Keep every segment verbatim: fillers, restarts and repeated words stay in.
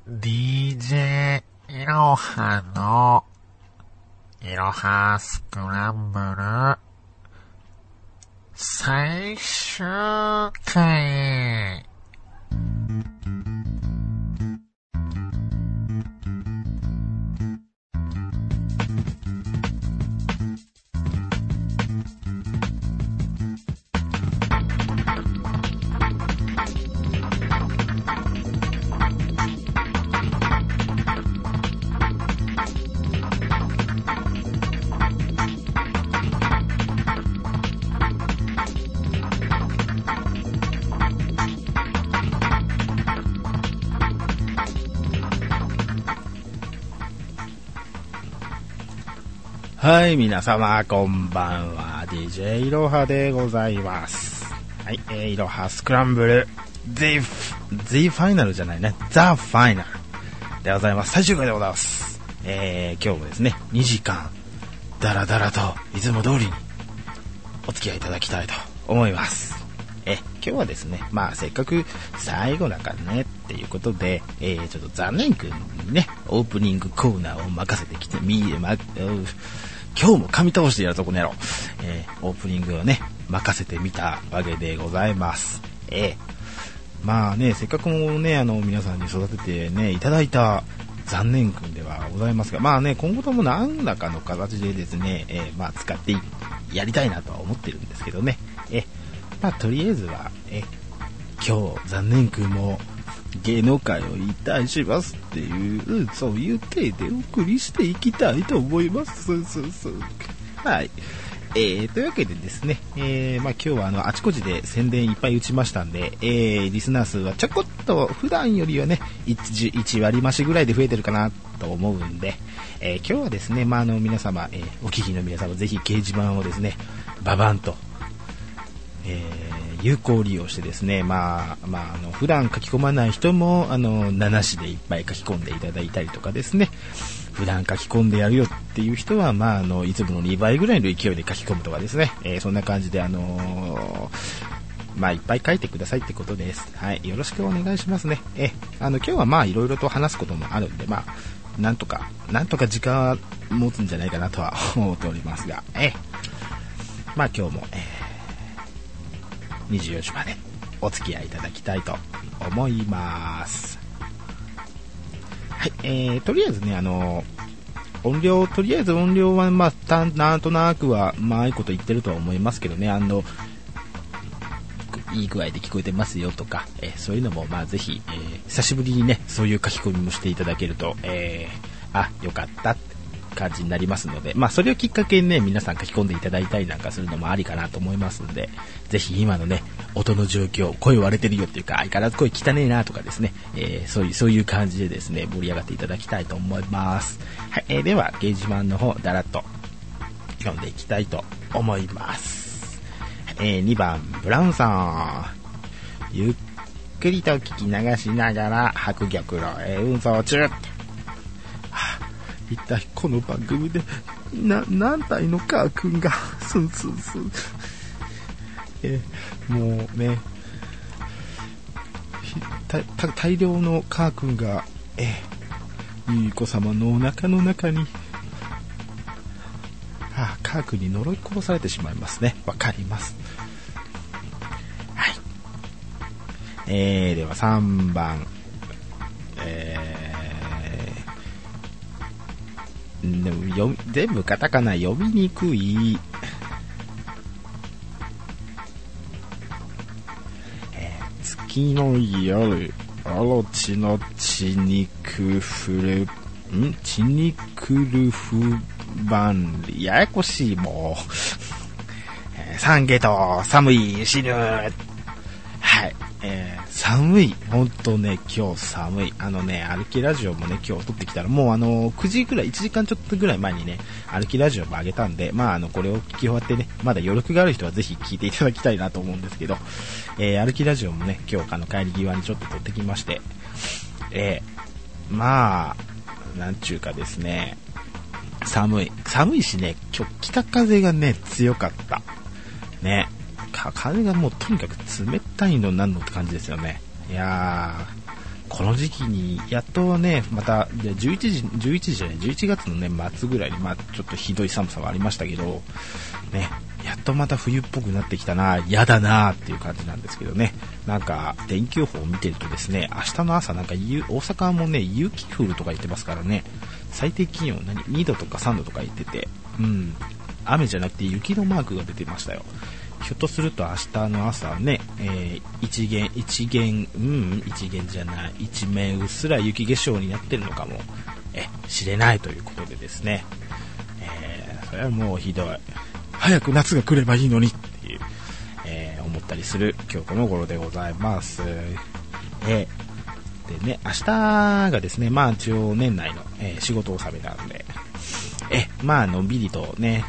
ディージェー いろはのいろはスクランブル最終回。 はい、皆様こんばんは。 ディージェー いろはでございます。はい、えー、いろはスクランブル The, The Final じゃないね The Final でございます。最終回でございます。えー、今日もですねにじかんだらだらといつも通りにお付き合いいただきたいと思います。え今日はですね、まあせっかく最後だからねっていうことで、えー、ちょっと残念くんにねオープニングコーナーを任せてきてみーま今日も噛み倒してやるとこの野郎、えー、オープニングをね任せてみたわけでございます。えー、まあねせっかくもねあの皆さんに育ててねいただいた残念くんではございますが、まあね今後とも何らかの形でですね、えー、まあ使ってやりたいなとは思ってるんですけどね。えー、まあとりあえずはえ今日残念くんも芸能界を引退しますっていうそういう体でお送りしていきたいと思います。そうそうそう。はい。えー、というわけでですね、えー、まあ今日はあのあちこちで宣伝いっぱい打ちましたんで、えー、リスナー数はちょこっと普段よりはね 1, いち割増しぐらいで増えてるかなと思うんで、えー、今日はですね、まああの皆様、えー、お聞きの皆様ぜひ掲示板をですねババンと、えー有効利用してですね、まあ、まあ、あの、普段書き込まない人も、あの、ななしでいっぱい書き込んでいただいたりとかですね、普段書き込んでやるよっていう人は、まあ、あの、いつものにばいぐらいの勢いで書き込むとかですね、えー、そんな感じで、あのー、まあ、いっぱい書いてくださいってことです。はい。よろしくお願いしますね。えー、あの、今日はまあ、いろいろと話すこともあるんで、まあ、なんとか、なんとか時間は持つんじゃないかなとは思っておりますが、えー、まあ、今日も、えーにじゅうよじまでお付き合いいただきたいと思います。はい、えー、とりあえずね、あの音量、とりあえず音量はまあたなんとなくはまあいいこと言ってるとは思いますけどね、あのいい具合で聞こえてますよとか、えー、そういうのもまあぜひ、えー、久しぶりにねそういう書き込みもしていただけると、えー、あよかったって感じになりますので、まあそれをきっかけにね皆さん書き込んでいただいたりなんかするのもありかなと思いますので、ぜひ今のね音の状況、声割れてるよっていうか相変わらず声汚ねえなとかですね、えー、そういうそういう感じでですね盛り上がっていただきたいと思います。はい、えー、では掲示板の方だらっと読んでいきたいと思います。えー、にばんブラウンさん、ゆっくりと聞き流しながら白玉路へ運送中。一体この番組でな何体のカー君がスンスンスンえもうね大量のカー君がえゆいこ様のお腹の中にあカー君に呪い殺されてしまいますね。わかります。はい、えー、ではさんばんえーでも読全部カタカナ読みにくい、えー、月の夜オロチの血肉フルん血肉ルフバンリややこしいもう、えー、サンゲと寒い死ぬ。はい、えー、寒い本当ね今日寒い。あのね歩きラジオもね今日撮ってきたらもうあのくじぐらいいちじかんちょっとぐらい前にね歩きラジオも上げたんで、まああのこれを聞き終わってねまだ余力がある人はぜひ聞いていただきたいなと思うんですけど、えー、歩きラジオもね今日あの帰り際にちょっと撮ってきまして、えー、まあなんちゅうかですね寒い寒いしね今日北風がね強かったね。風がもうとにかく冷たいのなんのって感じですよね。いやーこの時期にやっとねまたでじゅういちじじゅういちじじゃないじゅういちがつのね末ぐらいにまあちょっとひどい寒さはありましたけどね、やっとまた冬っぽくなってきたな、やだなっていう感じなんですけどね。なんか天気予報を見てるとですね、明日の朝なんか大阪もね雪降るとか言ってますからね。最低気温何にどとかさんどとか言ってて、うん、雨じゃなくて雪のマークが出てましたよ。ひょっとすると明日の朝ね、えー、一元一元うん一元じゃない一面うっすら雪化粧になってるのかもえ知れないということでですね、えー、それはもうひどい、早く夏が来ればいいのにっていう、えー、思ったりする今日この頃でございます。えー、でね明日がですねまあ一応年内の、えー、仕事納めなんでえまあのんびりとね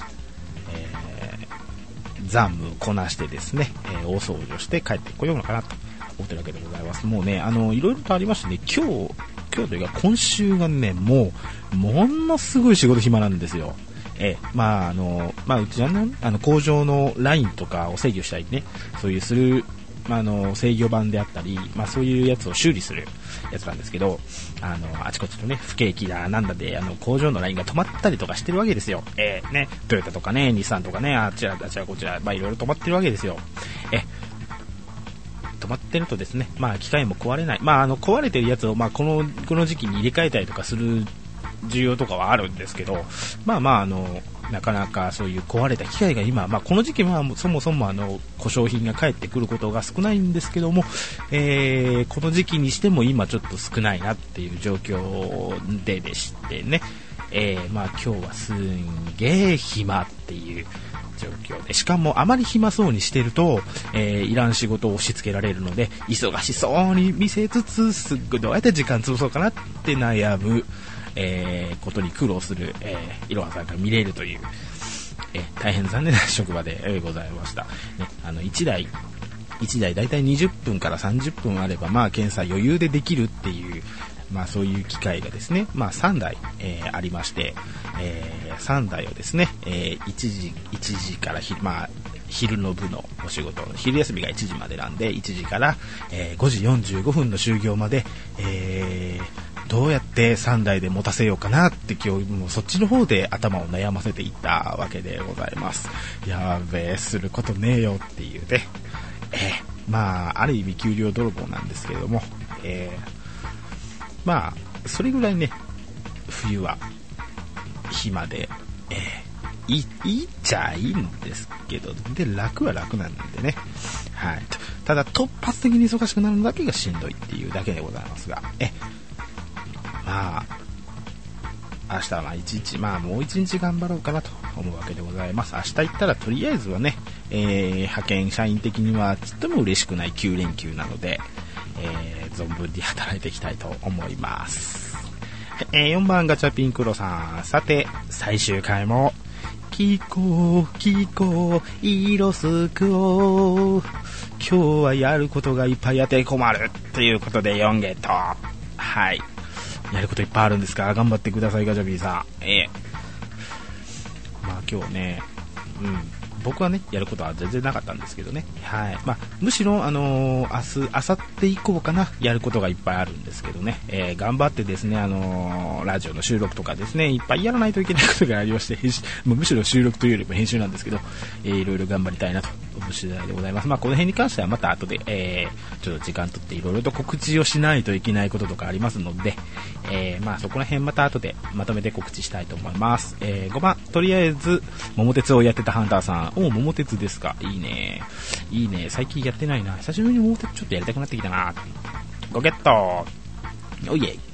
残務をこなしてですね、えー、大掃除をして帰ってこようのかなと思ってるわけでございます。もうねあのいろいろとありましてね、今日今日というか今週がねもうものすごい仕事暇なんですよ。えー、まああのまあうちはねあの工場のラインとかを制御したりね、そういうするまあ、あの制御盤であったり、まあ、そういうやつを修理するやつなんですけど、あのあちこちのね不景気だなんだであの工場のラインが止まったりとかしてるわけですよ。えー、ねトヨタとかね日産とかねあちらあちらこちらまあいろいろ止まってるわけですよ。え止まってるとですね、まあ機械も壊れない、まああの壊れてるやつをまあこのこの時期に入れ替えたりとかする需要とかはあるんですけど、まあまああのなかなかそういう壊れた機械が今、まあ、この時期はそもそもあの故障品が返ってくることが少ないんですけども、えー、この時期にしても今ちょっと少ないなっていう状況ででしてね、えー、まあ今日はすんげー暇っていう状況で、しかもあまり暇そうにしてると、えー、いらん仕事を押し付けられるので忙しそうに見せつつすぐどうやって時間潰そうかなって悩むえー、ことに苦労する、えー、いろはさんから見れるという、えー、大変残念な職場で、えー、ございました、ね、あのいちだいいちだいだいたいにじゅっぷんからさんじゅっぷんあればまあ検査余裕でできるっていう、まあそういう機械がですね、まあさんだい、えー、ありまして、えー、さんだいをですね、えー、いちじいちじからひまあ昼の部のお仕事、昼休みがいちじまでなんでいちじから、えー、ごじよんじゅうごふんの就業まで、えー、どうやってさんだいで持たせようかなって今日もうそっちの方で頭を悩ませていったわけでございます。やべえすることねえよっていうね、えー、まあある意味給料泥棒なんですけれども、えー、まあそれぐらいね冬は暇で、えーい, いいっちゃいいんですけど、で楽は楽なんでね、はい、ただ突発的に忙しくなるのだけがしんどいっていうだけでございますが、えまあ明日は一日まあもう一日頑張ろうかなと思うわけでございます。明日行ったらとりあえずはね、えー、派遣社員的にはちっとも嬉しくないきゅうれんきゅうなので、えー、存分に働いていきたいと思います。えー、よんばんガチャピンクロさん、さて最終回も聞こう聞こう色すくおう、今日はやることがいっぱいあって困るということでよんゲット。はい、やることいっぱいあるんですから頑張ってくださいガチャピンさん。ええまあ今日ね、うん僕はねやることは全然なかったんですけどね、はい、まあ、むしろあのー、明日明後日以降かなやることがいっぱいあるんですけどね、えー、頑張ってですね、あのー、ラジオの収録とかですねいっぱいやらないといけないことがありまして、編集むしろ収録というよりも編集なんですけど、えー、いろいろ頑張りたいなと思う次第でございます。まあこの辺に関してはまた後で、えー、ちょっと時間とっていろいろと告知をしないといけないこととかありますので、えー、まあそこら辺また後でまとめて告知したいと思います。えー、ごばんとりあえず桃鉄をやってたハンターさん、お桃鉄ですか、いいねいいね、最近やってないな、久しぶりに桃鉄ちょっとやりたくなってきたな。ごゲットおいえい。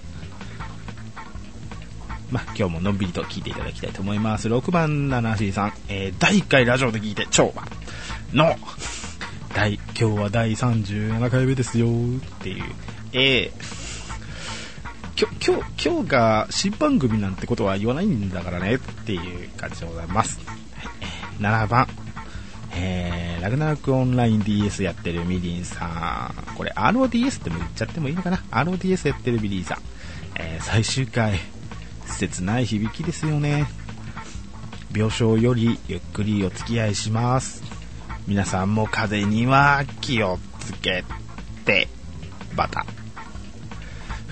まあ今日ものんびりと聞いていただきたいと思います。ろくばんナナシーさん、えー、だいいっかいラジオで聞いて超はの第今日はだいさんじゅうななかいめですよっていう、えー、きょ今日今日が新番組なんてことは言わないんだからねっていう感じでございます。ななばん、えー、ラグナークオンライン ディーエス やってるミリンさん、これ アールオーディーエス っても言っちゃってもいいのかな、 アールオーディーエス やってるミリンさん、えー、最終回切ない響きですよね。病床よりゆっくりお付き合いします。皆さんも風邪には気をつけてバタ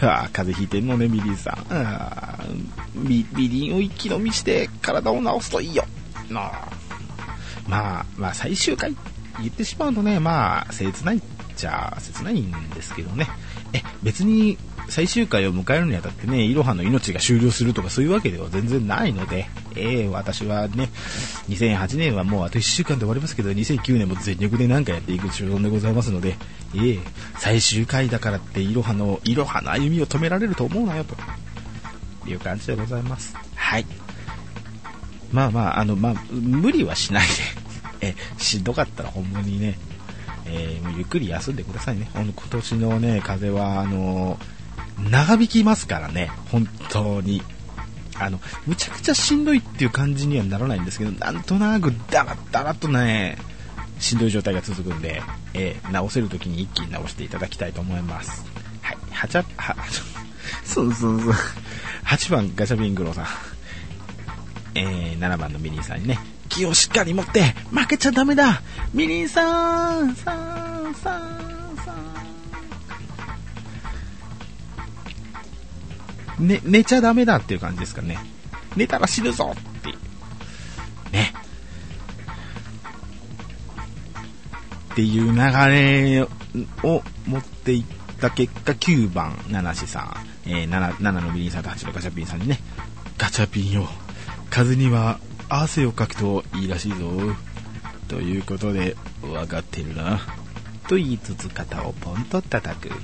はあ、風邪ひいてんのね、ミリンさん。あみ、みりんを一気飲みして体を治すといいよ。なあ。まあ、まあ、最終回言ってしまうとね、まあ、切ないっちゃ切ないんですけどね。え、別に最終回を迎えるにあたってね、イロハの命が終了するとかそういうわけでは全然ないので、えー、私はね、にせんはちねんはもうあといっしゅうかんで終わりますけど、にせんきゅうねんも全力で何かやっていく所存でございますので、えー、最終回だからってイロハの、イロハの歩みを止められると思うなよ、という感じでございます。はい。まあまあ、あの、まあ、無理はしないで、え、しんどかったらほんまにね、えー、もうゆっくり休んでくださいね。今年のね、風邪は、あのー、長引きますからね、本当に。あの、むちゃくちゃしんどいっていう感じにはならないんですけど、なんとなくダラダラとね、しんどい状態が続くんで、えー、治せるときに一気に治していただきたいと思います。はい。はちゃ、は、そうそうそう。はちばんガチャピングロさん。えー、ななばんのミリンさんにね、気をしっかり持って負けちゃダメだミリンさんさんさんさん、ね、寝ちゃダメだっていう感じですかね。寝たら死ぬぞっていうねっていう流れを持っていった結果、きゅうばんナナシさん、えー、なな, ななのミリンさんとはちのガチャピンさんにね、ガチャピンよ、風には汗をかくといいらしいぞということで、分かってるなと言いつつ肩をポンと叩く、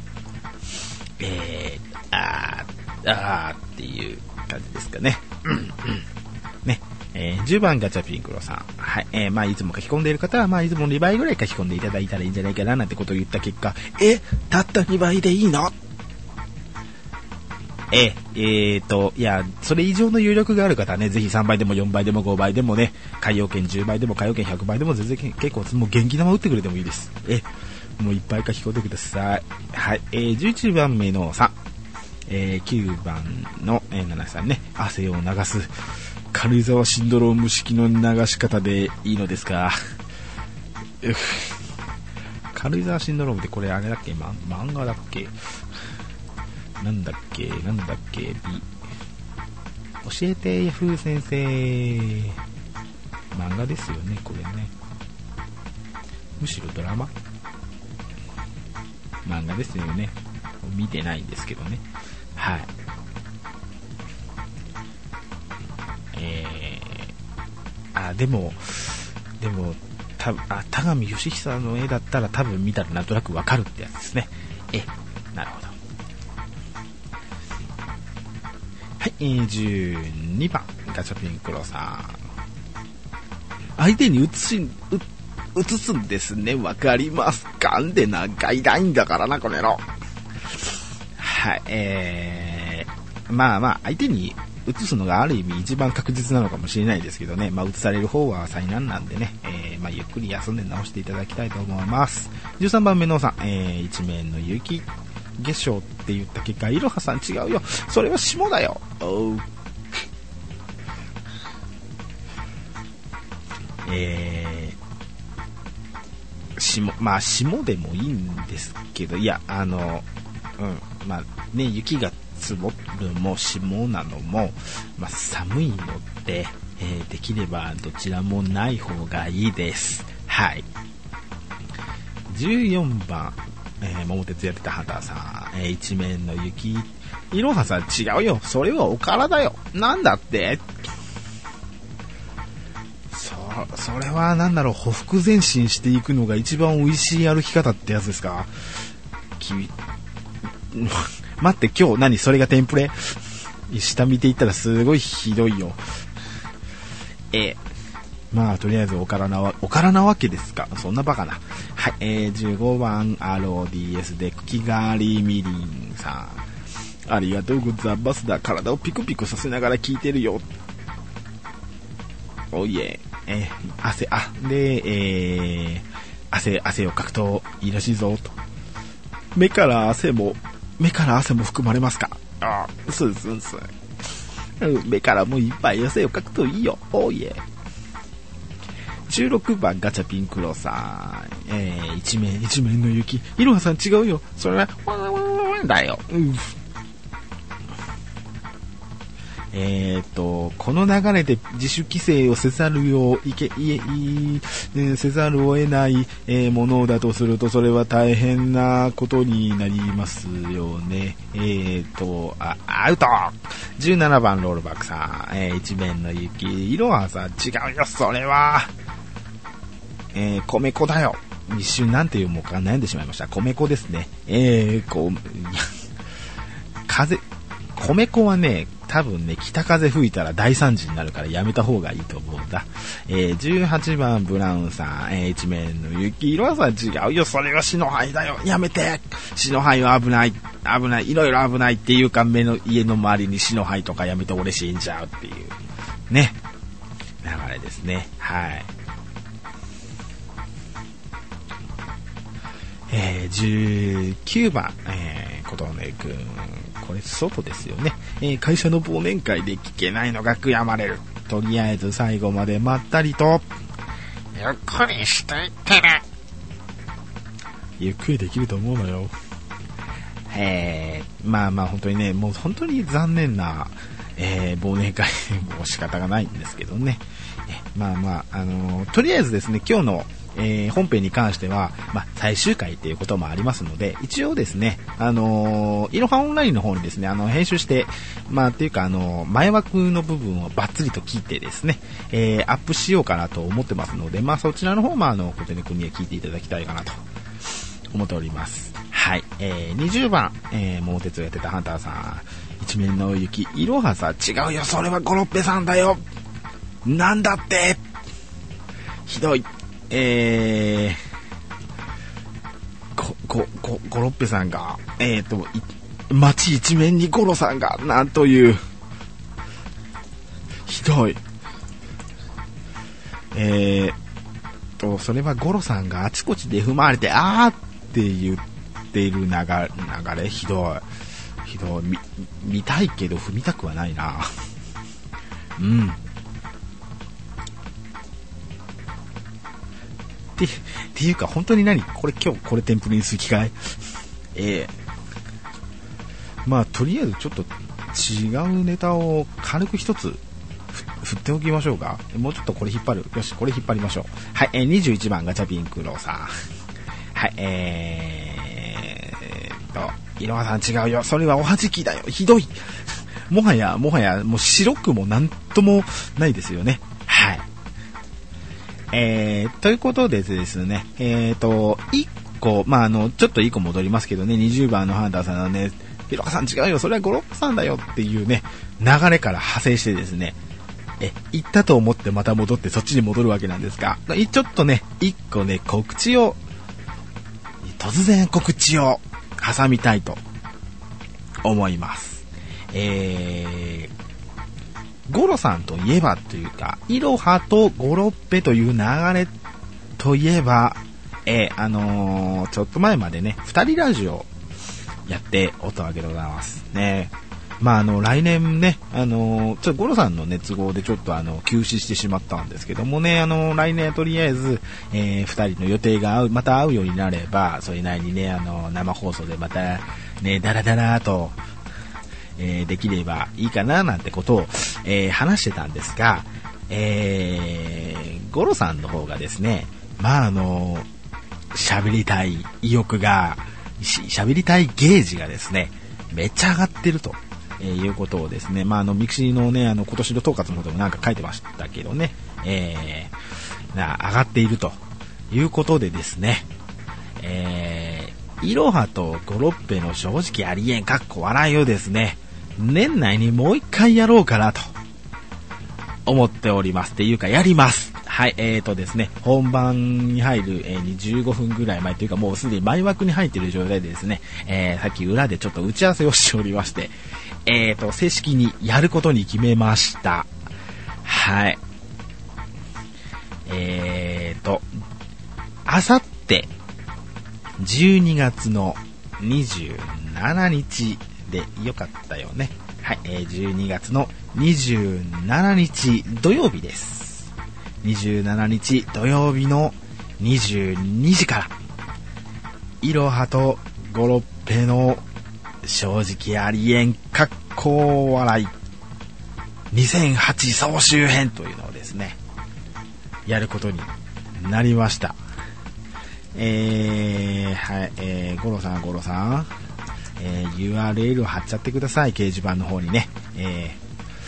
えー、あーあーっていう感じですかね。ね、えー、じゅうばんガチャピンクロさん、はい、えー、まあいつも書き込んでいる方は、まあいつもにばいぐらい書き込んでいただいたらいいんじゃないかななんてことを言った結果、え、たったにばいでいいの？ええーと、いや、それ以上の有力がある方はね、ぜひさんばいでもよんばいでもごばいでもね、海洋券じゅうばいでも海洋券ひゃくばいでも全然結構、もう元気玉打ってくれてもいいです。え、もういっぱい書き込んでください。はい、えー、じゅういちばんめのさん、えー、きゅうばんの、えー、ななさんね、汗を流す、軽井沢シンドローム式の流し方でいいのですか。軽井沢シンドロームってこれあれだっけ、ま、漫画だっけ、なんだっけなんだっけ、教えてヤフー先生、漫画ですよねこれね、むしろドラマ、漫画ですよね、見てないんですけどね。はい、えー、あでもでもたあ田上義久の絵だったら多分見たらなんとなくわかるってやつですね。え、なるほど。はい、えー、じゅうにばんガチャピンクロさん、相手に移しう移すんですね、わかりますかんで長いラインだからなこの野郎。はい、えー、まあまあ相手に移すのがある意味一番確実なのかもしれないですけどね、まあ移される方は災難なんでね、えー、まあゆっくり休んで直していただきたいと思います。じゅうさんばんめのさん、えー、一面の雪化粧って言った結果、いろはさん違うよ、それは霜だよ。おう、えー、霜、まあ霜でもいいんですけど、いやあのうんまあね、雪が積もるも霜なのも、まあ、寒いので、えー、できればどちらもない方がいいです。はい。じゅうよんばん、えー、桃鉄やってたハンターさん、えー、一面の雪、いろはさん違うよ、それはおからだよ、なんだって、そそれはなんだろう、ほふ前進していくのが一番美味しい歩き方ってやつですか。き待って、今日何それがテンプレ、下見ていったらすごいひどいよ。えまあとりあえずおからなわおからなわけですか、そんなバカな。はい、えー、じゅうごばん アールオーディーエス で茎狩りみりんさん、ありがとうございますだ、体をピクピクさせながら聞いてるよ。おいえ、えー、汗あで、えー、汗汗をかくといいらしいぞと。目から汗も目から汗も含まれますか。ああ、そうそうそう、うん、目からもいっぱい汗をかくといいよ。おいえ。じゅうろくばんガチャピンクロさん、えー、一面一面の雪、いろはさん違うよ、それはわわわわわなんだよ。うん、えー、っとこの流れで自主規制をせざるをいけいい、えー、せざるを得ない、えー、ものだとすると、それは大変なことになりますよね。えー、っとあアウト。じゅうななばんロールバックさん、えー、一面の雪。いろはさん、違うよ、それは、えー、米粉だよ。一瞬なんていうもうか悩んでしまいました。米粉ですね。えー、こう風米粉はね、多分ね、北風吹いたら大惨事になるからやめた方がいいと思うんだ。えー、じゅうはちばんブラウンさん、えー、一面の雪。色はさん、違うよ、それは死の灰だよ、やめて。死の灰は危ない危ない、いろいろ危ないっていうか、目の家の周りに死の灰とかやめて、俺死んじゃうっていうね、流れですね。はい。えー、じゅうきゅうばん、えー、琴音くん、これ外ですよね。えー、会社の忘年会で聞けないのが悔やまれる。とりあえず最後までまったりとゆっくりしていってね。 ゆっくりできると思うのよ。えー、まあまあ本当にね、もう本当に残念な、えー、忘年会も仕方がないんですけどね。えまあまあ、あのー、とりあえずですね、今日のえー、本編に関しては、まあ、最終回っていうこともありますので、一応ですね、あのー、いろはオンラインの方にですね、あの、編集して、まあ、っていうか、あのー、前枠の部分をバッツリと聞いてですね、えー、アップしようかなと思ってますので、まあ、そちらの方も、あの、琴音くんには聞いていただきたいかなと思っております。はい。えー、にじゅうばん、えー、桃鉄をやってたハンターさん、一面の雪、いろはさ、違うよ、それはゴロッペさんだよ。なんだって、ひどい。えー、ご、ご、ご、ゴロッペさんが、えーと、街一面にゴロさんが、なんという、ひどい。えーと、それはゴロさんがあちこちで踏まれて、あーって言っている流れ、流れ、ひどい。ひどい。見、見たいけど踏みたくはないな。うん。って、っていうか本当に何これ今日これテンプレにする機会ええー、まあとりあえずちょっと違うネタを軽く一つ振っておきましょうか。もうちょっとこれ引っ張る。よし、これ引っ張りましょう。はい、えー、にじゅういちばんガチャピンクローさん。はい、えーといろはさん、違うよ、それはおはじきだよ、ひどい。もはやもはやもう白くもなんともないですよね。はい。えー、ということでですね、えーと、いっこ、まあ、あの、ちょっといっこ戻りますけどね、にじゅうばんのハンターさんのね、ひろかさん違うよ、それはゴロップさんだよっていうね、流れから派生してですね、え、行ったと思ってまた戻ってそっちに戻るわけなんですが、ちょっとね、いっこね、告知を、突然告知を挟みたいと思います。えー、ゴロさんといえばというか、いろはとゴロッペという流れといえば、えー、あのー、ちょっと前までね、二人ラジオやっておったわけでございますね。まああの来年ね、あのー、ちょっとゴロさんのね都合でちょっとあの休止してしまったんですけどもね、あのー、来年とりあえず、えー、二人の予定が合う、また会うようになれば、それなりにね、あのー、生放送でまたね、ダラダラと。えー、できればいいかななんてことを、えー、話してたんですが、えー、ゴロさんの方がですね、まああの喋りたい意欲が、喋りたいゲージがですね、めっちゃ上がってると、えー、いうことをですね、まああのミクシーのね、あの今年の統括の方でもなんか書いてましたけどね、えー、な上がっているということでですね、えー、いろはとゴロッペの正直ありえんかっこ笑いをですね、年内にもう一回やろうかなと思っております。っていうかやります。はい、えーとですね、本番に入る、えー、じゅうごふんぐらい前というか、もうすでに前枠に入っている状態でですね、えー、さっき裏でちょっと打ち合わせをしておりまして、えーと正式にやることに決めました。はい。えーとあさってじゅうにがつのにじゅうしちにちでよかったよね。はい、えー、じゅうにがつのにじゅうしちにち土曜日です。にじゅうしちにち土曜日のにじゅうにじからいろはとゴロッペの正直ありえんかっこ笑いにせんはち総集編というのをですね、やることになりました。えー、はい、えー、ゴロさん、ゴロさん、えー、ユーアールエル を貼っちゃってください、掲示板の方にね。えー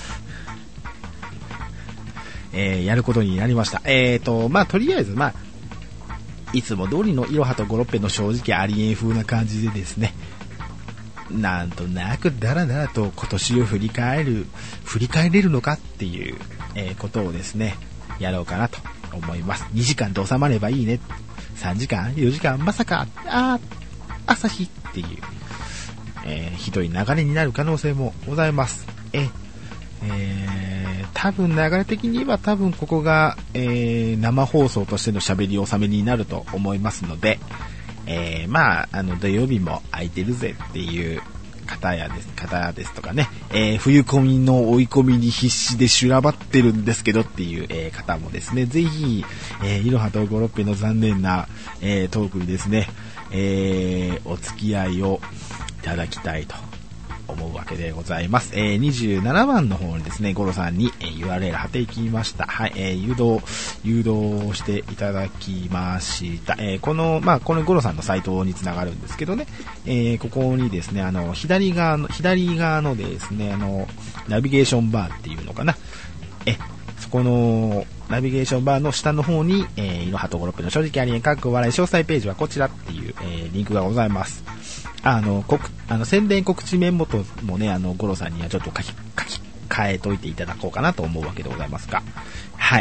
えー、やることになりました。えーと、まあ、とりあえず、まあ、いつも通りのいろはとゴロッペの正直ありえん風な感じでですね、なんとなくだらだらと今年を振り返る、振り返れるのかっていう、えー、ことをですね、やろうかなと思います。にじかんで収まればいいね。さんじかん ?よ 時間まさか、あー、朝日っていう、えー、ひどい流れになる可能性もございます。ええー、多分流れ的には多分ここが、えー、生放送としての喋り納めになると思いますので、えー、まあ、あの土曜日も空いてるぜっていう方やです、方ですとかね、えー、冬込みの追い込みに必死で修羅場ってるんですけどっていう、えー、方もですね、ぜひ、えー、いろはとゴロッペの残念な、えー、トークにですね、えー、お付き合いをいただきたいと思うわけでございます。えー、にじゅうななばんの方にですね、ゴロさんに、えー、ユーアールエル 貼っていきました。はい、えー、誘導、誘導していただきました。えー、この、まあ、このゴロさんのサイトにつながるんですけどね、えー、ここにですね、あの、左側の、左側のですね、あの、ナビゲーションバーっていうのかな。え、そこの、ナビゲーションバーの下の方に、えー、いろはとゴロッペの正直ありえんかっこ笑い詳細ページはこちらっていう、えー、リンクがございます。あの、告、あの、宣伝告知メモともね、あの、ゴロさんにはちょっと書き、書き換えといていただこうかなと思うわけでございますが。はい。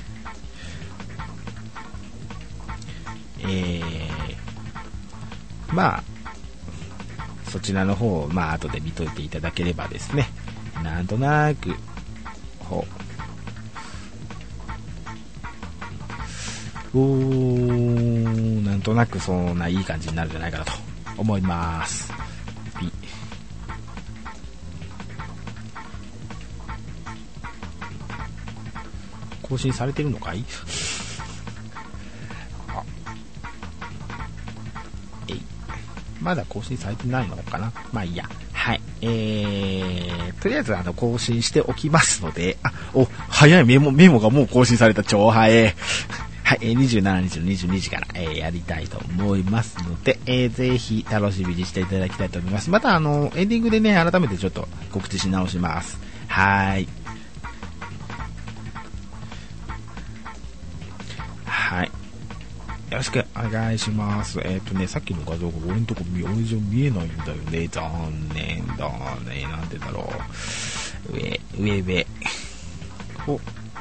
えー、まあ、そちらの方を、まあ、後で見といていただければですね、なんとなく、ほう、おー、なんとなくそんないい感じになるんじゃないかなと思います。ピ更新されてるのかい？あ、えい、まだ更新されてないのかな？まあいいや。はい。えー、とりあえずあの更新しておきますので、あ、お、早いメモ、メモがもう更新された。超早い。はい、にじゅうしちにちのにじゅうにじから、えー、やりたいと思いますので、えー、ぜひ楽しみにしていただきたいと思います。またあのエンディングでね、改めてちょっと告知し直します。はーい。はい。よろしくお願いします。えっ、ー、とね、さっきの画像が俺のとこ俺じゃ見えないんだよね。残念だね。なんでだろう。上、上上。お。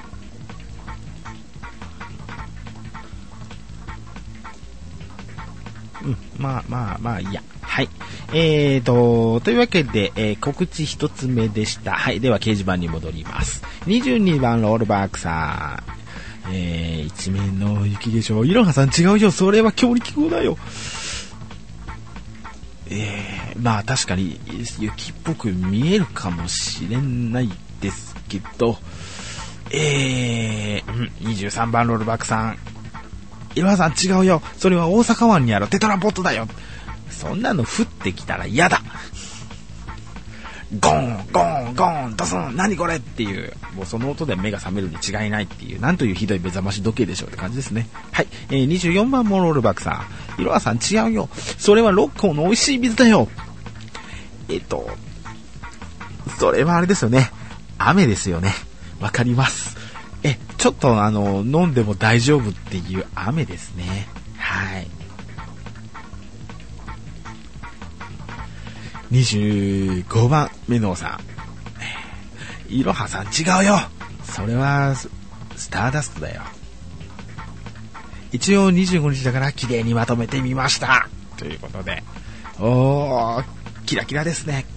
うん、まあまあまあいいや。はい。えーと、というわけで、えー、告知一つ目でした。はい。では掲示板に戻ります。にじゅうにばんロールバックさん。えー、一面の雪化粧。いろはさん違うよ。それは強力号だよ。えー、まあ確かに雪っぽく見えるかもしれないですけど、えー、にじゅうさんばんロールバックさん。いろはさん違うよ。それは大阪湾にあるテトラポットだよ。そんなの降ってきたら嫌だ。ゴンゴンゴンドスン何これっていう、もうその音で目が覚めるに違いないっていう、なんというひどい目覚まし時計でしょうって感じですね。はい、えー、にじゅうよんばんもロールバックさん。いろはさん違うよ。それは六甲の美味しい水だよ。えっとそれはあれですよね。雨ですよね。わかります。え、ちょっとあの飲んでも大丈夫っていう雨ですね。はい。にじゅうごばんメノウさん。いろはさん違うよ。それはスターダストだよ。一応にじゅうごにちだから綺麗にまとめてみましたということで、おーキラキラですね。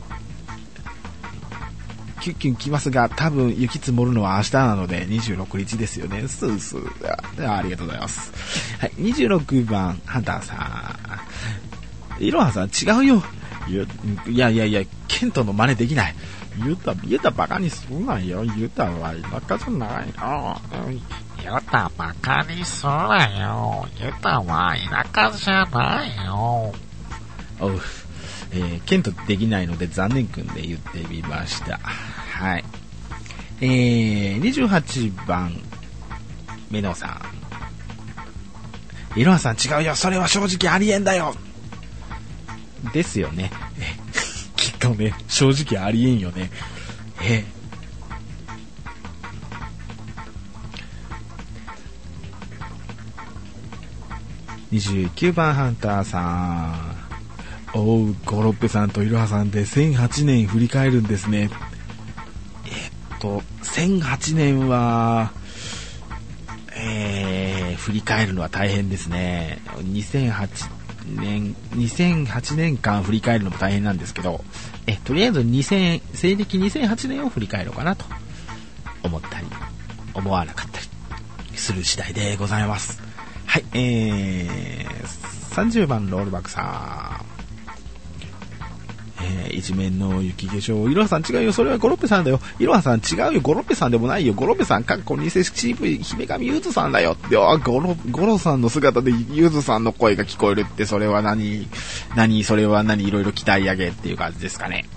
キュッキュン来ますが、多分雪積もるのは明日なのでにじゅうろくにちですよね。スースー あ, ありがとうございます。はい、にじゅうろくばんハンターさん。いろはさん違うよ。いやいやいや、ケントの真似できない。ユタ、ユタバカにすんなよ。ユタは田舎じゃないよ。 ユタバカにすんなよ。ユタは田舎じゃないよ。 おう、 えー、ケントできないので残念くんで言ってみました。はい。えー、にじゅうはちばん、メノさん。いろはさん違うよ、それは正直ありえんだよ。ですよね。きっとね、正直ありえんよね。えーにじゅうきゅうばんハンターさん。おう、ゴロッペさんといろはさんでせんはちねん振り返るんですね。えっとせんはちねんは、えー、振り返るのは大変ですね。にせんはちねんにせんはちねんかん振り返るのも大変なんですけど、えとりあえずにせん西暦にせんはちねんを振り返ろうかなと思ったり思わなかったりする次第でございます。はい、えー、さんじゅうばんロールバックさん、えー、一面の雪化粧、いろはさん違うよ、それはゴロッペさんだよ、いろはさん違うよ、ゴロッペさんでもないよ、ゴロッペさんかっこ偽 シーブイ 姫神ゆずさんだよって、あ、ゴロゴロさんの姿でゆずさんの声が聞こえるって、それは何何それは何、いろいろ期待上げっていう感じですかね。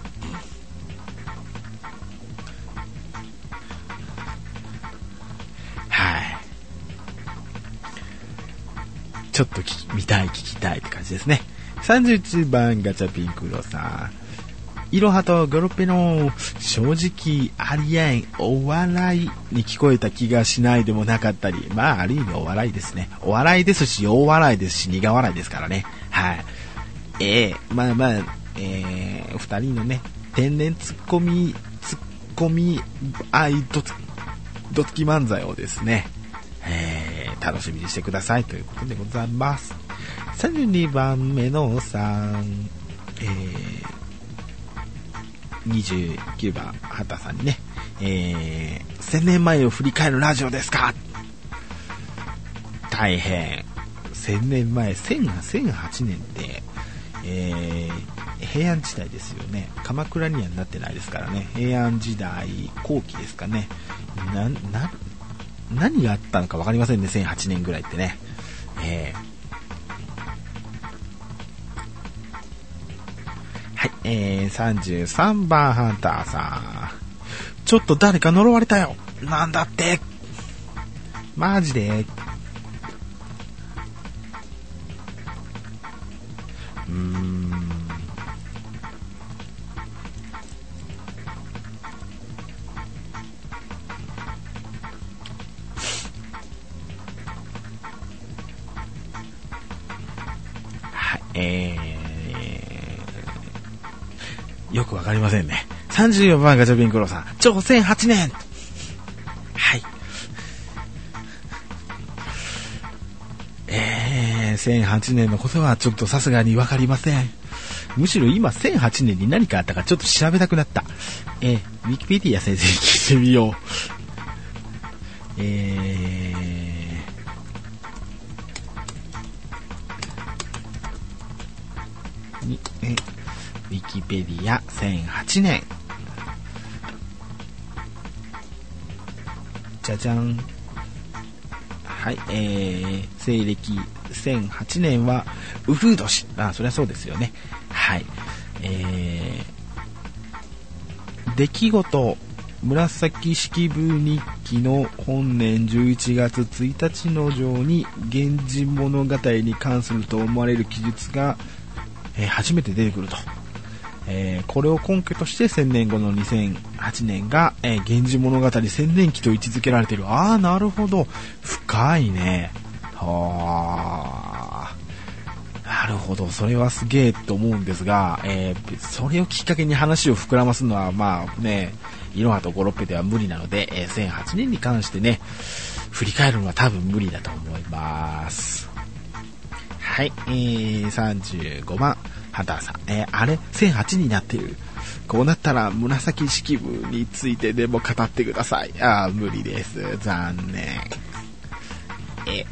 ちょっと聞き見たい聞きたいって感じですね。さんじゅういちばんガチャピンクロさん、いろはとゴロッペの正直ありえんお笑いに聞こえた気がしないでもなかったり、まあある意味お笑いですね。お笑いですし大笑いですし苦笑いですからね。はい。ええー、まあまあ、えー、二人のね天然ツッコミツッコミ愛どつどつき漫才をですね、えー、楽しみにしてくださいということでございます。さんじゅうにばんめのさん、えー、にじゅうきゅうばん畑さんにね、えー、せんねんまえを振り返るラジオですか。大変。せんねんまえ、せんはちねんって、えー、平安時代ですよね。鎌倉にはなってないですからね。平安時代後期ですかね。な、な、何があったのか分かりませんね。せんはちねんぐらいってね。えーはい、えー、さんじゅうさんばんハンターさん、ちょっと誰か呪われたよ。なんだって、マジで。うーん、はい、えーよくわかりませんね。さんじゅうよんばんガチャピンクロさん、超せんはちねん。はい。えー、せんはちねんのことはちょっとさすがにわかりません。むしろ今せんはちねんに何かあったかちょっと調べたくなった。えー、ウィキペディア先生に聞いてみよう。えー、に、え、ウィキペディアせんはちねん。じゃじゃん。はい、えー、西暦せんはちねんはウフー年。あ、そりゃそうですよね。はい。えー、出来事、紫式部日記の本年じゅういちがつついたちの条に源氏物語に関すると思われる記述が、えー、初めて出てくると。えー、これを根拠としてせんねんごのにせんはちねんが、えー、源氏物語千年期と位置づけられている。ああ、なるほど、深いね。はあ、なるほど、それはすげえと思うんですが、えー、それをきっかけに話を膨らますのはまあね、いろはとゴロッペでは無理なので、えー、せんはちねんに関してね振り返るのは多分無理だと思います。はい、えー、さんじゅうごばんハンターさん、えー、あれせんはちになってる。こうなったら紫式部についてでも語ってください。あー、無理です、残念。え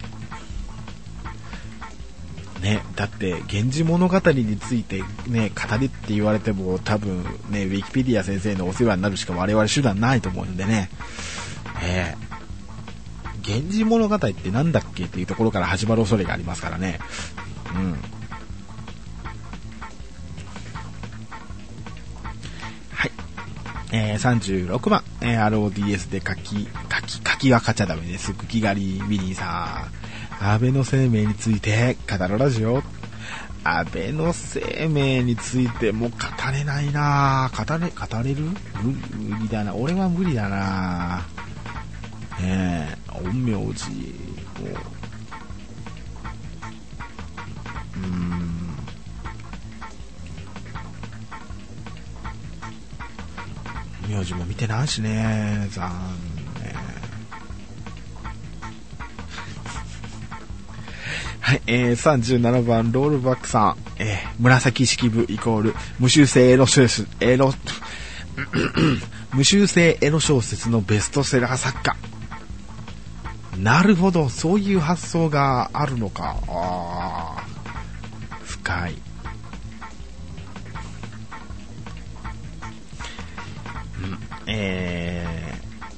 ね、だって源氏物語についてね語りって言われても多分ねウィキペディア先生のお世話になるしか我々手段ないと思うんでね。えー、源氏物語ってなんだっけっていうところから始まる恐れがありますからね。うん。 えー、さんじゅうろくばん、えー、アールオーディーエス で書き、書き、書きは買っちゃダメです。茎狩りビリーさん。安倍の生命について語るラジオ。安倍の生命についても語れないなぁ。語れ、語れる？無理だな。俺は無理だなぁ。ねえ、陰陽師を、うーん。陰陽師も見てないしね。残念。はい、えー、さんじゅうななばんロールバックさん、えー、紫式部イコール無修正エロ小説、エロ無修正エロ小説のベストセラー作家。なるほど、そういう発想があるのか。あー、深い。うん、え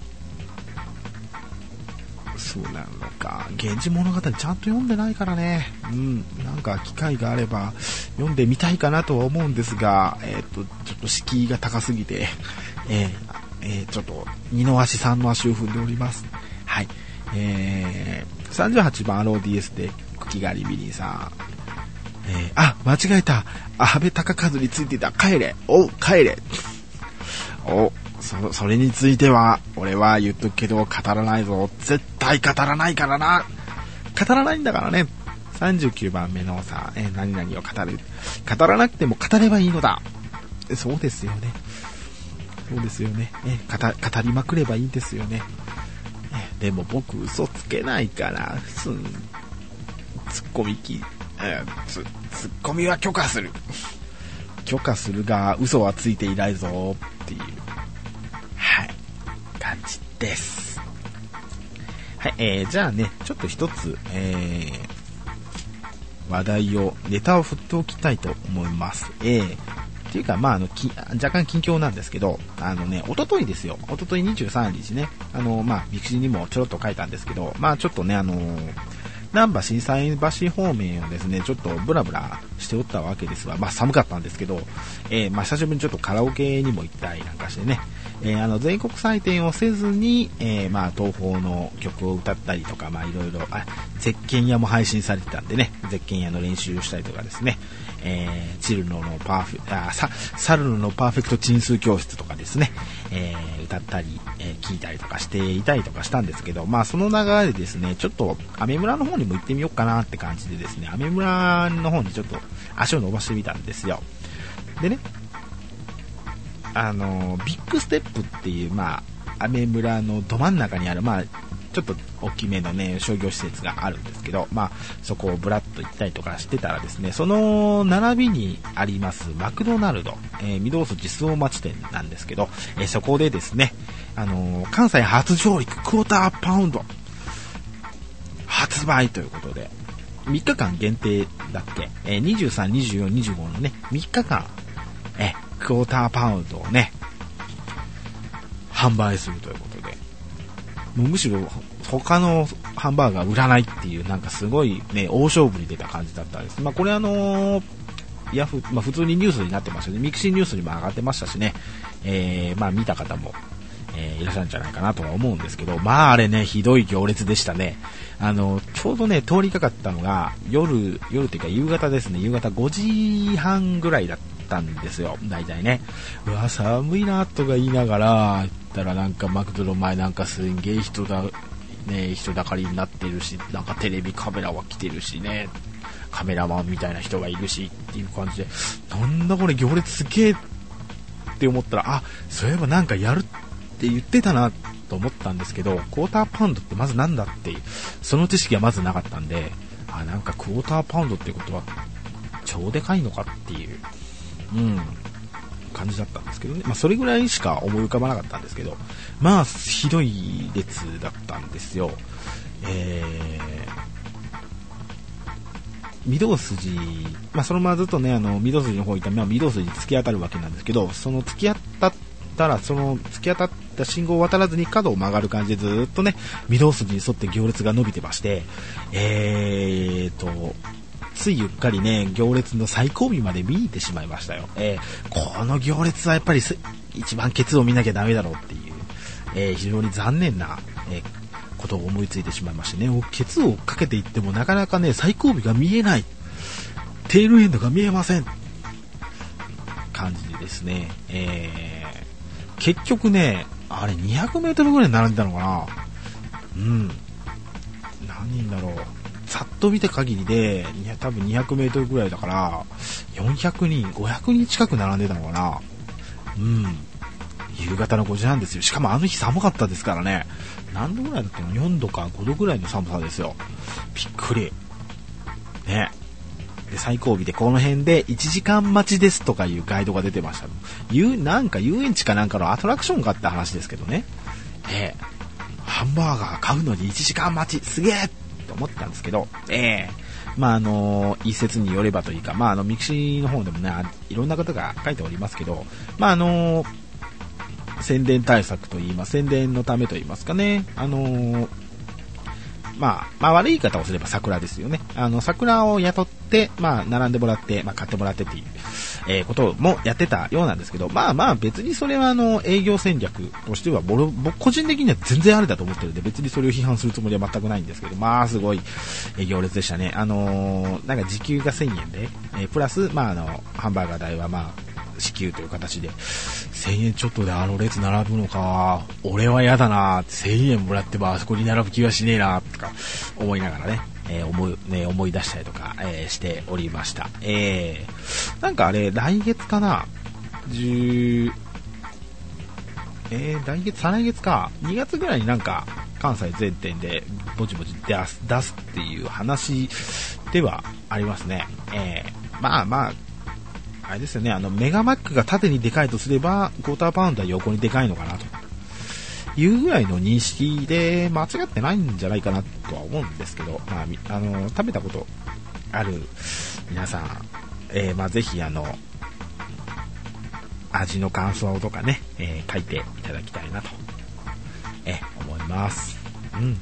ー、そうなのか。源氏物語ちゃんと読んでないからね。うん、なんか機会があれば読んでみたいかなとは思うんですが、えっとちょっと敷居が高すぎて、えーえー、ちょっと二の足三の足を踏んでおります。はい。えー、さんじゅうはちばん アールオーディーエス で茎狩りビリーさん。えー、あ、間違えた。安倍隆和についてた。帰れ。おう、帰れ。お、そ、それについては、俺は言っとくけど、語らないぞ。絶対語らないからな。語らないんだからね。さんじゅうきゅうばんめのさ、えー、何々を語る。語らなくても語ればいいのだ。そうですよね。そうですよね。えー、語、語りまくればいいんですよね。えー、でも僕嘘つけないから、ツッコミき、えー、ツッコミは許可する。許可するが嘘はついていないぞっていう、はい、感じです。はい、えー、じゃあね、ちょっと一つ、えー、話題を、ネタを振っておきたいと思います。えー、っていうか、まあ、あの、き、若干近況なんですけど、あのね、おとといですよ。おとといにじゅうさんにちね、あの、まあ、ミクシーにもちょろっと書いたんですけど、まあ、ちょっとね、あのー、難波心斎橋方面をですね、ちょっとブラブラしておったわけですが、まあ寒かったんですけど、えー、まあ久しぶりにちょっとカラオケにも行ったりなんかしてね、えー、あの全国採点をせずに、えー、まあ東宝の曲を歌ったりとか、まあいろいろ、あ、ゼッケン屋も配信されてたんでね、ゼッケン屋の練習をしたりとかですね、えー、チルノのパーフェ、あ、サ、サルノのパーフェクト鎮数教室とかですね、えー、歌ったり、えー、聞いたりとかしていたりとかしたんですけど、まあその流れでですね、ちょっとアメ村の方にも行ってみようかなって感じでですね、アメ村の方にちょっと足を伸ばしてみたんですよ。でね、あのビッグステップっていう、まあアメ村のど真ん中にある、まあちょっと大きめのね商業施設があるんですけど、まあそこをブラッと行ったりとかしてたらですね、その並びにありますマクドナルド、えー、御堂筋周防町店なんですけど、えー、そこでですね、あのー、関西初上陸クォーターパウンド発売ということで、みっかかん限定だっけ、えー、にじゅうさん、にじゅうよん、にじゅうごのねみっかかん、えー、クォーターパウンドをね販売するということで、もうむしろ他のハンバーガー売らないっていう、なんかすごいね大勝負に出た感じだったんです。まあこれあのー、ヤフー、まあ普通にニュースになってましたね。ミクシーニュースにも上がってましたしね、えー、まあ見た方も、えー、いらっしゃるんじゃないかなとは思うんですけど、まああれねひどい行列でしたね。あのちょうどね通りかかったのが夜夜っていうか夕方ですね。夕方ごじはんぐらいだったんですよ。大体ね、うわ寒いなとか言いながら行ったら、なんかマクドの前なんかすんげえ人だね、人だかりになってるし、なんかテレビカメラは来てるしね、カメラマンみたいな人がいるしっていう感じで、なんだこれ行列すげえって思ったら、あ、そういえばなんかやるって言ってたなと思ったんですけど、クォーターパウンドってまずなんだっていう、その知識はまずなかったんで、あ、なんかクォーターパウンドってことは超でかいのかっていう、うん、感じだったんですけどね。まあそれぐらいしか思い浮かばなかったんですけど、まあひどい列だったんですよ。えー、御堂筋、まあそのままずっとね、あの御堂筋の方行ったら、まあ、御堂筋に突き当たるわけなんですけど、その突き当たったら、その突き当たった信号を渡らずに角を曲がる感じでずっとね御堂筋に沿って行列が伸びてまして、えーとついうっかりね行列の最後尾まで見に行ってしまいましたよ。えー、この行列はやっぱり一番ケツを見なきゃダメだろうっていう、えー、非常に残念な、えー、ことを思いついてしまいましてね、ケツをかけていってもなかなかね、最後尾が見えない、テールエンドが見えません感じでですね、えー、結局ね、あれにひゃくメートルぐらい並んでたのかな。うん。何人だろう。ざっと見た限りで、多分にひゃくメートルぐらいだから、よんひゃくにん、ごひゃくにん近く並んでたのかな。うん。夕方のごじはんですよ。しかもあの日寒かったですからね。何度ぐらいだったの ?よん 度かごどぐらいの寒さですよ。びっくり。ね。で、最後尾でこの辺でいちじかん待ちですとかいうガイドが出てました。ゆなんか遊園地かなんかのアトラクションかって話ですけどね。えー、ハンバーガー買うのにいちじかん待ち、すげえと思ったんですけど、えー、まああのー、一説によればというか、まああのミクシーの方でもね、いろんな方が書いておりますけど、まああのー、宣伝対策といいます、宣伝のためといいますかね、あのー、まあ、まあ悪い言い方をすれば桜ですよね。あの桜を雇って、まあ並んでもらって、まあ買ってもらってっていう、えー、こともやってたようなんですけど、まあまあ別にそれはあの営業戦略としては僕個人的には全然ありだと思ってるんで、別にそれを批判するつもりは全くないんですけど、まあすごい行列でしたね。あのー、なんか時給がせんえんで、えー、プラスまああのハンバーガー代はまあ支給という形でせんえんちょっとであの列並ぶのか、俺は嫌だな、せんえんもらってばあそこに並ぶ気はしねえなとか思いながらね、えー、思いね思い出したりとか、えー、しておりました。えー、なんかあれ来月かな、じゅうえー、来月再来月かにがつぐらいになんか関西全店でぼちぼち出す出すっていう話ではありますね。えー、まあまああれですよね、あのメガマックが縦にでかいとすればクォーターパウンドは横にでかいのかなというぐらいの認識で間違ってないんじゃないかなとは思うんですけど、まあ、あの食べたことある皆さん、えー、まあぜひあの味の感想とかね、えー、書いていただきたいなと、えー、思います。うん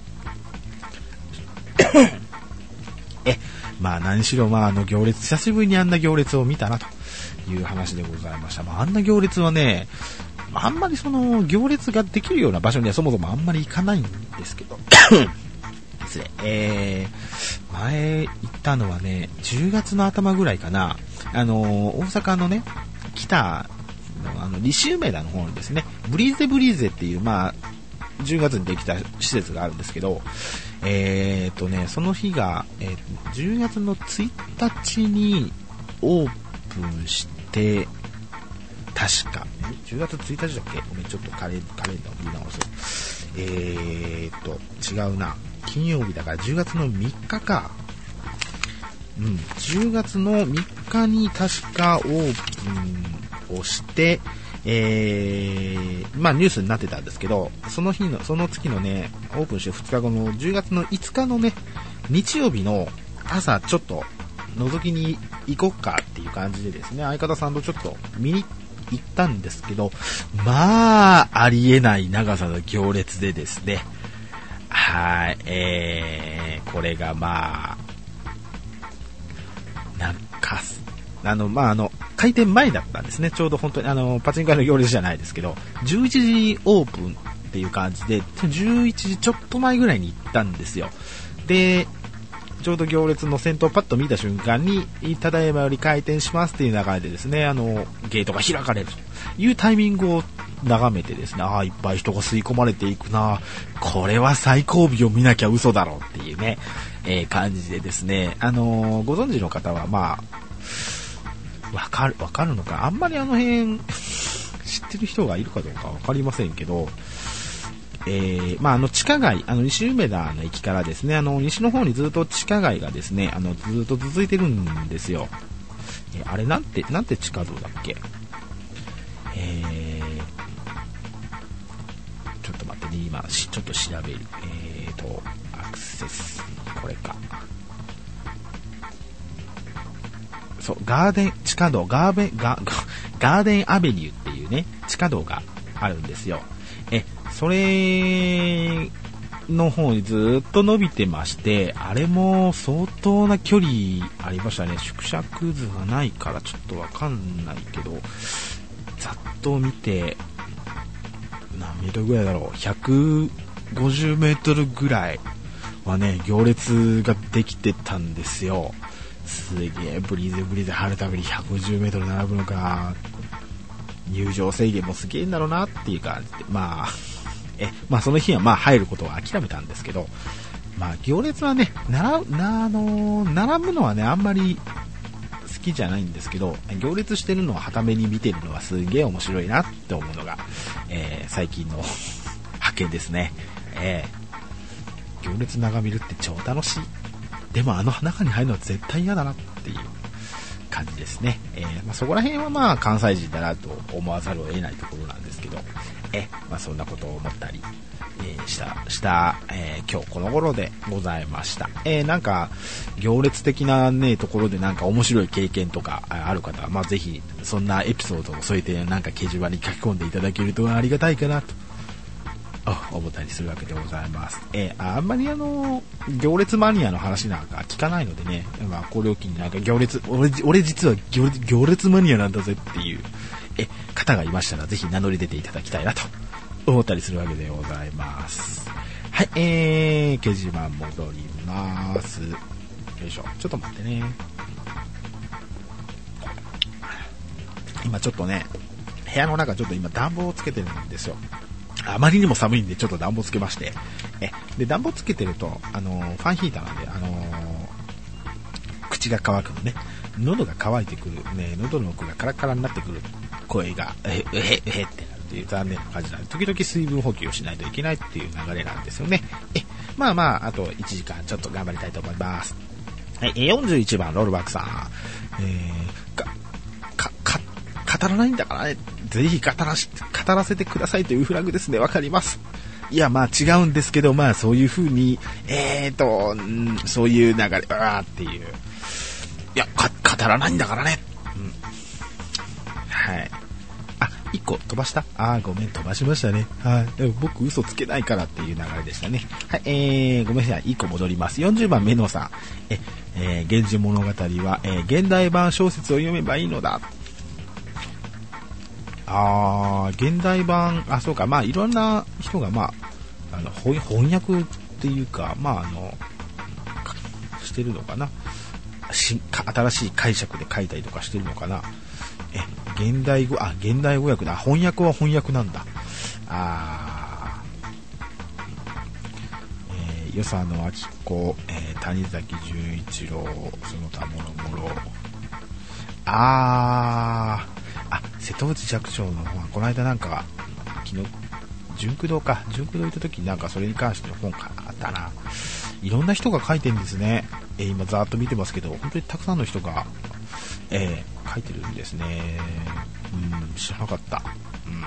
えまあ何しろ、まああの行列、久しぶりにあんな行列を見たなという話でございました。まああんな行列はね、あんまりその行列ができるような場所にはそもそもあんまり行かないんですけど失礼、えー、前行ったのはね、じゅうがつの頭ぐらいかな、あのー、大阪のね、北のあの西梅田の方にですね、ブリーゼブリーゼっていうまあじゅうがつにできた施設があるんですけど、えーとね、その日が、えー、じゅうがつのついたちにオープンして、確か、じゅうがつついたちだっけ、ごめん、ちょっとカレン、カレンダーを見直そう。えーと、違うな。金曜日だからじゅうがつのみっかか。うん、じゅうがつのみっかに確かオープンをして、えー、まあニュースになってたんですけど、その日の、その月のね、オープンしてふつかごのじゅうがつのいつかのね、日曜日の朝ちょっと覗きに行こっかっていう感じでですね、相方さんとちょっと見に行ったんですけど、まあ、ありえない長さの行列でですね、はい、えー、これがまあ、なんか、あの、まあ、あの、開店前だったんですね。ちょうど本当に、あの、パチンコ屋の行列じゃないですけど、じゅういちじにオープンっていう感じで、じゅういちじちょっと前ぐらいに行ったんですよ。で、ちょうど行列の先頭をパッと見た瞬間に、ただいまより開店しますっていう流れでですね、あの、ゲートが開かれるというタイミングを眺めてですね、ああ、いっぱい人が吸い込まれていくな、これは最後尾を見なきゃ嘘だろうっていうね、えー、感じでですね、あのー、ご存知の方はまあわかるわかるのか、あんまりあの辺知ってる人がいるかどうかわかりませんけど、えー、まああの地下街、あの西梅田の駅からですね、あの西の方にずっと地下街がですね、あのずっと続いてるんですよ。えー、あれなんてなんて地下道だっけ？えー、ちょっと待ってね、今ちょっと調べる。えーとアクセス、これか。そう、ガーデン、地下道、ガーベン、ガ、ガーデンアベニューっていうね、地下道があるんですよ。え、それの方にずっと伸びてまして、あれも相当な距離ありましたね。縮尺図がないからちょっとわかんないけど、ざっと見て、何メートルぐらいだろう、ひゃくごじゅうメートルぐらいはね、行列ができてたんですよ。すげえ、ブリーズブリーズ張るためにひゃくじゅうメートル並ぶのか。入場制限もすげえんだろうなっていう感じで、まあ、え、まあその日はまあ入ることは諦めたんですけど、まあ行列はね、なら、な、あのー、並ぶのはね、あんまり好きじゃないんですけど、行列してるのを傍目に見てるのはすげえ面白いなって思うのが、えー、最近の発見ですね。えー、行列眺めるって超楽しい。でもあの中に入るのは絶対嫌だなっていう感じですね。えーまあ、そこら辺はまあ関西人だなと思わざるを得ないところなんですけど、えまあ、そんなことを思ったり、えー、したした、えー、今日この頃でございました。えー、なんか行列的なねところでなんか面白い経験とかある方は、まあ、ぜひそんなエピソードを添えてなんか掲示板に書き込んでいただけるとありがたいかなと思ったりするわけでございます。えー、あんまりあの行列マニアの話なんか聞かないのでね、まあ、これを機になんか行列 俺, 俺実は行列行列マニアなんだぜっていうえ方がいましたらぜひ名乗り出ていただきたいなと思ったりするわけでございます。はい、えー、掲示板戻ります。よいしょ、ちょっと待ってね。今ちょっとね部屋の中ちょっと今暖房をつけてるんですよ。あまりにも寒いんでちょっと暖房つけまして、えで暖房つけてるとあのー、ファンヒーターなんであのー、口が乾くのね、喉が乾いてくるね、喉の奥がカラカラになってくる声がええええってなるという残念な感じなんで、時々水分補給をしないといけないっていう流れなんですよね。えまあまああといちじかんちょっと頑張りたいと思います。はい、よんじゅういちばんロールバックさん、えー、かかか語らないんだからね、ぜひ語らし語らせてくださいというフラグですね。わかります。いやまあ違うんですけど、まあそういう風にえーとんそういう流れあーっていう、いやか語らないんだからね、うん、はい。あいっこ飛ばした、あーごめん飛ばしましたね。はい、でも僕嘘つけないからっていう流れでしたね。はい、えー、ごめんなさい、いっこ戻ります。よんじゅうばんメノさん、ええー、源氏物語は、えー、現代版小説を読めばいいのだ。あー現代版、あそうか、まあいろんな人がまああの翻訳っていうかまああのしてるのかな、し新しい解釈で書いたりとかしてるのかな。え現代語あ現代語訳だ、翻訳は翻訳なんだ。あー、えー、与謝野明子、えー、谷崎潤一郎、その他もろもろ、あーあ、瀬戸内寂聴の本はこの間なんか昨日純駆堂か純駆堂行った時になんかそれに関しての本があったな。いろんな人が書いてるんですね。えー、今ざーっと見てますけど本当にたくさんの人が、えー、書いてるんですね。うん知らなかった。うん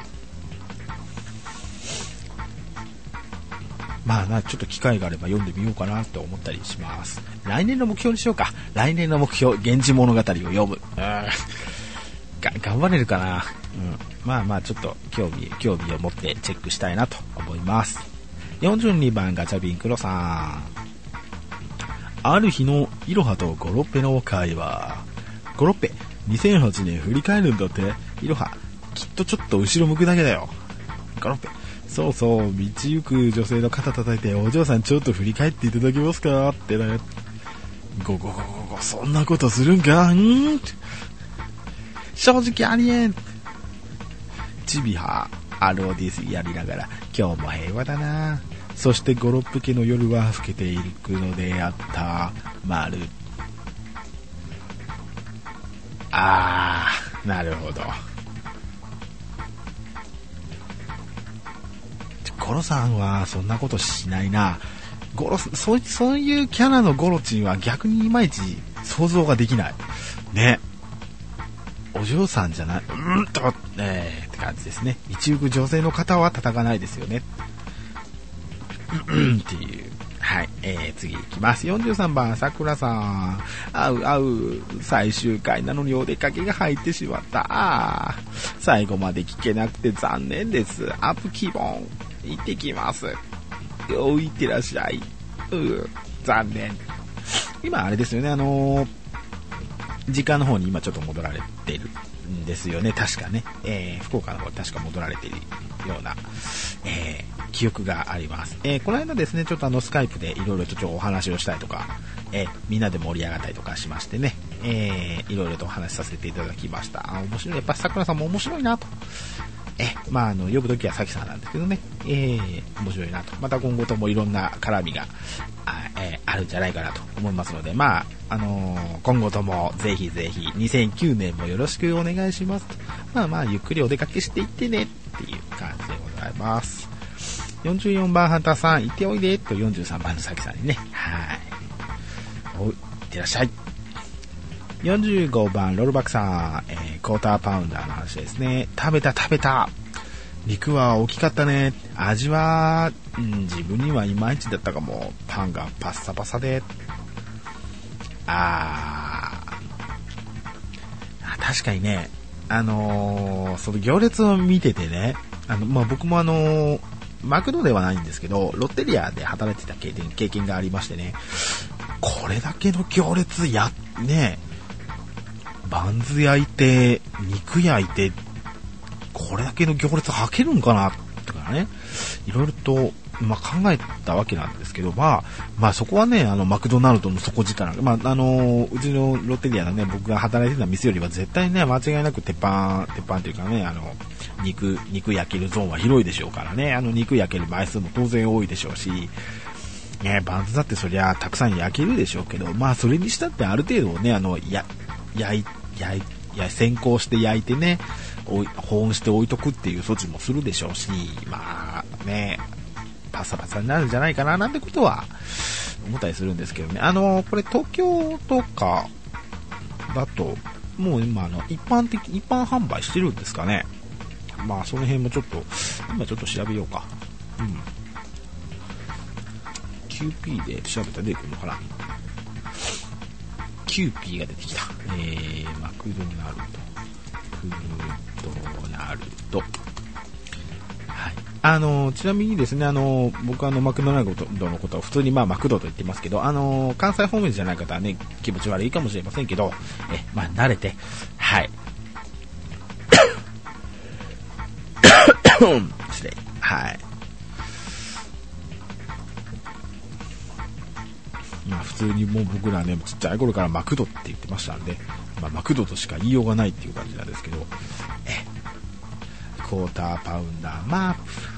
まあなちょっと機会があれば読んでみようかなと思ったりします。来年の目標にしようか。来年の目標源氏物語を読む。うん頑張れるかな、うん、まあまあちょっと興味興味を持ってチェックしたいなと思います。よんじゅうにばんガチャビンクロさん、ある日のイロハとゴロッペの会話。ゴロッペにせんはちねん振り返るんだって。イロハきっとちょっと後ろ向くだけだよ。ゴロッペそうそう、道行く女性の肩叩いてお嬢さんちょっと振り返っていただけますかってね。ゴゴゴゴゴそんなことするんかんー正直ありえん。チビハ アールオーディーシー やりながら今日も平和だな。そしてゴロップ家の夜は更けていくのであった丸。あーなるほど。ゴロさんはそんなことしないな。ゴロそう、そういうキャラのゴロチンは逆にいまいち想像ができないね。お嬢さんじゃない、うんと、えー、って感じですね。道行く女性の方は叩かないですよね。うんっていう。はい、えー、次行きます。よんじゅうさんばんさくらさん、あうあう最終回なのにお出かけが入ってしまった。最後まで聞けなくて残念です。アップキボン行ってきます。おいってらっしゃい。う残念。今あれですよね、あのー時間の方に今ちょっと戻られてるんですよね、確かね。えー、福岡の方に確か戻られているような、えー、記憶があります。えー、この間ですね、ちょっとあのスカイプでいろいろとちょっとお話をしたりとか、えー、みんなで盛り上がったりとかしましてね、えー、いろいろとお話しさせていただきました。あ、面白い。やっぱ桜さんも面白いなと。え、まあ、あの、呼ぶときはさきさんなんですけどね、えー、面白いなと。また今後ともいろんな絡みが、あ、えー、あるんじゃないかなと思いますので、まあ、あのー、今後ともぜひぜひ、にせんきゅうねんもよろしくお願いしますと。まあまあ、ゆっくりお出かけしていってねっていう感じでございます。よんじゅうよんばんハンターさん、行っておいでとよんじゅうさんばんのさきさんにね、はい。おい、いってらっしゃい。よんじゅうごばんロールバックさん、えー、クォーターパウンダーの話ですね。食べた食べた。肉は大きかったね。味は、うん、自分にはいまいちだったかも。パンがパッサパサで。あー、確かにね、あのー、その行列を見ててね、あの、まあ、僕もあのー、マクドではないんですけど、ロッテリアで働いてた経験、経験がありましてね、これだけの行列や、ね、バンズ焼いて、肉焼いて、これだけの行列はけるんかなとかね、いろいろと、まあ、考えたわけなんですけど、まあ、まあそこはね、あの、マクドナルドの底力、まあ、あの、うちのロッテリアのね、僕が働いてた店よりは絶対ね、間違いなく鉄板、鉄板というかね、あの、肉、肉焼けるゾーンは広いでしょうからね、あの、肉焼ける枚数も当然多いでしょうし、ね、バンズだってそりゃたくさん焼けるでしょうけど、まあそれにしたってある程度ね、あの、や、焼い、焼い、や先行して焼いてね、保温して置いとくっていう措置もするでしょうし、まあね、パサパサになるんじゃないかななんてことは思ったりするんですけどね。あの、これ東京とかだと、もう今あの、一般的、一般販売してるんですかね。まあその辺もちょっと、今ちょっと調べようか。うん。キューピー で調べたら出てくるのかな。キューピー が出てきた。えー、マクドナルド。フードナルド。はい。あの、ちなみにですね、あの、僕はあの、マクドナルドのことを普通にまあ、マクドと言ってますけど、あの、関西方面じゃない方はね、気持ち悪いかもしれませんけど、え、まあ、慣れて、はい。失礼。はい。まあ、普通にもう僕らね、ちっちゃい頃からマクドって言ってましたんで、まあ、マクドとしか言いようがないっていう感じなんですけど、え、クォーターパウンダーマップ。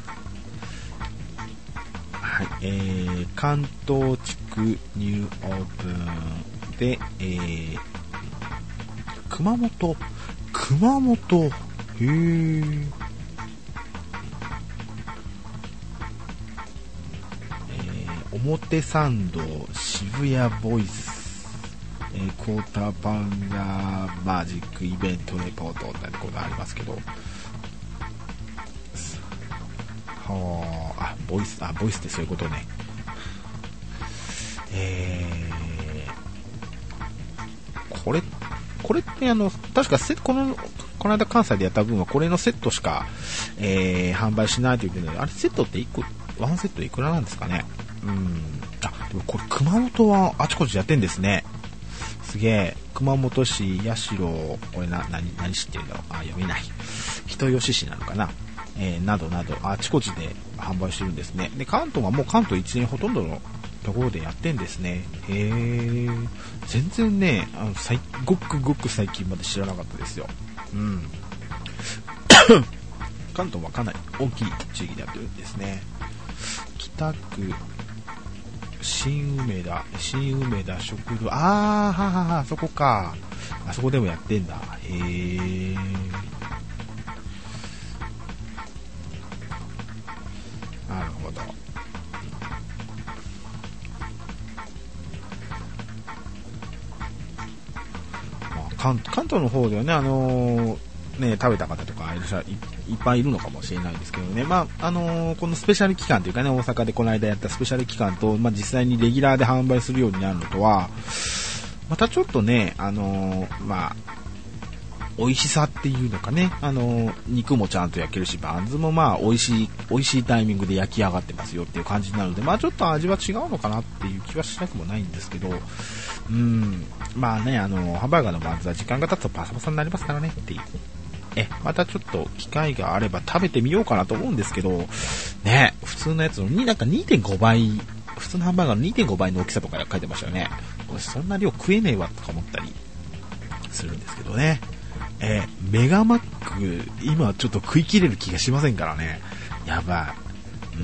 はい、えー、関東地区ニューオープンで、えー、熊本、熊本、へー。表参道渋谷ボイス、えー、クォーターパウンダーマジックイベントレポートってことがありますけど、はあ、ボイス、あ、ボイスってそういうことね。えー、これこれってあの確かセこのこの間関西でやった分はこれのセットしか、えー、販売しないということで、あれセットっていっこワンセットいくらなんですかね。うん、あ、でもこれ熊本はあちこちやってんですね。すげえ。熊本市八代、これな何何市っていうんだろう。あ、読めない。人吉市なのかな。えー、などなどあちこちで販売してるんですね。で関東はもう関東一年ほとんどのところでやってんですね。へえ。全然ね、あの最ごくごく最近まで知らなかったですよ。うん。関東はかなり大きい地域でやってるんですね。北区新梅田、新梅田食堂、あーははは、そこか。あそこでもやってんだ。へー。なるほど。まあ、関, 関東の方ではね、あのー、ね、食べた方とかいらっしゃる、いっぱいいるのかもしれないですけどね。まあ、あのー、このスペシャル期間というかね、大阪でこの間やったスペシャル期間と、まあ、実際にレギュラーで販売するようになるのとは、またちょっとね、あのー、まあ、美味しさっていうのかね、あのー、肉もちゃんと焼けるし、バンズもまあ、美味しい、美味しいタイミングで焼き上がってますよっていう感じになるので、まあ、ちょっと味は違うのかなっていう気はしなくもないんですけど、うん、まあね、あのー、ハンバーガーのバンズは時間が経つとパサパサになりますからねっていう。 え、またちょっと機会があれば食べてみようかなと思うんですけど、ね、普通のやつのになんか にてんご 倍、普通のハンバーガーの にてんご 倍の大きさとか書いてましたよね。そんな量食えねえわとか思ったりするんですけどね。えー、メガマック、今ちょっと食い切れる気がしませんからね。やばい。うん。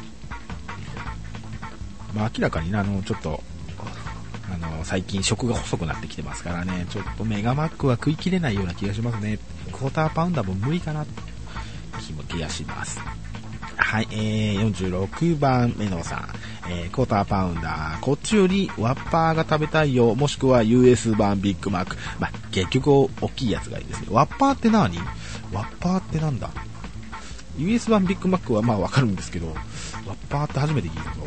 まあ明らかにね、あの、ちょっと、あの、最近食が細くなってきてますからね、ちょっとメガマックは食い切れないような気がしますね。クォーターパウンダーも無理かなって気がします。はい、えー、よんじゅうろくばんめのさん、えー、クォーターパウンダー、こっちよりワッパーが食べたいよ、もしくは ユーエス 版ビッグマック。まあ、結局大きいやつがいいですね。ワッパーって何？ワッパーってなんだ？ ユーエス 版ビッグマックはまあわかるんですけど、ワッパーって初めて聞いたぞ。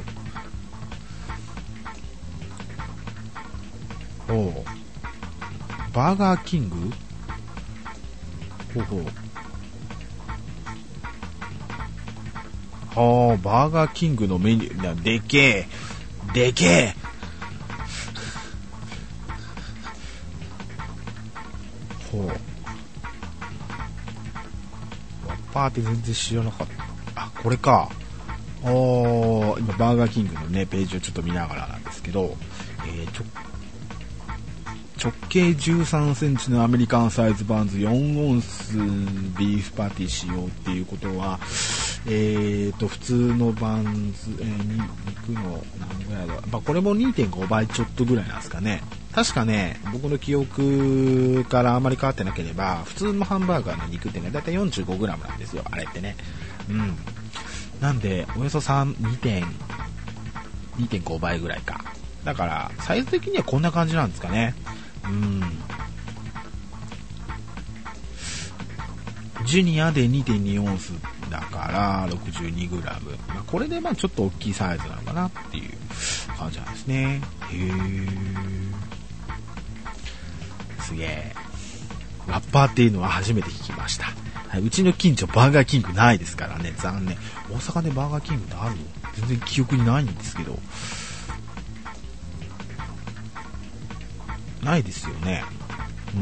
おう、バーガーキング？ほうほう。はあ、バーガーキングのメニュー、でけえ、でけえ。ほう。ワッパーって全然知らなかった。あ、これか。おー、今バーガーキングのね、ページをちょっと見ながらなんですけど、えー、ちょ直径じゅうさんセンチのアメリカンサイズバンズよんオンスビーフパティ使用っていうことは、えーと普通のバンズ、えー、肉の何ぐらいだろう、まあ、これも にてんご 倍ちょっとぐらいなんですかね。確かね、僕の記憶からあまり変わってなければ普通のハンバーガーの肉ってね、だいたい よんじゅうごグラム なんですよ、あれってね。うん。なんでおよそにてんご 倍ぐらいか。だからサイズ的にはこんな感じなんですかね。うん、ジュニアで にてんに オンスだから ろくじゅうにグラム、まあ、これでまあちょっと大きいサイズなのかなっていう感じなんですね。へー、すげえ。ワッパーっていうのは初めて聞きました。はい、うちの近所バーガーキングないですからね、残念。大阪でバーガーキングってあるの？全然記憶にないんですけど、ないですよね。うん。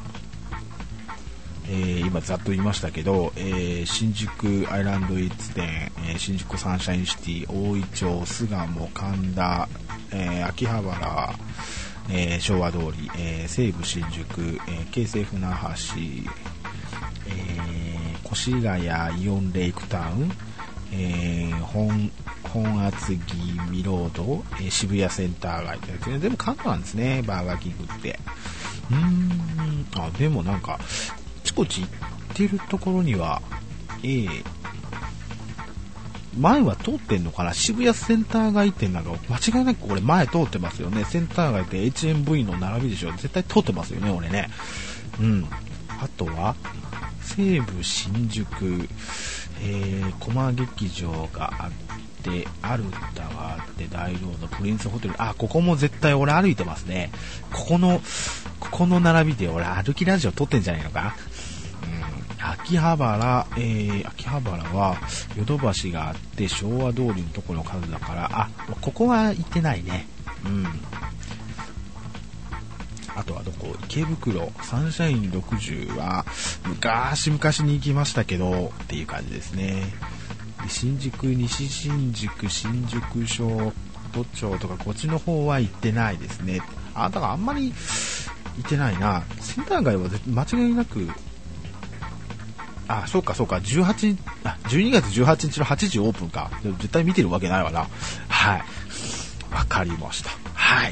えー、今ざっと言いましたけど、えー、新宿アイランドイーツ店、えー、新宿サンシャインシティ、大井町、巣鴨、神田、えー、秋葉原、えー、昭和通り、えー、西武新宿、えー、京成船橋、えー、越谷イオンレイクタウン、えー、本本厚木ミロード、えー、渋谷センター街という全部関東なんですね、バーガーキングって。うーん、あ、でもなんかちこち行ってるところには、えー、前は通ってんのかな。渋谷センター街店なんか間違いなく俺前通ってますよね。センター街って エイチエムブイ の並びでしょ。絶対通ってますよね、俺ね。うん。あとは西武新宿、えー、駒劇場があってアルタがあって大ロードプリンスホテル、あ、ここも絶対俺歩いてますね。ここのここの並びで俺歩きラジオ撮ってんじゃないのか。秋葉原、えー、秋葉原はヨドバシがあって昭和通りのところの数だから、あ、ここは行ってないね。うん。あとはどこ？池袋サンシャインろくじゅうは昔々に行きましたけどっていう感じですね。で新宿、西新宿、新宿商都庁とかこっちの方は行ってないですね。あ、だからあんまり行ってないな。センター街は間違いなく、あ、そうかそうか、じゅうはち、あ、じゅうにがつじゅうはちにちのはちじオープンか。絶対見てるわけないわな。はい。わかりました。はい。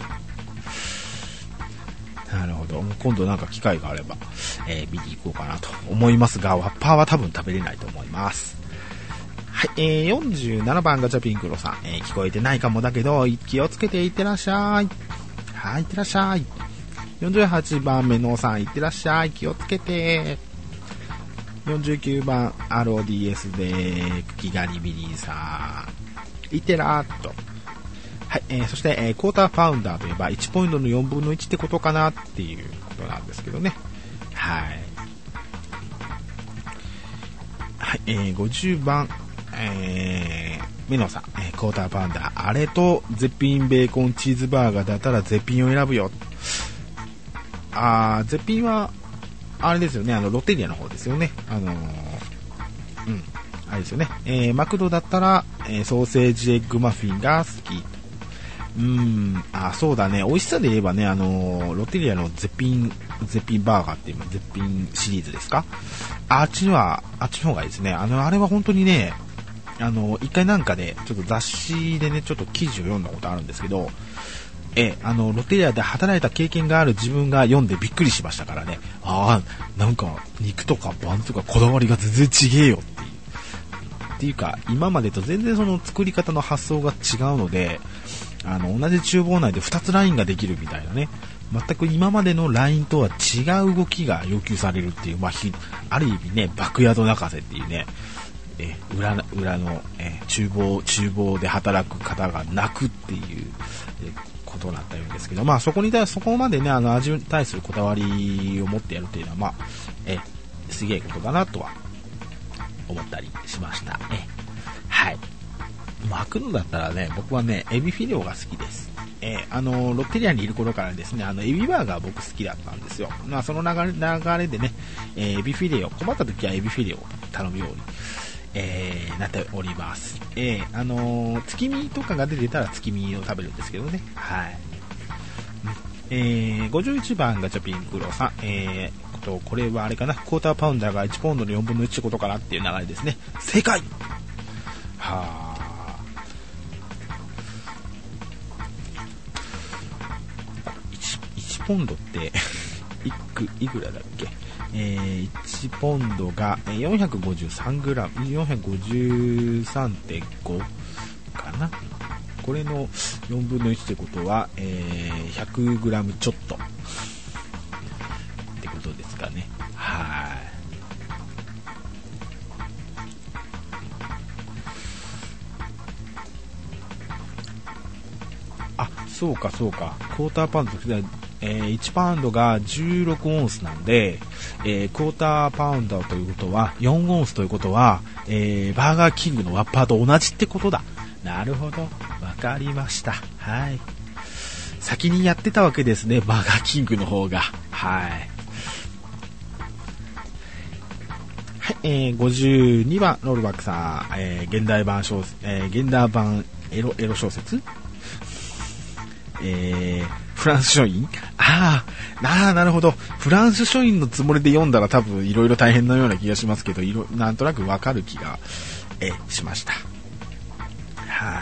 なるほど。今度なんか機会があれば、えー、見に行こうかなと思いますが、ワッパーは多分食べれないと思います。はい。えー、よんじゅうななばんガチャピンクロさん。えー、聞こえてないかもだけど、気をつけていってらっしゃい。はい、いってらっしゃい。よんじゅうはちばんめのさん、いってらっしゃい。気をつけて。よんじゅうきゅうばん アールオーディーエス で気がりビリーさん、いってらーっと。はい、えー、そして、えー、クォーターパウンダーといえばいちポイントのよんぶんのいちってことかなっていうことなんですけどね。はい。はい、えー、ごじゅうばん、えー、メノさん、えー、クォーターパウンダー、あれと絶品ベーコンチーズバーガーだったら絶品を選ぶよ。あー、絶品はあれですよね、あの、ロッテリアの方ですよね。あのー、うん。あれですよね。えー、マクドだったら、えー、ソーセージエッグマフィンが好き。うーん、あ、そうだね。美味しさで言えばね、あのー、ロッテリアの絶品、絶品バーガーっていう、絶品シリーズですか？あっちは、あっちの方がいいですね。あの、あれは本当にね、あの、一回なんかで、ちょっと雑誌でね、ちょっと記事を読んだことあるんですけど、え、あの、ロッテリアで働いた経験がある自分が読んでびっくりしましたからね。ああ、なんか、肉とかバンズとかこだわりが全然違えよっていう。っていうか、今までと全然その作り方の発想が違うので、あの、同じ厨房内でふたつラインができるみたいなね。全く今までのラインとは違う動きが要求されるっていう、まあ、ある意味ね、バックヤード泣かせっていうね、え裏、裏の、え厨房、厨房で働く方が泣くっていう、えことになったようですけど、まあそこに対そこまでね、あの味に対するこだわりを持ってやるっていうのは、まあ、えすげえことだなとは思ったりしました。えはい。マクドだったらね、僕はね、エビフィレオが好きです。えー、あの、ロッテリアにいる頃からですね、あの、エビバーガー僕好きだったんですよ。まあ、その流れ、流れでね、えー、エビフィレオ、困った時はエビフィレオを頼むように、えー、なっております。えー、あのー、月見とかが出てたら月見を食べるんですけどね。はい。えー、ごじゅういちばんガチャピンクロさん、えー、と、これはあれかな、クォーターパウンダーがいちポンドのよんぶんのいちってことかなっていう流れですね。正解はー。ポンドっていくいくらだっけ、えー、いちポンドが よんひゃくごじゅうさんグラム よんひゃくごじゅうさんてんご かな。これのよんぶんのいちってことは、えー、ひゃくグラム ちょっとってことですかね。はい。あ、そうかそうか、クォーターパウンドえー、いちパウンドがじゅうろくオンスなんで、えー、クォーターパウンドということはよんオンスということは、えー、バーガーキングのワッパーと同じってことだ。なるほど、わかりました。はい、先にやってたわけですね、バーガーキングの方が。はい、はい、えー、ごじゅうにばんロールバックさん、えー、現代版小説、えー、現代版エロエロ小説、えーフランス書院、あーあーなるほど、フランス書院のつもりで読んだら多分いろいろ大変なような気がしますけど、いろなんとなくわかる気がえしました。はい、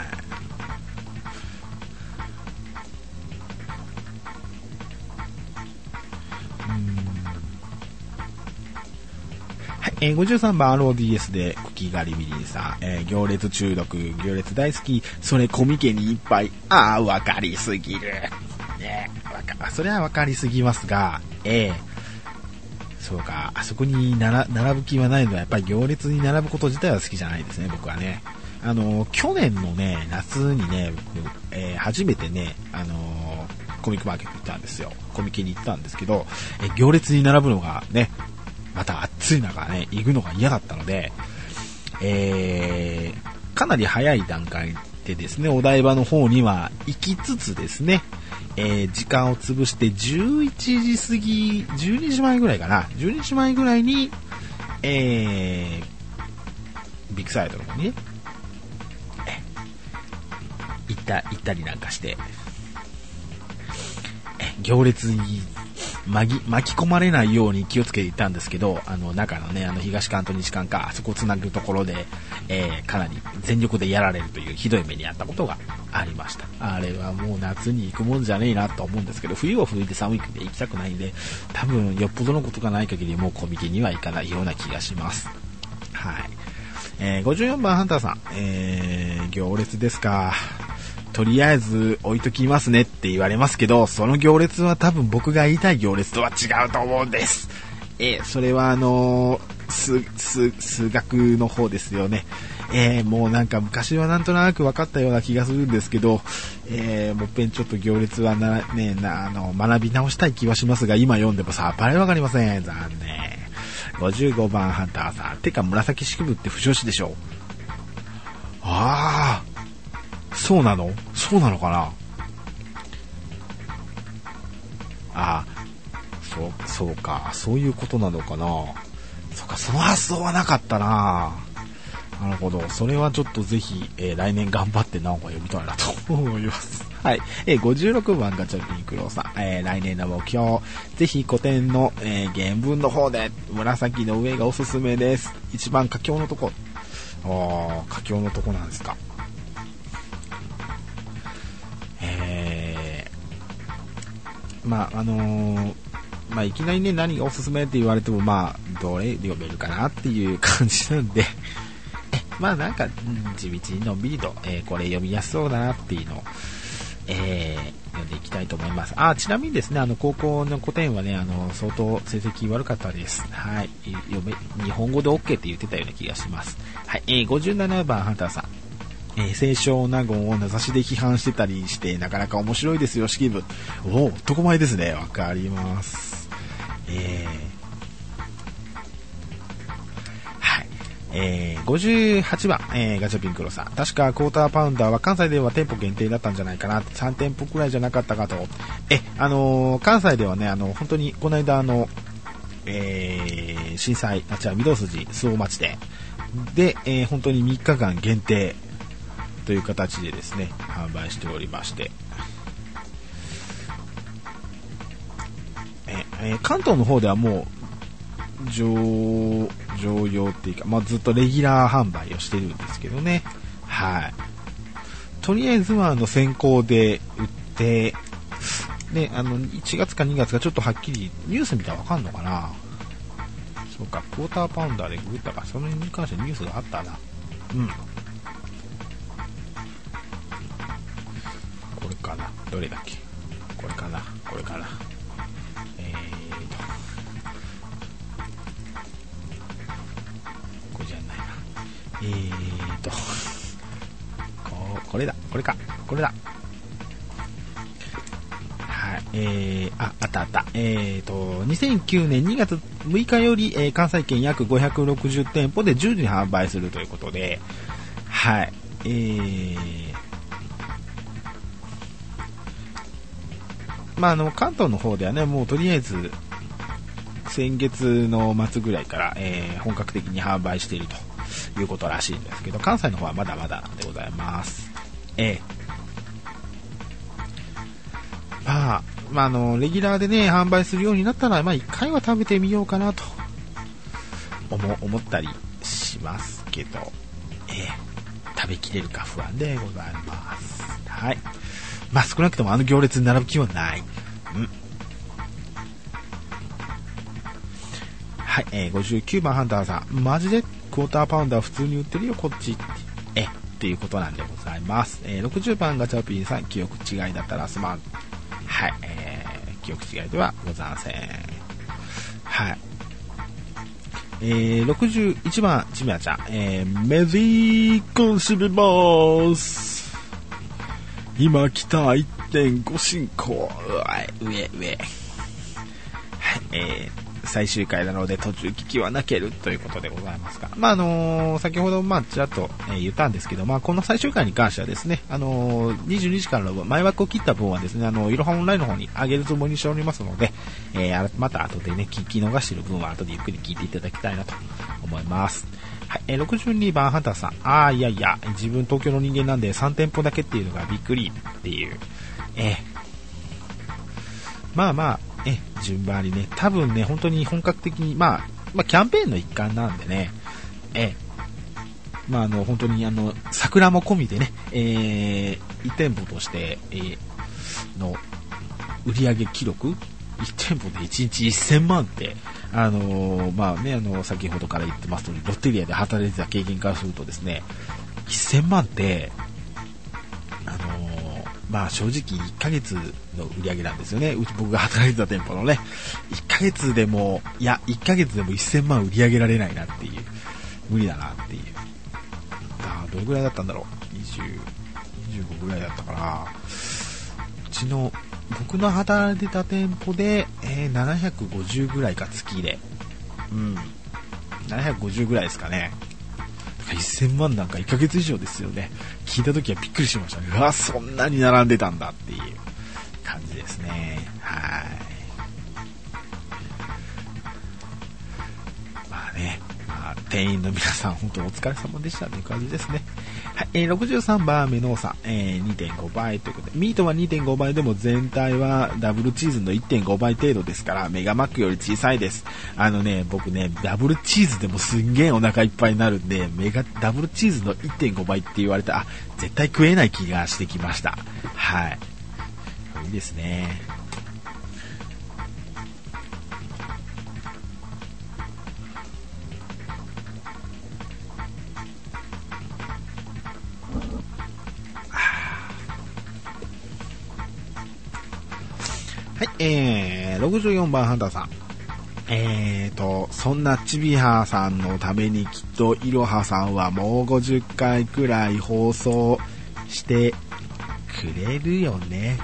はい、えー、ごじゅうさんばん アールオーディーエス でクキガリビリンさん、えー、行列中毒、行列大好き、それコミケにいっぱい、あーわかりすぎるね、わかそれはわかりすぎますが、えー、そうか、あそこになら並ぶ気はないのはやっぱり行列に並ぶこと自体は好きじゃないですね、僕はね。あの去年のね夏にね、えー、初めてね、あのー、コミックマーケット行ったんですよ。コミケに行ったんですけど、えー、行列に並ぶのがね、また暑い中ね行くのが嫌だったので、えー、かなり早い段階でですね、お台場の方には行きつつですね、えー、時間を潰してじゅういちじ過ぎ、じゅうにじまえぐらいかな、じゅうにじまえぐらいに、えー、ビッグサイトの方にね、行った、行ったりなんかして、え行列に巻き、巻き込まれないように気をつけていったんですけど、あの中のね、あの東館と西館か、あそこをつなぐところで、えー、かなり全力でやられるというひどい目にあったことがありました。あれはもう夏に行くもんじゃねえなと思うんですけど、冬は冬で寒い国で行きたくないんで、多分よっぽどのことがない限りもうコミケには行かないような気がします。はい。えー、ごじゅうよんばんハンターさん、えー、行列ですか。とりあえず置いときますねって言われますけど、その行列は多分僕が言いたい行列とは違うと思うんです。えー、それはあのー、数、数、数学の方ですよね。えー、もうなんか昔はなんとなく分かったような気がするんですけど、えー、もっぺんちょっと行列はな、ね、な、あの、学び直したい気はしますが、今読んでもさっぱりわかりません。残念。ごじゅうごばんハンターさん。てか紫式部って不女子でしょ。ああ。そうなの？そうなのかな。ああ、 そう、そうか、そういうことなのかな。そうか、その発想はなかったな。なるほど。それはちょっとぜひ、えー、来年頑張って何か読みたいなと思います。はい。えー、ごじゅうろくばんガチャピンクロウさん。えー、来年の目標。ぜひ古典の、えー、原文の方で、紫の上がおすすめです。一番佳境のとこ。あー、佳境のとこなんですか。えー、まあ、あのー、まあ、いきなりね、何がおすすめって言われても、まあ、どれ読めるかなっていう感じなんで、まあなんか、うん、地道にのんびりと、えー、これ読みやすそうだなっていうのを、えー、読んでいきたいと思います。あ、ちなみにですね、あの、高校の古典はね、あの、相当成績悪かったです。はい。読め、日本語で OK って言ってたような気がします。はい。えー、ごじゅうななばん、ハンターさん。えー、清少納言を名指しで批判してたりして、なかなか面白いですよ、式部。おー、男前ですね。わかります。えー、えー、ごじゅうはちばん、えー、ガチャピンクロさん。確かクォーターパウンダーは関西では店舗限定だったんじゃないかな。さんてんぽくらいじゃなかったかと。え、あのー、関西ではね、あの、本当にこの間あの、えー、震災、あ、違う、御堂筋、周防町で、で、えー、本当にみっかかん限定という形でですね、販売しておりまして、え、えー、関東の方ではもう、上、常用っていうか、まあ、ずっとレギュラー販売をしてるんですけどね。はい。とりあえずはあの先行で売って、ね、あのいちがつかにがつかちょっとはっきりニュース見たらわかんのかな。そうか、クォーターパウンダーでググったか、それに関してニュースがあったな。うん。これかな。どれだっけ。これかな。これかな。えーと。これじゃないな。えーと。こ、これだ。これか。これだ。はい。えー、あ、あったあった。えーと、にせんきゅうねんにがつむいかより、えー、関西圏約ごひゃくろくじゅうてんぽで順次販売するということで、はい。えー、まあ、あの、関東の方ではね、もうとりあえず、先月の末ぐらいから、えー、本格的に販売しているということらしいんですけど、関西の方はまだまだでございます。えー、まあ、まあ、あの、レギュラーでね、販売するようになったら、まあ、一回は食べてみようかなと思、思ったりしますけど、えー、食べきれるか不安でございます。はい。まあ、少なくともあの行列に並ぶ気はない。うん。はい、えー、ごじゅうきゅうばんハンターさん。マジでクォーターパウンダー普通に売ってるよ、こっちって。え、っていうことなんでございます。えー、ろくじゅうばんガチャピンさん。記憶違いだったらすまん。はい、えー、記憶違いではございません。はい。えー、ろくじゅういちばん、ちみやちゃん。えー、メディーコンシビバース。今来た いってんご 進行。う上、上。はい、えー、最終回なので途中聞きはなけるということでございますが、まああのー、先ほどまあちらっと、えー、言ったんですけど、まあこの最終回に関してはですね、あのー、にじゅうにじからの前枠を切った分はですね、あのいろはオンラインの方に上げるつもりにしておりますので、えー、また後でね聞き逃している分は後でゆっくり聞いていただきたいなと思います。はい、えー、ろくじゅうにばんハンターさん。あーいやいや、自分東京の人間なんでさんてんぽだけっていうのがびっくりっていう、えー、まあまあえ順番にね、多分ね、本当に本格的に、まあ、まあ、キャンペーンの一環なんでね、えまあ、あの、本当にあの、桜も込みでね、えー、いち店舗として、えー、の、売上記録 ?いち 店舗でいちにちせんまんって、あのー、まあね、あの、先ほどから言ってます通り、ロッテリアで働いてた経験からするとですね、せんまんって、あのー、まあ正直いっかげつの売り上げなんですよね。僕が働いてた店舗のね。いっかげつでも、いや、いっかげつでもせんまん売り上げられないなっていう。無理だなっていう。あどれぐらいだったんだろう。にじゅう、にじゅうごぐらいだったかな。うちの、僕の働いてた店舗で、えー、ななひゃくごじゅうぐらいか月で。うん。ななひゃくごじゅうぐらいですかね。せんまんなんかいっかげつ以上ですよね。聞いた時はびっくりしました。うわ、そんなに並んでたんだっていう感じですね。はい。 ね。まあ、店員の皆さん本当お疲れ様でしたという感じですね。はい、えー、ろくじゅうさんばんメノーさん、えー、にてんごばいということで、ミートは にてんごばいでも全体はダブルチーズの いってんごばい程度ですから、メガマックより小さいです。あのね、僕ね、ダブルチーズでもすんげーお腹いっぱいになるんで、メガ、ダブルチーズの いってんごばいって言われたら、あ、絶対食えない気がしてきました。はい。いいですね。はい、えー、ろくじゅうよんばんハンターさん。えーと、そんなちびはさんのためにきっといろはさんはもうごじゅっかいくらい放送してくれるよね。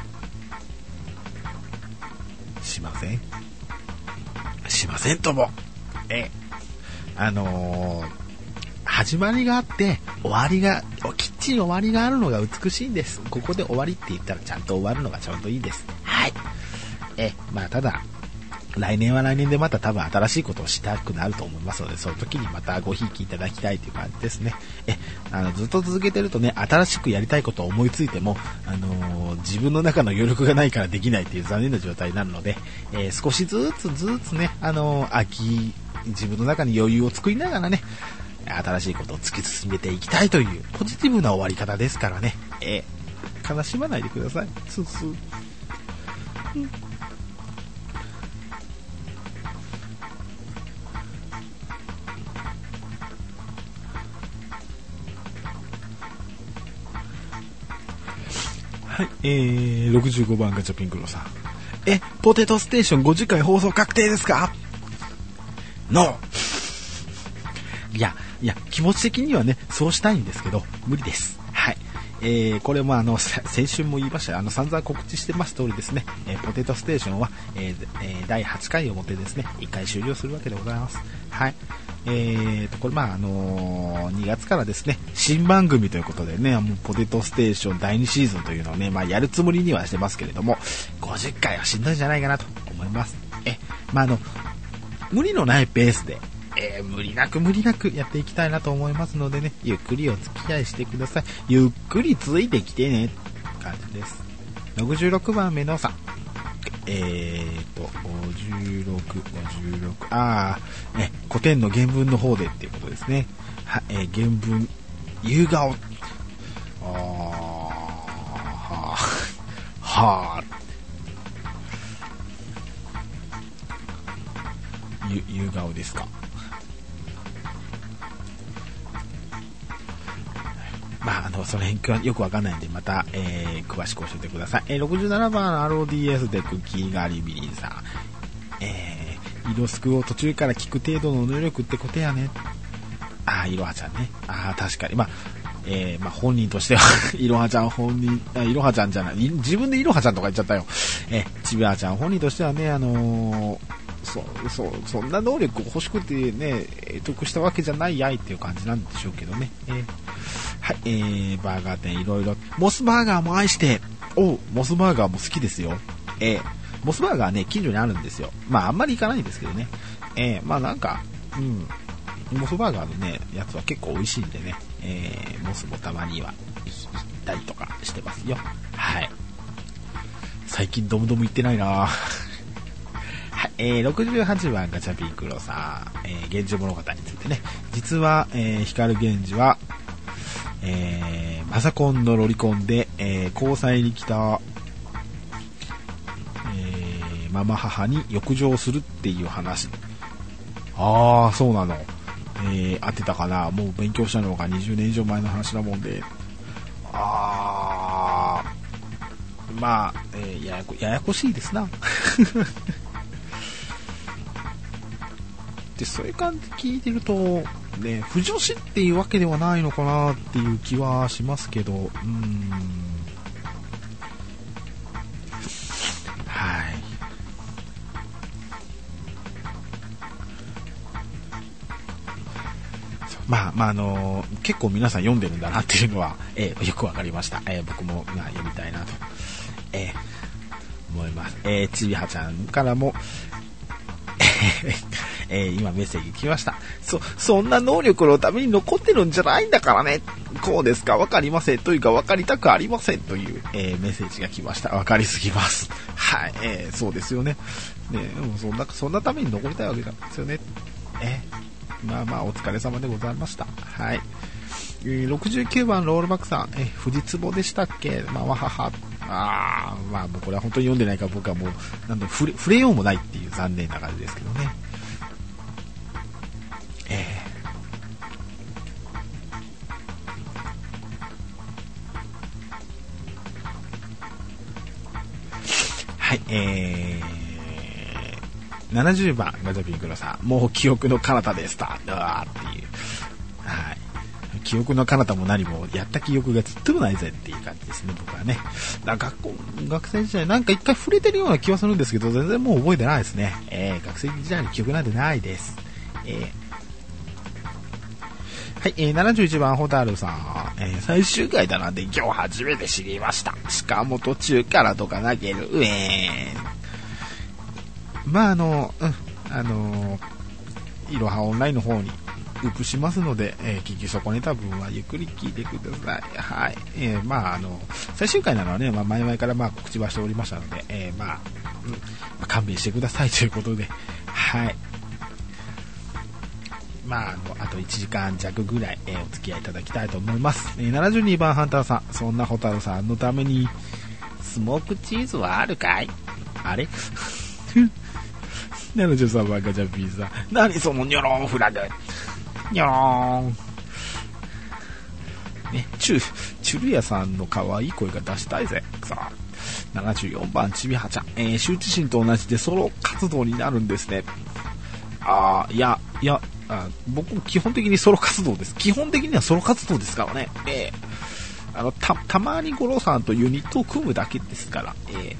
しませんしませんとも。え、あのー、始まりがあって終わりが、きっちり終わりがあるのが美しいんです。ここで終わりって言ったらちゃんと終わるのがちょうどいいです。はい。え、まあただ、来年は来年でまた多分新しいことをしたくなると思いますので、その時にまたごひいきいただきたいという感じですね。え、あの、ずっと続けてるとね、新しくやりたいことを思いついても、あのー、自分の中の余力がないからできないっていう残念な状態になるので、えー、少しずつずつね、あのー、秋、自分の中に余裕を作りながらね、新しいことを突き進めていきたいというポジティブな終わり方ですからね、えー、悲しまないでください。スースー。うん、はい、えー、ろくじゅうごばんガチャピンクロさん。え、ポテトステーションごじゅっかい放送確定ですか？ ノー。いや、いや、気持ち的にはね、そうしたいんですけど、無理です。はい。えー、これもあの、先週も言いましたあの、散々告知してます通りですね、えー、ポテトステーションは、えーえー、だいはちかいをもってですね、いっかい終了するわけでございます。はい。えーと、これまああのー、にがつからですね、新番組ということでね、もうポテトステーションだいにシーズンというのをね、まあやるつもりにはしてますけれども、ごじゅっかいはしんどいんじゃないかなと思います。え、まああの、無理のないペースで、えー、無理なく無理なくやっていきたいなと思いますのでね、ゆっくりお付き合いしてください。ゆっくりついてきてねって感じです。ろくじゅうろくばんメノさん。えーと、ごじゅうろく、ごじゅうろく、あー、え、古典の原文の方でっていうことですね。は、えー、原文、夕顔。あー、はー、はー。ゆ、夕顔ですか。まあ、あの、その辺はよくわかんないんで、また、えー、詳しく教えてください。えー、ろくじゅうななばん アールオーディーエス でクッキーガリビリンさん。えー、色スクを途中から聞く程度の能力ってことやね。あー、いろはちゃんね。あー、確かに。まあ、えー、まあ、本人としては、いろはちゃん本人、あ、いろはちゃんじゃない。自分でいろはちゃんとか言っちゃったよ。えー、ちびはちゃん本人としてはね、あのー、そう、そう、そんな能力欲しくてね、得したわけじゃないやいっていう感じなんでしょうけどね。えーはい、えー、バーガー店いろいろ。モスバーガーも愛して、おう、モスバーガーも好きですよ。えー、モスバーガーね、近所にあるんですよ。まあ、あんまり行かないんですけどね。えー、まあなんか、うん、モスバーガーのね、やつは結構美味しいんでね、えー、モスもたまには行ったりとかしてますよ。はい。最近ドムドム行ってないなはい、えー、ろくじゅうはちばんガチャピンクロさん、えー、源氏物語についてね。実は、えー、光源氏は、えー、マサコンのロリコンで、えー、交際に来た、えー、ママ母に浴場するっていう話。あー、そうなの。えー、合ってたかな。もう勉強したのがにじゅうねん以上前の話なもんで。あー、まあ、えー、ややこ、ややこしいですな。で、そういう感じ聞いてると、ね、不女子っていうわけではないのかなっていう気はしますけど、うーん。はい。まあ、まあ、あのー、結構皆さん読んでるんだなっていうのは、えー、よくわかりました。えー、僕も、まあ、読みたいなと、えー、思います。えー、ちびはちゃんからも、 えー、今メッセージ来ました。そ、そんな能力のために残ってるんじゃないんだからね。こうですか、わかりません。というか、わかりたくありません。という、えー、メッセージが来ました。わかりすぎます。はい、えー、そうですよね。ね、でもそんな、そんなために残りたいわけなんですよね。えー、まあまあ、お疲れ様でございました。はい。ろくじゅうきゅうばんロールバックさん、え、藤壺でしたっけ、まあ、わはは。あー、まあ、もうこれは本当に読んでないから僕はもう、なんだ触れ、触れようもないっていう残念な感じですけどね。えー、はい、えー、ななじゅうばんガチャピンクロさん、もう記憶の彼方でした。うわーっていう。はい。記憶の彼方も何もやった記憶がずっともないぜっていう感じですね、僕はね。だから学校、学生時代なんか一回触れてるような気はするんですけど、全然もう覚えてないですね。えー、学生時代の記憶なんてないです。えー、はい、えー、ななじゅういちばんホタルさん、えー、最終回だなんて今日初めて知りました。しかも途中からとか投げる。うえー。まああの、うん、あのー、いろはオンラインの方にウープしますので、えー、聞き損ねた分はゆっくり聞いてください。はい。えー、まあ、あの、最終回なのはね、まあ、前々からまあ、告知はしておりましたので、えー、まあ、うん、まあ、勘弁してくださいということで、はい。まあ、あの、あといちじかん弱ぐらい、えー、お付き合いいただきたいと思います。えー、ななじゅうにばんハンターさん、そんなホタルさんのために、スモークチーズはあるかい？あれななじゅうさんばんガチャピーさん、何そのニョロンフラグ。にょーん。ね、チュ、チュルヤさんの可愛い声が出したいぜ。さあ、ななじゅうよんばんちびはちゃん、えー、羞恥心と同じでソロ活動になるんですね。あー、いや、いや、あ僕も基本的にソロ活動です。基本的にはソロ活動ですからね。えー、あの、た、たまにゴロさんとユニットを組むだけですから、え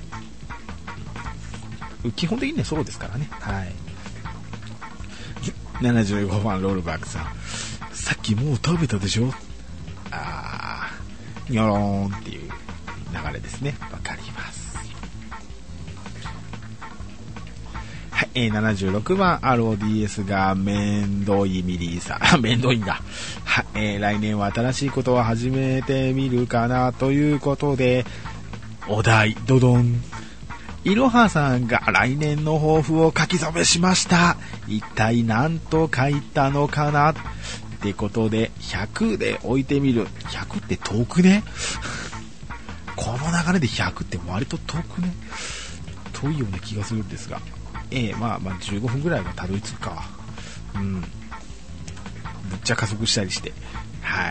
ー、基本的にはソロですからね。はい。ななじゅうごばんロールバックさん、さっきもう食べたでしょ。あー、ニョローンっていう流れですね。わかります。はい、えー、ななじゅうろくばん アールオーディーエス がめんどいミリーさんめんどいんだ。はい、えー、来年は新しいことを始めてみるかなということで、お題ドドン、いろはさんが来年の抱負を書き初めしました。一体何と書いたのかなってことで、ひゃくで置いてみる。ひゃくって遠くねこの流れでひゃくって割と遠くね、遠いような気がするんですが、ええー、まあまあじゅうごふんぐらいはたどり着くか。うん。ぶっちゃ加速したりして。はい。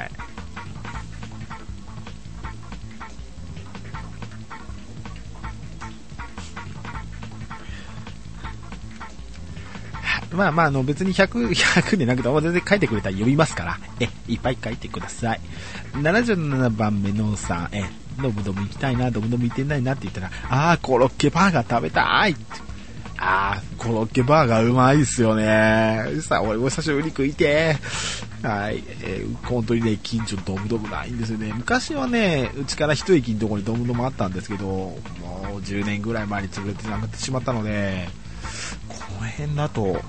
まあまあ、あの別にひゃく、ひゃくでなくても全然書いてくれたら読みますから、え、いっぱい書いてください。ななじゅうななばんめのさん、え、ドムドム行きたいな、ドムドム行ってないなって言ったら、あー、コロッケバーガー食べたいって。あー、コロッケバーガーうまいっすよね。さあ、俺も久しぶりに食いてー。はい、えー、本当にね、近所ドムドムないんですよね。昔はね、うちから一駅のところにドムドムあったんですけど、もうじゅうねんぐらい前に潰れてなくなってしまったので、この辺だと、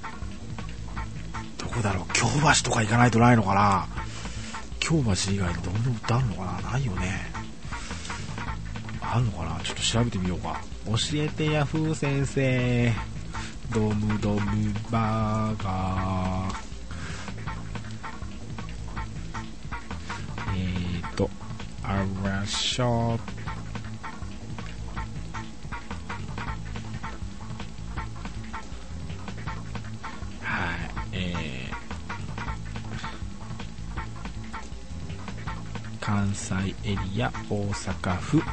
どこだろう、京橋とか行かないとないのかな。京橋以外にドムドムってあるのかな。ないよね。あるのかな。ちょっと調べてみようか。教えてヤフー先生。ドムドムバーガー。えーと、アラショップ。はい、えー、関西エリア、大阪府。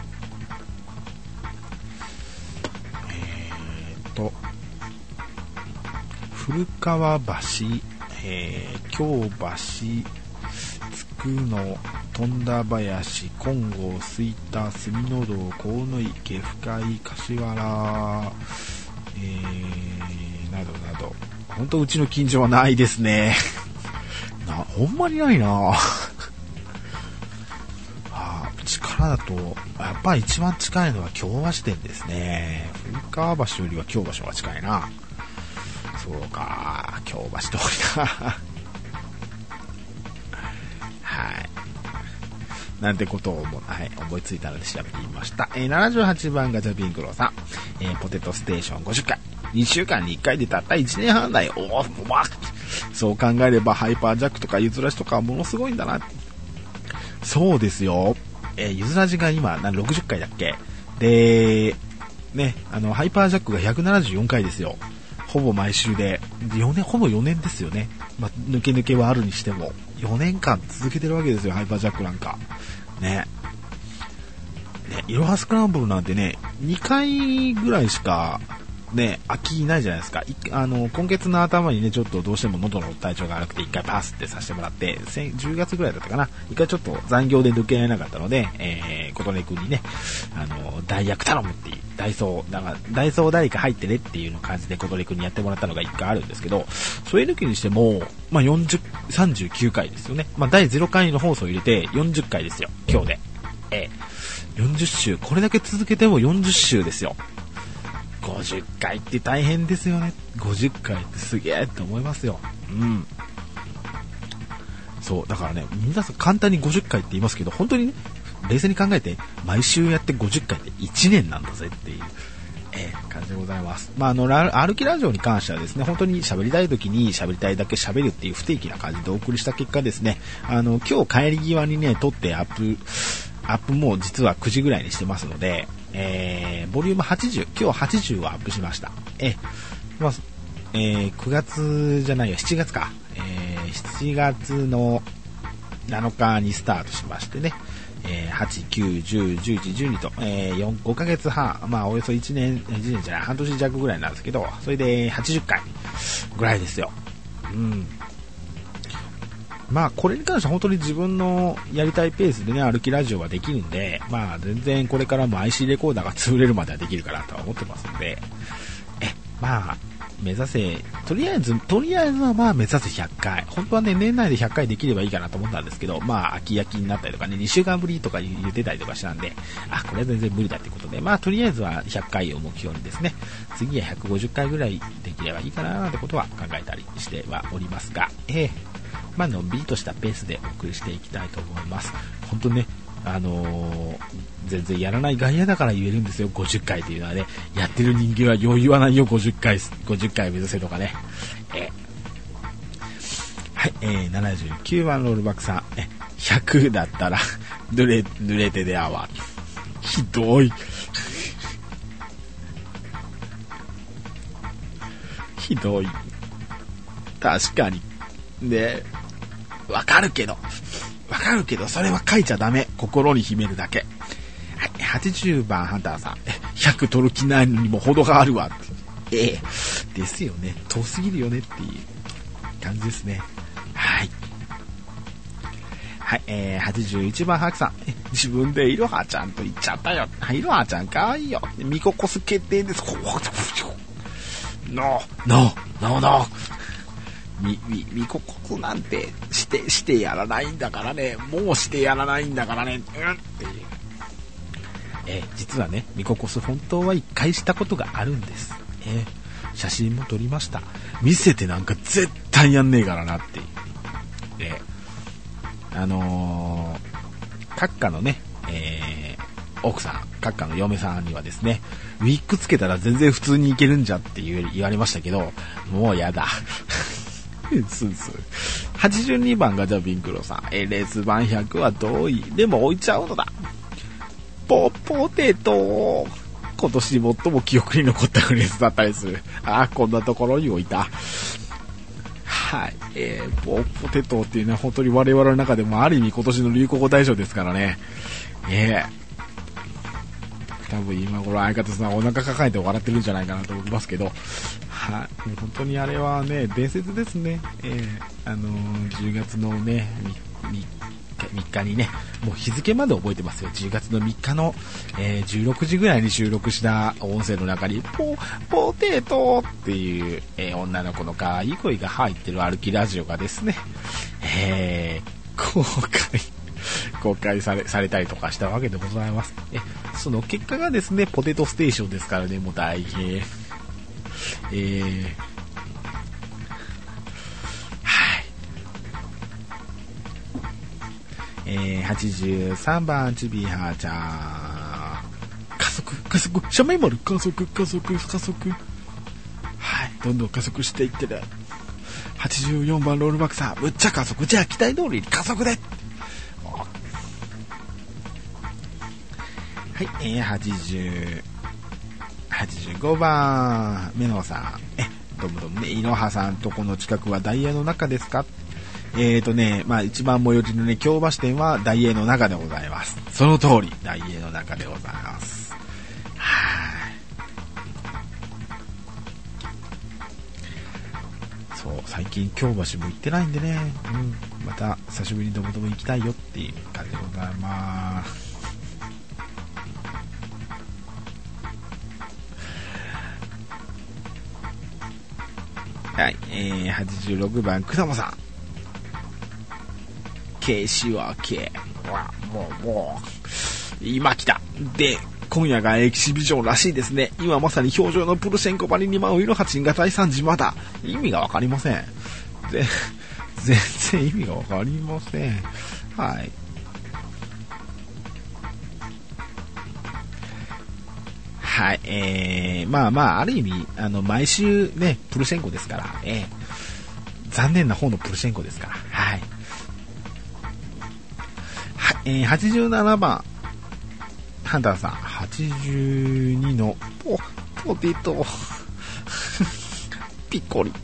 古川橋、えー、京橋、つくの、富田林、金剛、吹田、住の道、河野池、深井、柏原、えー、などなど。本当うちの近所はないですね。な、ほんまにないなあ。うちからだと、やっぱり一番近いのは京橋店ですね。古川橋よりは京橋が近いな。 そうか、京橋通りだ。はい。なんてことを思,、はい、思いついたので調べてみました。えー、ななじゅうはちばんガチャピンクロさん、えー、ポテトステーションごじゅっかい。にしゅうかんにいっかいでたったいちねんはんだよ。おー、まあ、そう考えればハイパージャックとかゆずらしとかはものすごいんだな。そうですよ。えー、ゆずらじが今、ろくじゅっかいだっけで、ね、あの、ハイパージャックがひゃくななじゅうよんかいですよ。ほぼ毎週で。よねん、ほぼよねんですよね。まあ、抜け抜けはあるにしても。よねんかん続けてるわけですよ、ハイパージャックなんか。ね。ね、いろはスクランブルなんてね、にかいぐらいしか、ね、空きないじゃないですか。あの、今月の頭にね、ちょっとどうしても喉の体調が悪くて一回パスってさせてもらって、じゅうがつぐらいだったかな。一回ちょっと残業で抜けられなかったので、えー、琴音くんにね、あの、代役頼むっていう、ダイソー、だから、ダイソー誰か入ってねっていうの感じで琴音くんにやってもらったのが一回あるんですけど、それ抜きにしても、まあ、よんじゅう、さんじゅうきゅうかいですよね。まあ、だいゼロかいの放送を入れてよんじゅっかいですよ、今日で。えー、よんじゅっしゅう、これだけ続けてもよんじゅっしゅうですよ。ごじゅっかいって大変ですよね。ごじゅっかいってすげえって思いますよ。うん。そう、だからね、皆さん簡単にごじゅっかいって言いますけど、本当にね、冷静に考えて、毎週やってごじゅっかいっていちねんなんだぜっていう、えー、感じでございます。まあ、あの、歩きラジオに関してはですね、本当に喋りたい時に喋りたいだけ喋るっていう不定期な感じでお送りした結果ですね、あの、今日帰り際にね、撮ってアップ、アップも実はくじぐらいにしてますので、えー、ボリュームはちじゅう、今日はちじゅうをアップしました。え、まあ、えー、くがつじゃないよ、しちがつか。えー、しちがつのなのかにスタートしましてね、えー、はち、きゅう、じゅう、じゅういち、じゅうにと、えー、よん、ごかげつはん、まあ、およそいちねん、いちねんじゃない、半年弱ぐらいなんですけど、それではちじゅっかいぐらいですよ。うん。まあこれに関しては本当に自分のやりたいペースでね歩きラジオはできるんで、まあ全然これからも アイシー レコーダーが潰れるまではできるかなとは思ってますので、えまあ目指せとりあえずとりあえずはまあ目指せひゃっかい、本当はね年内でひゃっかいできればいいかなと思ったんですけど、まあ秋焼きになったりとかねにしゅうかんぶりとか言ってたりとかしたんで、あこれは全然無理だってことで、まあとりあえずはひゃっかいを目標にですね、次はひゃくごじゅっかいぐらいできればいいかななんてことは考えたりしてはおりますが、えーまあのんびりとしたペースでお送りしていきたいと思います。本当ね、あのー、全然やらない外野だから言えるんですよ。ごじゅっかいというのはね、やってる人間は余裕はないよ。ごじゅっかい、ごじゅっかい目指せとかね。えはい、えー、ななじゅうきゅうばんロールバックさん、えひゃくだったら濡れ濡れてであわ。ひどい。ひどい。確かに。で、わかるけど、わかるけど、それは書いちゃダメ。心に秘めるだけ。はい、はちじゅうばんハンターさん。ひゃく取る気ないのにも程があるわって。ええ、ですよね。遠すぎるよねっていう感じですね。はい。はい、えー、はちじゅういちばんハクさん。自分でいろはちゃんと言っちゃったよ。いろはちゃんかわいいよ。ミココス決定です。ノー、ノー、ノー、ノー。み、み、みここくなんてして、してやらないんだからね。もうしてやらないんだからね。うんっていう。えー、実はね、みここす本当は一回したことがあるんです。えー、写真も撮りました。見せてなんか絶対やんねえからなっていう。で、あのー、閣下のね、えー、奥さん、閣下の嫁さんにはですね、ウィッグつけたら全然普通にいけるんじゃって言われましたけど、もうやだ。そうそう。はちじゅうにばんガチャピンクロさん。え、レース版ひゃくは遠い。でも置いちゃうのだ。ポ、ポテト。今年最も記憶に残ったフレーズだったりする。ああ、こんなところに置いた。はい。えー、ポ、ポテトっていうのは本当に我々の中でもある意味今年の流行語大賞ですからね。えー、多分今頃相方さんお腹抱えて笑ってるんじゃないかなと思いますけど、はい、本当にあれはね伝説ですね。えー、あのー、じゅうがつのねみっかにね、もう日付まで覚えてますよ。じゅうがつのみっかの、えー、じゅうろくじぐらいに収録した音声の中にポポテトっていう、えー、女の子の可愛い声が入ってる歩きラジオがですね、えー、公開公開され、されたりとかしたわけでございます。え、その結果がですね、ポテトステーションですからね、もう大変。えー、 えー、はちじゅうさんばんちびはちゃん、加速加速シャメイマル加速加速加速、はい、どんどん加速していってる。はちじゅうよんばんロールバックさん、むっちゃ加速、じゃあ期待通りに加速で。はい、えー、はちじゅう、はちじゅうごばんメノさん、えどうもどうもね、いろはさんとこの近くはダイエーの中ですか。えーとね、まあ一番最寄りのね、京橋店はダイエーの中でございます。その通り、ダイエーの中でございます。はい。そう、最近京橋も行ってないんでね、うん、また久しぶりにどもども行きたいよっていう感じでございます。はい、えー、はちじゅうろくばんくだもさん、消し分け、もうもう今来たで、今夜がエキシビジョンらしいですね。今まさに表情のプルシェンコばりに舞う色はちが第三次まだ意味がわかりません。で全然意味がわかりません。はい、はい、えー、まあまあある意味あの毎週ねプルシェンコですから、えー、残念な方のプルシェンコですから、はい、は, えー、はちじゅうななばんハンターさん、はちじゅうにのポポテトピッコリ、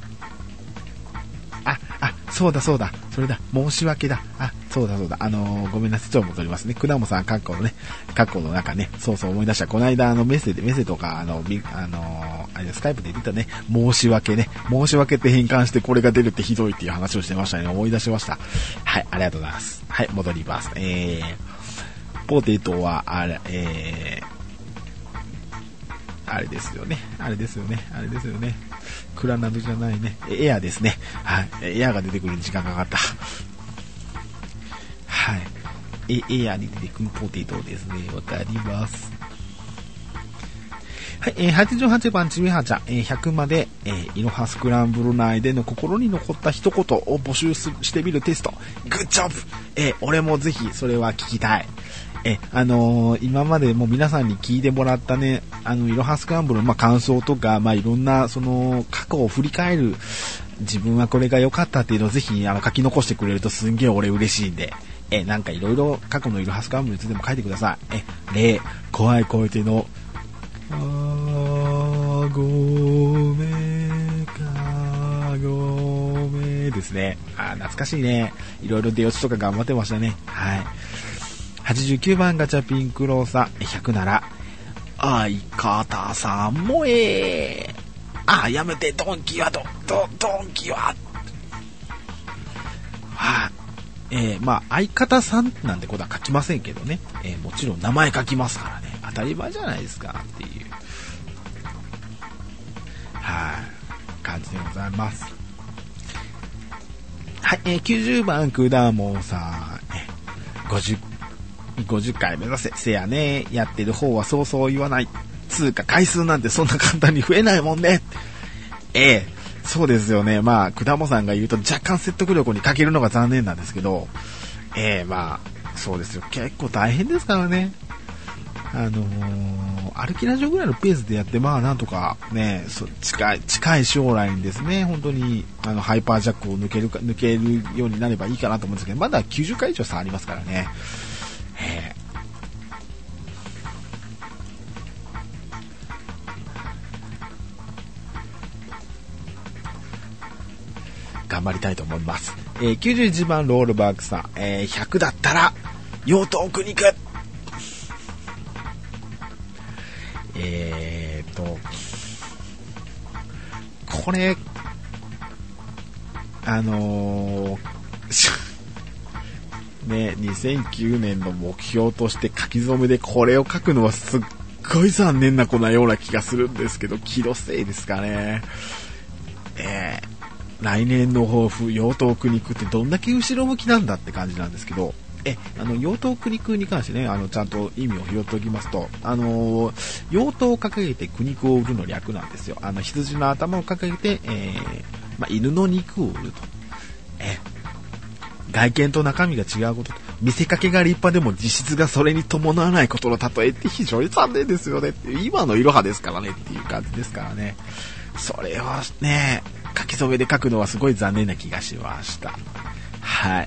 ああそうだそうだ、それだ、申し訳だ、あそうだそうだ、あのー、ごめんなさい、ちょっと戻りますね。くだもさんカッコのね、カッコの中ね、そうそう思い出した。この間あのメッセでメッセとかあのビあのー、あれスカイプで出たね、申し訳ね、申し訳って変換してこれが出るってひどいっていう話をしてましたね。思い出しました。はい、ありがとうございます。はい、戻ります。えー。ポテトはあれ、えー、あれですよね、あれですよね、あれですよね、クラナドじゃないね、エアですね。はい、エアが出てくるに時間かかった。はい、エエアに出てくるポテトですね。わかります。はい、えー、はちじゅうはちばんちびはちゃん、えー、ひゃくまで、えー、いろはスクランブル内での心に残った一言を募集してみるテスト。グッジョブ。えー、俺もぜひそれは聞きたい。え、あのー、今までも皆さんに聞いてもらったね、あの、いろはスクランブル、まあ、感想とか、まあ、いろんな、その、過去を振り返る、自分はこれが良かったっていうのをぜひ、あの、書き残してくれるとすんげえ俺嬉しいんで、え、なんかいろいろ過去のいろはスクランブルについても書いてください。え、例、怖い声での、あー、ごめか、ごめですね。あー、懐かしいね。いろいろ出落ちとか頑張ってましたね。はい。はちじゅうきゅうばんガチャピンクローサひゃくなな、相方さんもえー、あ、やめて、ドンキはドドドンキは、はえー、まあ相方さんなんてことは書きませんけどね、えー、もちろん名前書きますからね、当たり前じゃないですかっていうはい感じでございます。はい、えー、きゅうじゅうばんくだもんさん、えー、ごじゅうごじゅっかい目指せ、せやね、やってる方はそうそう言わない、つうか回数なんてそんな簡単に増えないもんね。ええ、そうですよね。まあくだもさんが言うと若干説得力に欠けるのが残念なんですけど、ええ、まあそうですよ、結構大変ですからね。あのー、歩きラジオぐらいのペースでやって、まあなんとかね、そ近い近い将来にですね、本当にあのハイパージャックを抜けるか抜けるようになればいいかなと思うんですけど、まだきゅうじゅっかい以上差ありますからね。えー、頑張りたいと思います。えー、きゅうじゅういちばんロールバークさん、えー、ひゃくだったら養豚苦肉。えーとこれあのーね、にせんきゅうねんの目標として書き初めでこれを書くのはすっごい残念な子なような気がするんですけど、気のせいですかね。えー、来年の抱負、養豚苦肉ってどんだけ後ろ向きなんだって感じなんですけど、え、あの、養豚苦肉に関してね、あの、ちゃんと意味を拾っておきますと、あのー、養豚を掲げて苦肉を売るの略なんですよ。あの、羊の頭を掲げて、えー、まあ、犬の肉を売ると。えー外見と中身が違うことと、 見せかけが立派でも実質がそれに伴わないことの例えって非常に残念ですよねっていう、今のいろはですからねっていう感じですからね。それをね、書き初めで書くのはすごい残念な気がしました。はい。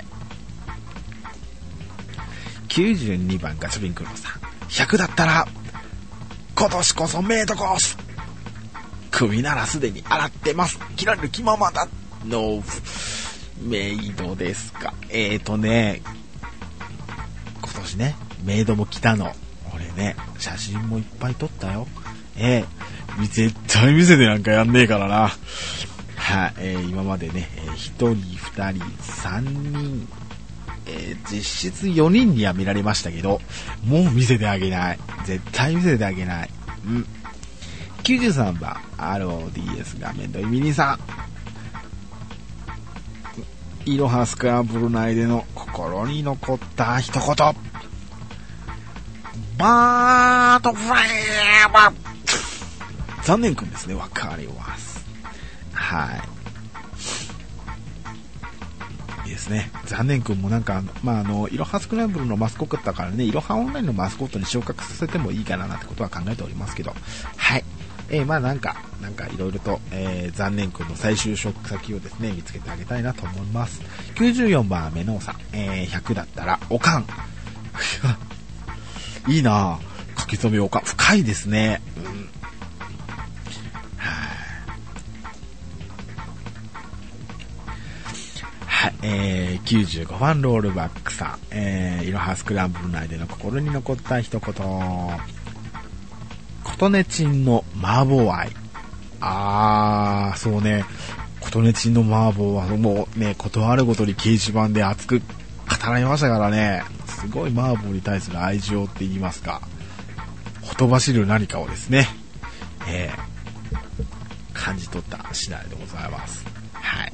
きゅうじゅうにばんガチャピンクロさん。ひゃくだったら、今年こそメイドコース。首ならすでに洗ってます。切られる気ままだ。の、メイドですか。えーとね、今年ね、メイドも来たの。俺ね、写真もいっぱい撮ったよ。えー、絶対見せてなんかやんねえからな。はい、えー、今までね、えー、ひとり、ふたり、さんにん、えー、実質よにんには見られましたけど、もう見せてあげない。絶対見せてあげない。うん。きゅうじゅうさんばん アールオーディーエス 画面のイミニさん。いろはスクランブル内での心に残った一言。バードフレーム。残念くんですね。わかります。はい。いいですね。残念くんもなんか、まあ、あの、いろはスクランブルのマスコットだからね、いろはオンラインのマスコットに昇格させてもいいかななんてことは考えておりますけど、はい。えー、まあなんか、なんかいろいろと、えー、残念くんの最終職先をですね、見つけてあげたいなと思います。きゅうじゅうよんばんメノウさん、えー、ひゃくだったら、おかん。いいなぁ。書き留めおかん。深いですね。うん。はい、えー、きゅうじゅうごばんロールバックさん、えー、いろはスクランブル内での心に残った一言。琴音ちんの麻婆愛。あー、そうね。琴音ちんの麻婆はもうね、ことあるごとに掲示板で熱く語られましたからね。すごい麻婆に対する愛情って言いますか。ほとばしる何かをですね、えー、感じ取った次第でございます。はい。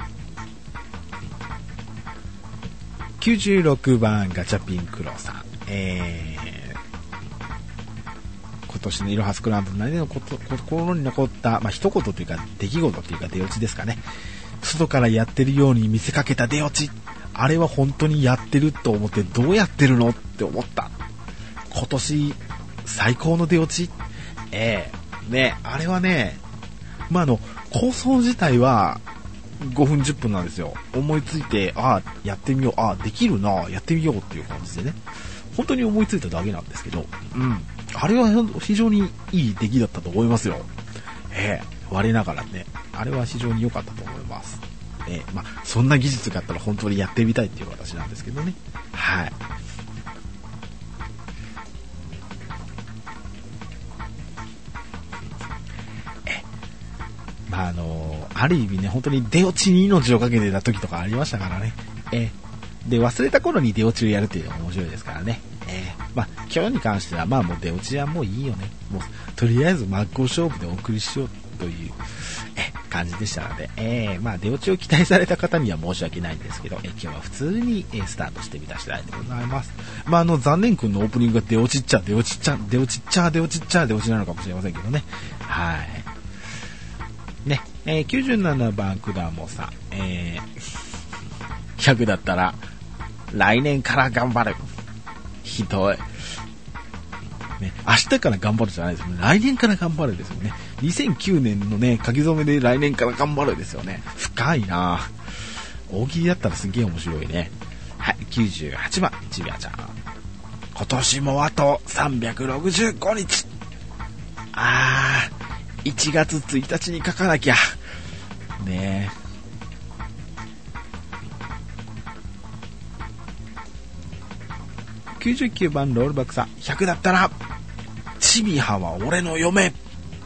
きゅうじゅうろくばんガチャピンクロさん。えー、今年のいろはスクランブル内でのこと心に残った、まあ、一言というか出来事というか出落ちですかね。外からやってるように見せかけた出落ち。あれは本当にやってると思ってどうやってるのって思った。今年最高の出落ち。えー、ね、あれはね、まあ、あの構想自体はごふんじゅっぷんなんですよ。思いついて、ああやってみよう、ああできるな、やってみようっていう感じでね、本当に思いついただけなんですけど、うん、あれは非常にいい出来だったと思いますよ。えー、我ながらね、あれは非常に良かったと思います。えー、まあそんな技術があったら本当にやってみたいっていう私なんですけどね。はい。まああのー、ある意味ね、本当に出落ちに命をかけてた時とかありましたからね。えー、で忘れた頃に出落ちをやるっていうのが面白いですからね。えー、まあ今日に関してはまあもう出落ちはもういいよね。もうとりあえず真っ向勝負でお送りしようというえ感じでしたので、えー、まあ出落ちを期待された方には申し訳ないんですけど、えー、今日は普通に、えー、スタートしてみた次第でございます。まああの残念くんのオープニングが出落ちっちゃ出落ちっちゃ出落ちっちゃ出落ちっちゃ出落ちなのかもしれませんけどね。はい。ね、えー、きゅうじゅうななばんくだもさん、えー、ひゃくだったら来年から頑張る。ひどい、ね、明日から頑張るじゃないですよね。来年から頑張るですよね。にせんきゅうねんのね書き初めで来年から頑張るですよね。深いな。大喜利だったらすげえ面白いね。はい、きゅうじゅうはちばんちびあちゃん。今年もあとさんびゃくろくじゅうごにち。あー、いちがつついたちに書かなきゃねえ。きゅうじゅうきゅうばんロールバックさん、ひゃくだったらちびはは俺の嫁。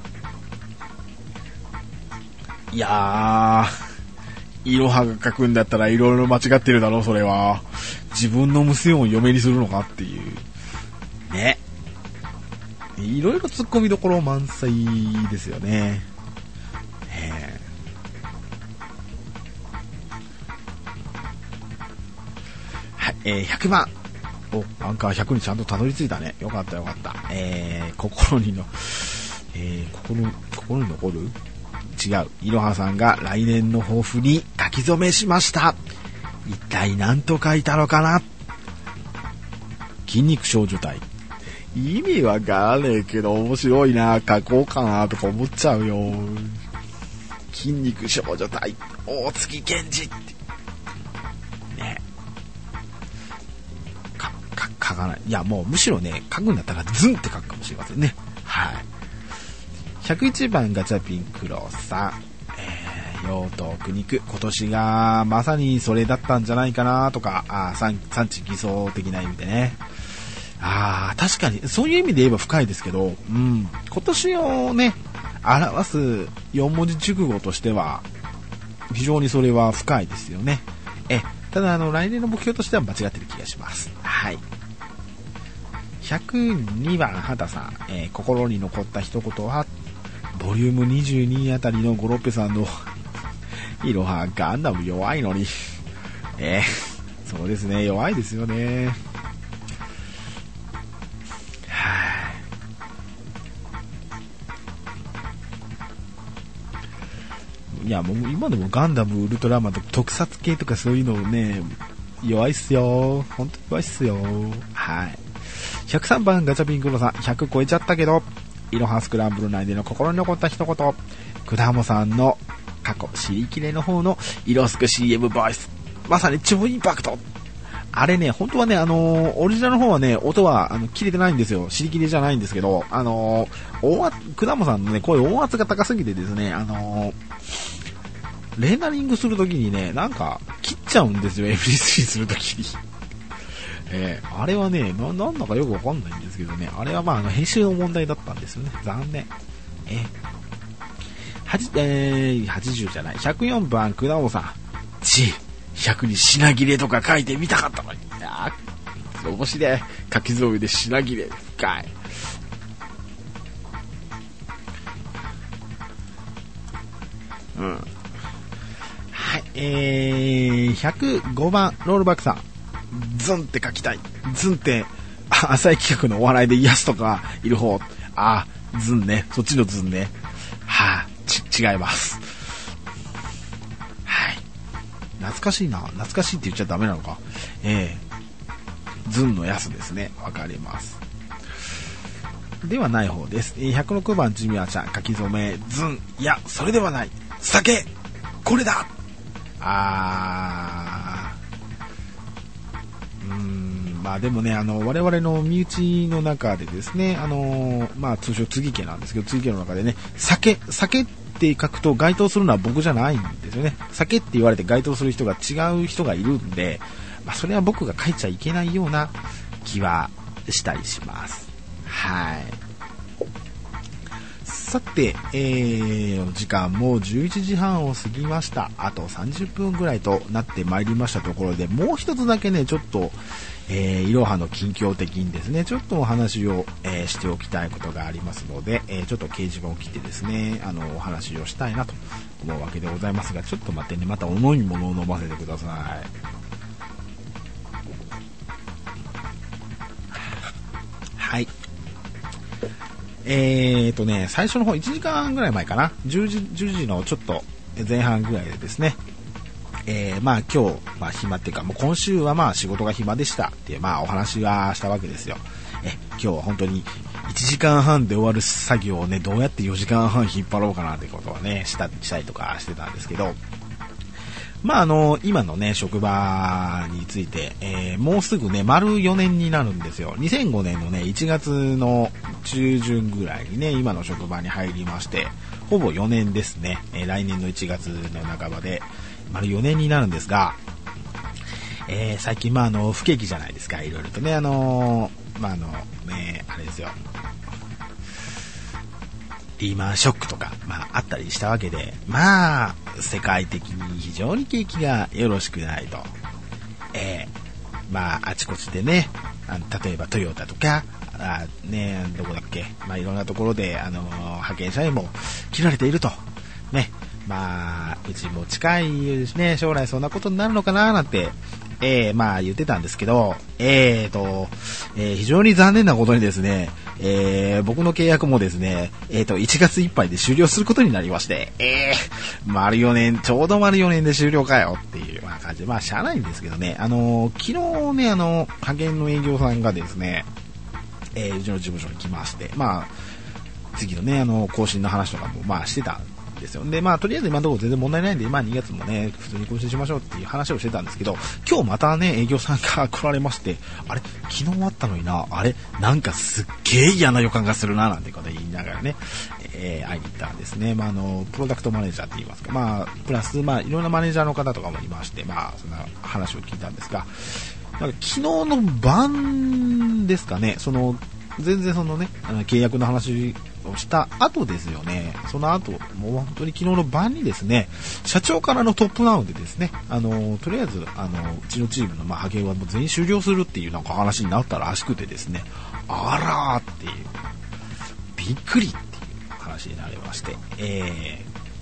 いやー、いろはが書くんだったらいろいろ間違ってるだろう。それは自分の娘を嫁にするのかっていうね。いろいろ突っ込みどころ満載ですよね。えー、はい、えー、ひゃくばん。お、アンカーひゃくにちゃんとたどり着いたね。よかったよかった。えー、心にの、えー、心、心に残る？違う。いろはさんが来年の抱負に書き初めしました。一体何と書いたのかな？ 筋肉少女隊。意味わかんねえけど面白いな、書こうかなとか思っちゃうよ。筋肉少女隊大月健二ってね、かか書かない。いやもうむしろね、書くんだったらズンって書くかもしれませんね。はい。ひゃくいちばんガチャピン黒さん、えー、妖刀苦肉、今年がまさにそれだったんじゃないかなとか、あ産地偽装的な意味でね。ああ、確かにそういう意味で言えば深いですけど、うん、今年をね表すよんもんじ熟語としては非常にそれは深いですよね。えただあの来年の目標としては間違ってる気がします。はい。ひゃくにばん畑さん、えー、心に残った一言はボリュームにじゅうにあたりのゴロッペさんのいろはガンダム弱いのにえー、そうですね、弱いですよね。いやもう今でもガンダムウルトラマンとか特撮系とかそういうのね弱いっすよ、本当に弱いっすよ。はい。ひゃくさんばんガチャピンクロさん、ひゃく超えちゃったけどイロハスクランブル内での心に残った一言、くだもさんの過去尻切れの方のイロスク シーエム ボイス、まさに超インパクト。あれね、本当はね、あのー、オリジナルの方はね、音はあの切れてないんですよ。尻切れじゃないんですけど、あのー、音圧、くだもさんのね、声音圧が高すぎてですね、あのー、レーダリングするときにね、なんか切っちゃうんですよ、エムピースリー するときに。えー、あれはね、な、なんだかよくわかんないんですけどね、あれはまあ、あの編集の問題だったんですよね。残念。えー、はち、えー、はちじゅうじゃない、ひゃくよんばんくだもさん、ち、ひゃくに品切れとか書いてみたかったのに。いやー、面白い。書き添えで品切れ。深い。うん。はい。えー、ひゃくごばん、ロールバックさん。ズンって書きたい。ズンって、浅い企画のお笑いで癒すとかいる方。あー、ズンね。そっちのズンね。はぁ、ち、違います。懐かしいな。懐かしいって言っちゃダメなのか。えー、ズンのやすですね。わかります。ではない方です。ひゃくろくばんジミアちゃん、書き初め、ズン、いや、それではない。酒これだ。あー、うーん、まあでもね、あの、我々の身内の中でですね、あの、まあ通称継ぎ家なんですけど、継ぎ家の中でね、酒、酒って書くと該当するのは僕じゃないんですよね。酒って言われて該当する人が違う人がいるんで、まあ、それは僕が書いちゃいけないような気はしたりします。はい。さて、えー、時間もじゅういちじはんを過ぎました。あとさんじゅっぷんぐらいとなってまいりましたところで、もう一つだけね、ちょっと、えー、いろはの近況的にですね、ちょっとお話を、えー、しておきたいことがありますので、えー、ちょっと掲示板を切ってですね、あの、お話をしたいなと思うわけでございますが、ちょっと待ってね、またお飲み物を飲ませてください。はい。えーとね、最初の方いちじかんぐらい前かな、じゅうじ、じゅうじのちょっと前半ぐらいでですね、えー、まあ今日、まあ暇っていうか、もう今週はまあ仕事が暇でしたっていう、まあお話はしたわけですよ。え、今日は本当にいちじかんはんで終わる作業をね、どうやってよじかんはん引っ張ろうかなってことはね、した、したりとかしてたんですけど、まああの、今のね、職場について、えー、もうすぐね、丸よねんになるんですよ。にせんごねんのね、いちがつの中旬ぐらいにね、今の職場に入りまして、ほぼよねんですね。えー、来年のいちがつの半ばで、丸よねんになるんですが、えー、最近まああの不景気じゃないですか、いろいろとね、あのー、まああのね、あれですよ、リーマンショックとかまああったりしたわけで、まあ世界的に非常に景気がよろしくないと、えー、まああちこちでね、あの例えばトヨタとかあね、どこだっけ、まあいろんなところであの派遣社員も切られているとね。まあうちも近いですね、将来そんなことになるのかななんてえー、まあ言ってたんですけど、えーと、えー、非常に残念なことにですね、えー、僕の契約もですね、えーと、いちがついっぱいで終了することになりまして、えー、丸よねん、ちょうど丸よねんで終了かよっていう、まあ、感じで、まあ、しゃあないんですけどね、あのー、昨日ね、あの、派遣の営業さんがですね、えー、うちの事務所に来まして、まあ、次のね、あの、更新の話とかも、まあ、してたんですよ。で、まあ、とりあえず今のところ全然問題ないんで、まあ、にがつもね、普通に更新しましょうっていう話をしてたんですけど、今日またね、営業さんが来られまして、あれ、昨日あったのにな、あれ、なんかすっげえ嫌な予感がするな、なんてこと言いながらね、えー、会いに行ったんですね。まあ、あの、プロダクトマネージャーって言いますか、まあ、プラス、まあ、いろんなマネージャーの方とかもいまして、まあ、そんな話を聞いたんですが、なんか昨日の晩ですかね、その、全然そのね、契約の話をした後ですよね。その後、もう本当に昨日の晩にですね、社長からのトップダウンでですね、あの、とりあえず、あの、うちのチームのまあ派遣はもう全員終了するっていうなんか話になったらしくてですね、あらーっていう、びっくりっていう話になりまして、え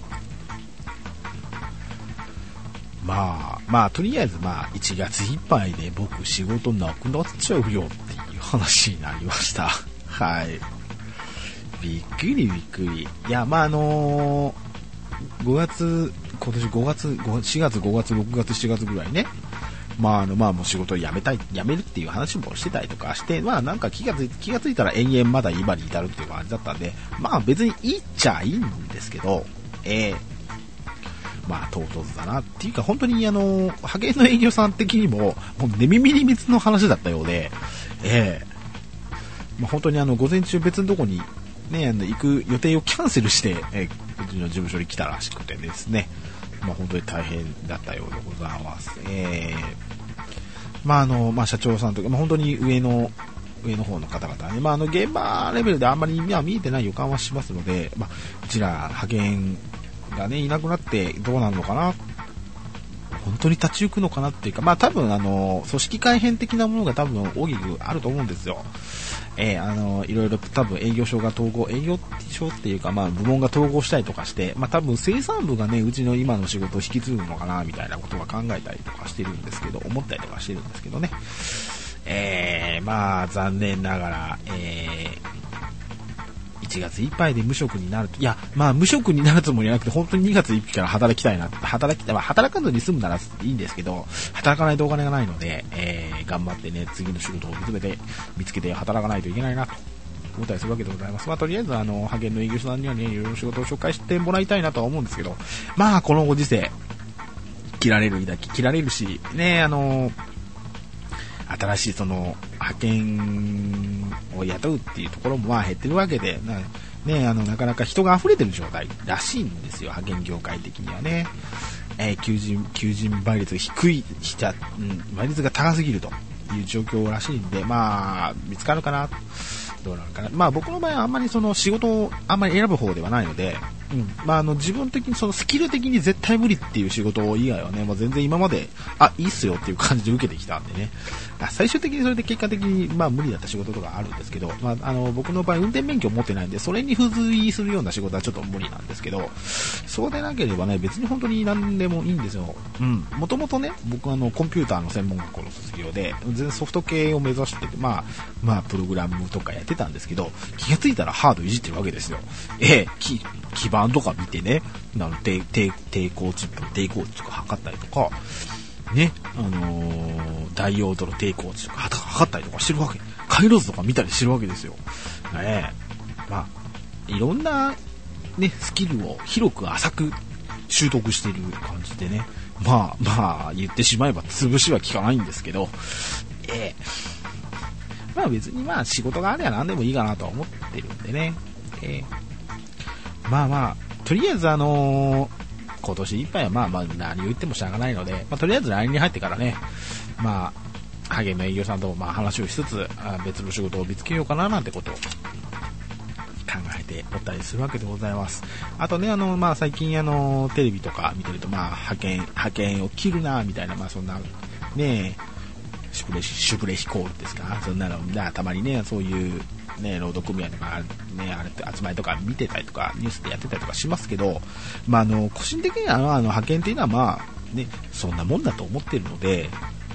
ー、まあ、まあ、とりあえずまあ、いちがついっぱいで僕仕事なくなっちゃうよっていう話になりました。はい。びっくりびっくり。いや、まあ、あのー、ごがつ、今年ごがつ、しがつ、ごがつ、ろくがつ、しちがつぐらいね。まあ、あの、まあ、もう仕事を辞めたい、辞めるっていう話もしてたりとかして、まあ、なんか気がつい、気がついたら延々まだ今に至るっていう感じだったんで、まあ、別にいいっちゃいいんですけど、えー、まあ、唐突だなっていうか、本当にあの、派遣の営業さん的にも、もう寝耳に水の話だったようで、ええー、まあ、本当にあの、午前中別のとこに、ね、あの、行く予定をキャンセルして、えー、うちの事務所に来たらしくてですね、まあ、本当に大変だったようでございます。ええー、まあ、あの、まあ、社長さんとか、まあ、本当に上の、上の方の方々ね、まあ、あの、現場レベルであんまり見えてない予感はしますので、まあ、うちら派遣、がね、いなくなってどうなるのかな、本当に立ち行くのかなっていうか、まあ多分あの組織改変的なものが多分大きくあると思うんですよ。えー、あのいろいろと多分営業所が統合、営業所っていうかまあ部門が統合したりとかして、まあ多分生産部がねうちの今の仕事を引き継ぐのかなみたいなことは考えたりとかしてるんですけど、思ったりとかしてるんですけどね。えー、まあ残念ながら、えーいちがついっぱいで無職になると、いや、まあ無職になるつもりはなくて、本当ににがついっかいから働きたいな、働きたい、まあ働かずに済むならいいんですけど、働かないとお金がないので、えー、頑張ってね、次の仕事を見つけて、見つけて働かないといけないなと思ったりするわけでございます。まあとりあえず、あの、派遣の営業所さんにはね、いろいろ仕事を紹介してもらいたいなとは思うんですけど、まあこのご時世、切られるだけ切られるし、ね、あの、新しいその派遣を雇うっていうところもまあ減ってるわけで、な、ね、あのなかなか人が溢れてる状態らしいんですよ、派遣業界的にはね。えー、求人求人倍率が低いしちゃ、うん、倍率が高すぎるという状況らしいんで、まあ見つかるかな、どうなるかな。まあ僕の場合はあんまりその仕事をあんまり選ぶ方ではないので、うん、まああの自分的にそのスキル的に絶対無理っていう仕事以外はね、もう全然今まであいいっすよっていう感じで受けてきたんでね。最終的にそれで結果的にまあ無理だった仕事とかあるんですけど、まああの僕の場合運転免許を持ってないんで、それに付随するような仕事はちょっと無理なんですけど、そうでなければね別に本当に何でもいいんですよ。うん。もともとね僕はあのコンピューターの専門学校の卒業で、全然ソフト系を目指してて、まあまあプログラムとかやってたんですけど、気がついたらハードいじってるわけですよ。ええ、基基板とか見てね、なの抵抵抗チップの抵抗値とか測ったりとか。ね、あのー、ダイオードの抵抗値とか測ったりとかしてるわけ、回路図とか見たりしてるわけですよ。ねえ、まあいろんなねスキルを広く浅く習得している感じでね、まあまあ言ってしまえば潰しは効かないんですけど、ええ、まあ別にまあ仕事があれば何でもいいかなとは思ってるんでね、ええ、まあまあとりあえずあのー今年いっぱいはまあまあ何を言ってもしょうがないので、まあ、とりあえず来年に入ってからね、まあ派遣の営業さんともまあ話をしつつ、あ別の仕事を見つけようかななんてことを考えておったりするわけでございます。あとね、あのまあ最近あのテレビとか見てると、まあ派遣派遣を切るなみたいな、まあそんなねシュプレシュプレヒコールですか、そんなのたまにねそういうね、労働組合とか、ね、あれって集まりとか見てたりとかニュースでやってたりとかしますけど、まあ、あの個人的にはあの派遣っていうのはまあねそんなもんだと思ってるので、 。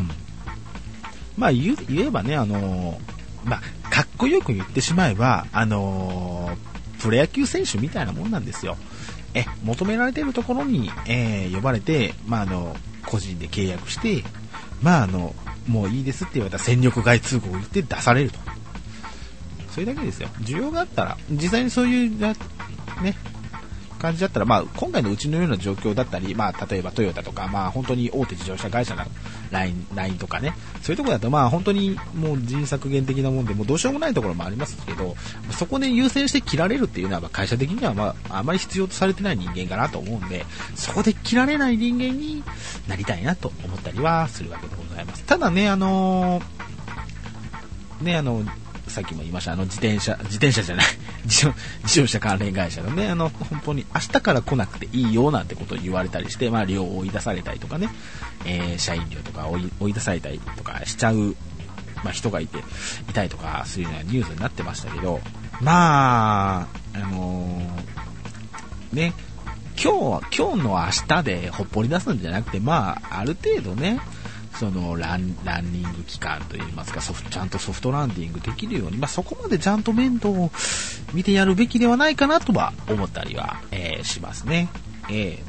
まあ言う、言えばね、あのー、まあ、かっこよく言ってしまえば、あのー、プロ野球選手みたいなもんなんですよ。え、求められているところに、えー、呼ばれて、まあ、あの、個人で契約して、まあ、あの、もういいですって言われたら戦力外通告を言って出されると。それだけですよ。需要があったら、実際にそういう、ね、感じだったら、まあ、今回のうちのような状況だったり、まあ、例えばトヨタとか、まあ、本当に大手自動車会社なライン、ラインとかね、そういうところだと、まあ、本当にもう人削減的なもんで、もうどうしようもないところもありますけど、そこで優先して切られるっていうのは、会社的には、まあ、あまり必要とされてない人間かなと思うんで、そこで切られない人間になりたいなと思ったりはするわけでございます。ただね、あのー、ね、あの、さっきも言いました、あの自転車、自転車じゃない、自動、自動車関連会社のね、あの、本当に明日から来なくていいよなんてことを言われたりして、まあ、量を追い出されたりとかね、えー、社員量とか追い、追い出されたりとかしちゃう、まあ、人がいて、いたりとか、そういうのはニュースになってましたけど、まあ、あのー、ね、今日、今日の明日でほっぽり出すんじゃなくて、まあ、ある程度ね、そのラン、ランニング期間といいますか、ソフト、ちゃんとソフトランディングできるように、まあ、そこまでちゃんと面倒を見てやるべきではないかなとは思ったりは、えー、しますね。え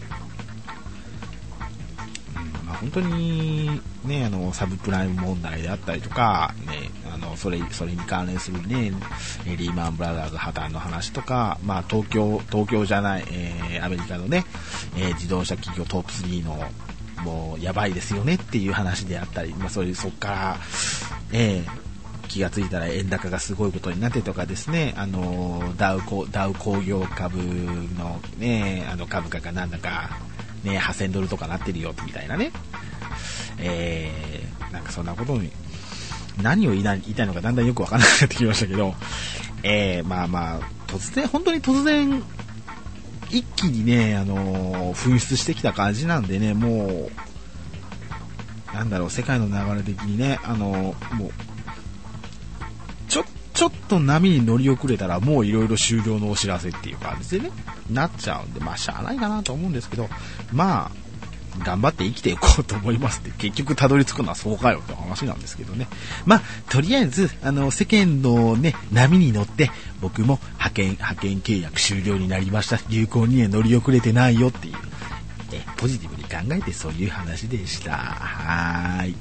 ーうんまあ、本当にね、あのサブプライム問題であったりとか、ね、あのそれそれに関連するね、リーマンブラザーズ破綻の話とか、まあ、東京東京じゃない、えー、アメリカのね、えー、自動車企業トップスリーのもうやばいですよねっていう話であったり、まあ、そういうそこから、えー、気がついたら円高がすごいことになってとかですね、あのダウコダウ工業株のね、あの株価がなんだかねはっせんドルとかなってるよみたいなね、えー、なんかそんなことに何を言いたいのかだんだんよくわからなくなってきましたけど、えー、まあまあ突然本当に突然一気にね、あのー、噴出してきた感じなんでね、もうなんだろう、世界の流れ的にね、あのー、もうちょちょっと波に乗り遅れたらもういろいろ終了のお知らせっていう感じでねなっちゃうんで、まあしゃあないかなと思うんですけど、まあ頑張って生きていこうと思いますって、結局たどり着くのはそうかよって話なんですけどね。まあとりあえずあの世間のね波に乗って僕も派遣派遣契約終了になりました、流行にね乗り遅れてないよっていうえポジティブに考えてそういう話でした。はーい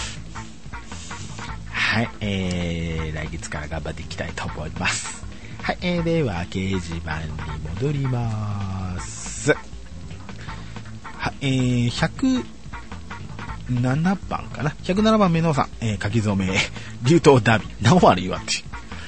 はい、えー、来月から頑張っていきたいと思います。はい、えー、では掲示板に戻ります。はえー、ひゃくななばんかな、ひゃくななばんめのさん、えー、書き初め竜頭ダビ何割言わって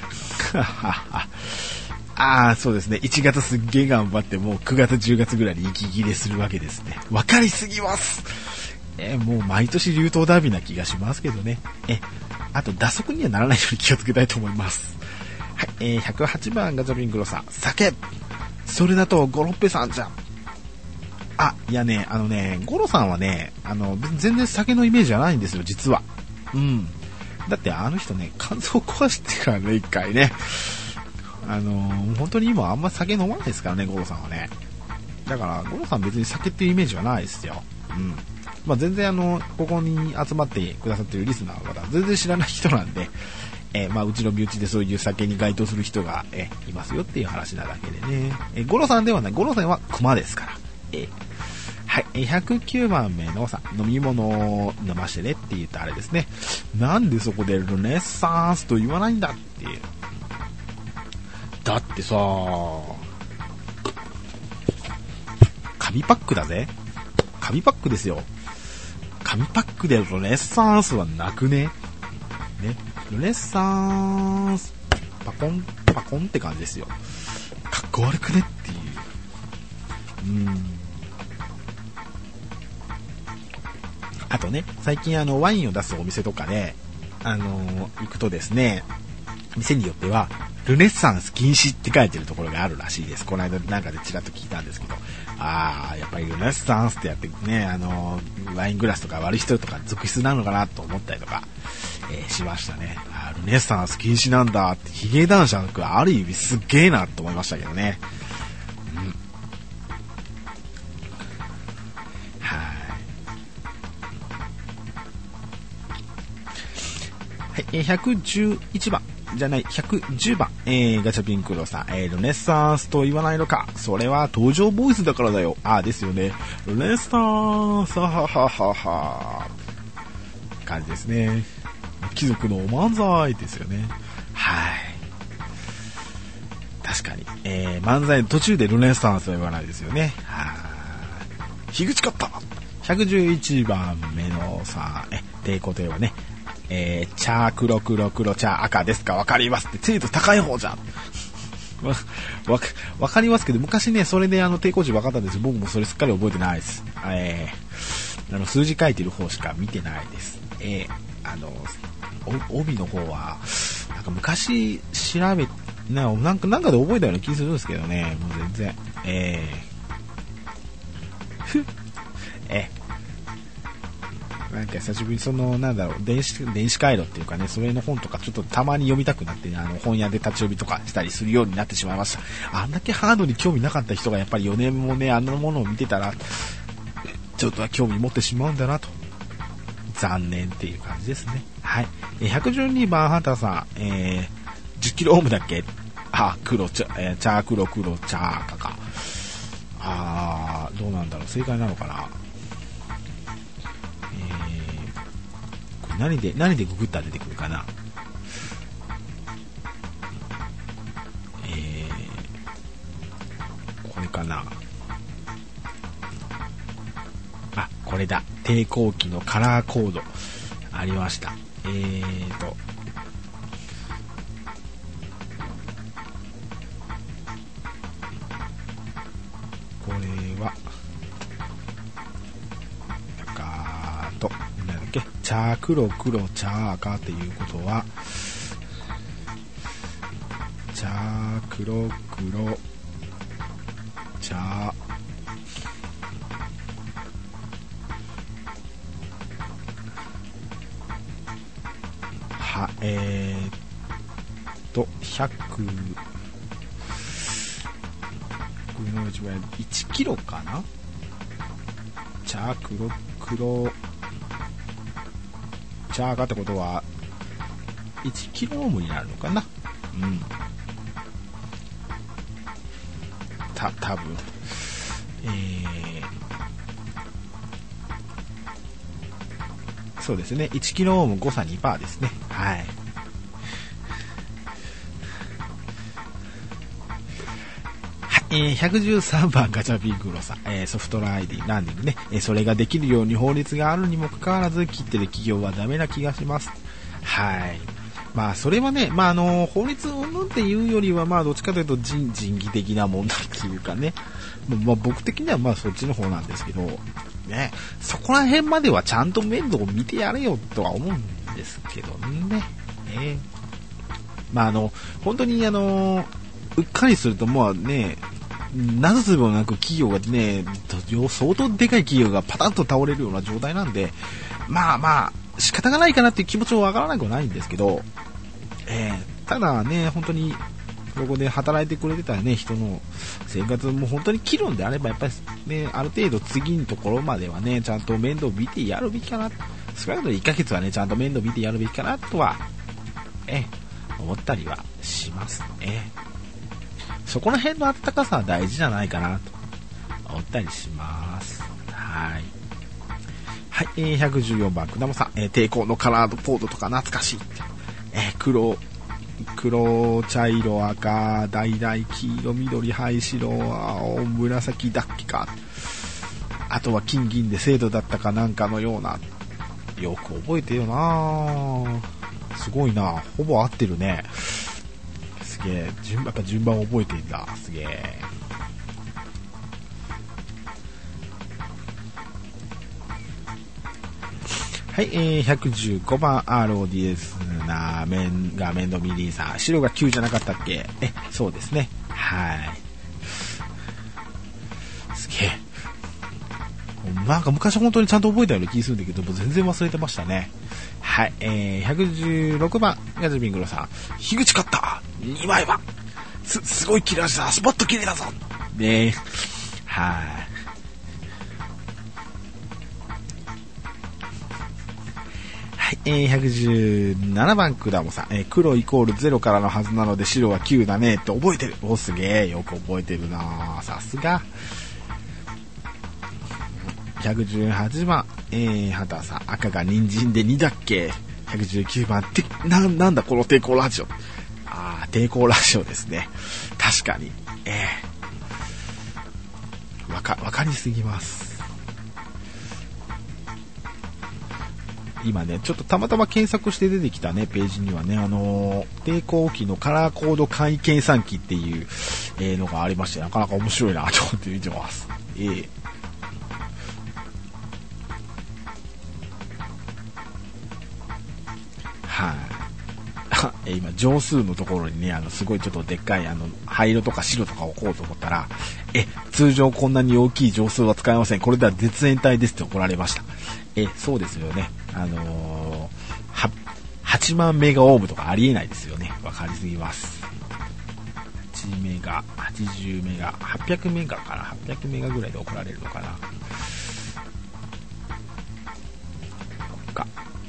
ああそうですね、いちがつすっげー頑張ってもうくがつじゅうがつぐらいに息切れするわけですね。わかりすぎます。えー、もう毎年竜頭ダビな気がしますけどね。えあと打足にはならないように気をつけたいと思います。はい、えー、ひゃくはちばんガチャピングロさん、酒それだとゴロッペさんじゃん。あ、いやね、あのね、ゴロさんはね、あの、全然酒のイメージじゃないんですよ、実は。うん。だってあの人ね、肝臓壊してからね、一回ね。あのー、本当に今あんま酒飲まないですからね、ゴロさんはね。だから、ゴロさん別に酒っていうイメージはないですよ。うん。まあ全然あの、ここに集まってくださってるリスナーの方、全然知らない人なんで、えー、まあうちの身内でそういう酒に該当する人が、えー、いますよっていう話なだけでね。えー、ゴロさんではない、ゴロさんは熊ですから。えーはい、ひゃくきゅうばんめのさん、飲み物を飲ましてねって言ったあれですね。なんでそこでルネッサンスと言わないんだっていう。だってさ、紙パックだぜ。紙パックですよ。紙パックでルネッサンスはなくね。ね、ルネッサンスパコンパコンって感じですよ。かっこ悪くねっていう。うーん。あとね、最近あのワインを出すお店とかで、あのー、行くとですね、店によってはルネッサンス禁止って書いてるところがあるらしいです。この間なんかでちらっと聞いたんですけど、あーやっぱりルネッサンスってやってね、あのー、ワイングラスとか割る人とか続出なのかなと思ったりとか、えー、しましたね。あールネッサンス禁止なんだって、ヒゲ男爵はある意味すっげーなと思いましたけどね。うん。 い、えー、ひゃくじゅういちばんじゃない、ひゃくじゅうばん、えー、ガチャピンクロさん、えー、ルネッサンスと言わないのか。それは登場ボイスだからだよ。あーですよね。ルネッサンス、ははははは。感じですね。貴族のお漫才ですよね。はい。確かに。えー、漫才途中でルネッサンスは言わないですよね。はい。樋口勝った。ひゃくじゅういちばんめのさ、え、抵抗といえばね、えー、チャー黒黒黒チャー赤ですかわかりますって精度高い方じゃん。わ、わ、わかりますけど、昔ね、それであの抵抗値分かったんですよ。僕もそれすっかり覚えてないです。えー、あの、数字書いてる方しか見てないです。えー、あの、帯の方は、なんか昔調べ、な、なんか、なんかで覚えたような気するんですけどね、もう全然。えー、ふえ、なんか久しぶりにその、なんだろう、電子、電子回路っていうかね、それの本とかちょっとたまに読みたくなって、ね、あの、本屋で立ち読みとかしたりするようになってしまいました。あんだけハードに興味なかった人がやっぱりよねんもね、あんなものを見てたら、ちょっとは興味持ってしまうんだなと。残念っていう感じですね。はい。ひゃくじゅうにばん、ハンターさん、えー、じゅっキロオームだっけ？あ、黒、チャ、えー、チャー黒黒チャー赤か。あー、どうなんだろう、正解なのかな。えー、これ何で、何でググったら出てくるかな。えー、これかな。あ、これだ。抵抗器のカラーコード。ありました。えーと。これは、なんかと、なんだっけ、チャー黒黒チャー赤っていうことは、チャー黒黒チャーは、えーっと、ひゃく、いちキロかな。チャー黒黒チャーがってことはいちキロオームになるのかな。うんた多分えー、そうですね。いちキロオーム誤差 にパーセント ですね。はい。えー、ひゃくじゅうさんばんガチャピンクロさん、えー、ソフトライディランディングね、えー、それができるように法律があるにもかかわらず切ってる企業はダメな気がします。はい。まあそれはね、まああの法律をうんっていうよりはまあどっちかというと人人為的な問題っていうかね、まあ僕的にはまあそっちの方なんですけどね、そこら辺まではちゃんと面倒を見てやれよとは思うんですけどね。えー、まああの本当にあのうっかりするともうね。なすすべもなく企業がね、相当でかい企業がパタンと倒れるような状態なんで、まあまあ仕方がないかなっていう気持ちもわからなくはないんですけど、えー、ただね、本当にここで働いてくれてたね人の生活も本当に切るんであればやっぱりね、ある程度次のところまではねちゃんと面倒見てやるべきかな。少なくともいっかげつはねちゃんと面倒見てやるべきかなとは、えー、思ったりはしますね。そこら辺の温かさは大事じゃないかなと思ったりします。はい。はい、えー、ひゃくじゅうよんばんくだもさん、えー、抵抗のカラードコードとか懐かしいって、えー、黒黒茶色赤橙黄色緑灰白青紫だっけか、あとは金銀で精度だったかなんかのような、よく覚えてよな。すごいな、ほぼ合ってるね。すげえ、順やっぱ順番覚えてんだ。すげえ。はい、えー、ひゃくじゅうごばん アールオーディーエス な面画面のミリーさん、白がきゅうじゃなかったっけ。え、そうですね。はい。すげえ。なんか昔本当にちゃんと覚えたような気するんだけど、もう全然忘れてましたね。はい、えー、ひゃくじゅうろくばんガチャピンクロさん、樋口勝ったにまいばんす、すごい綺麗だし、スポット綺麗だぞね。はい。はい、えー、ひゃくじゅうななばんくだもさん、えー、黒イコールゼロからのはずなので白はきゅうだねって覚えてる。お、すげえ、よく覚えてるな、さすが。ひゃくじゅうはちばん、えー、はたさん、赤が人参でにだっけ。ひゃくじゅうきゅうばん、て、な、なんだこの抵抗ラジオ。あー、抵抗ラジオですね。確かに。えー、わか、わかりすぎます。今ね、ちょっとたまたま検索して出てきたね、ページにはね、あのー、抵抗器のカラーコード簡易計算機っていう、えー、のがありまして、なかなか面白いなと思って見てます。えーはい、今乗数のところにね、あのすごいちょっとでっかいあの灰色とか白とか置こうと思ったら、え通常こんなに大きい乗数は使えません、これでは絶縁体ですって怒られました。えそうですよね、あのー、はちまんメガオームとかありえないですよね。わかりすぎます。はちメガ、はちじゅうメガ、はっぴゃくメガかな、はっぴゃくメガぐらいで怒られるのかな。か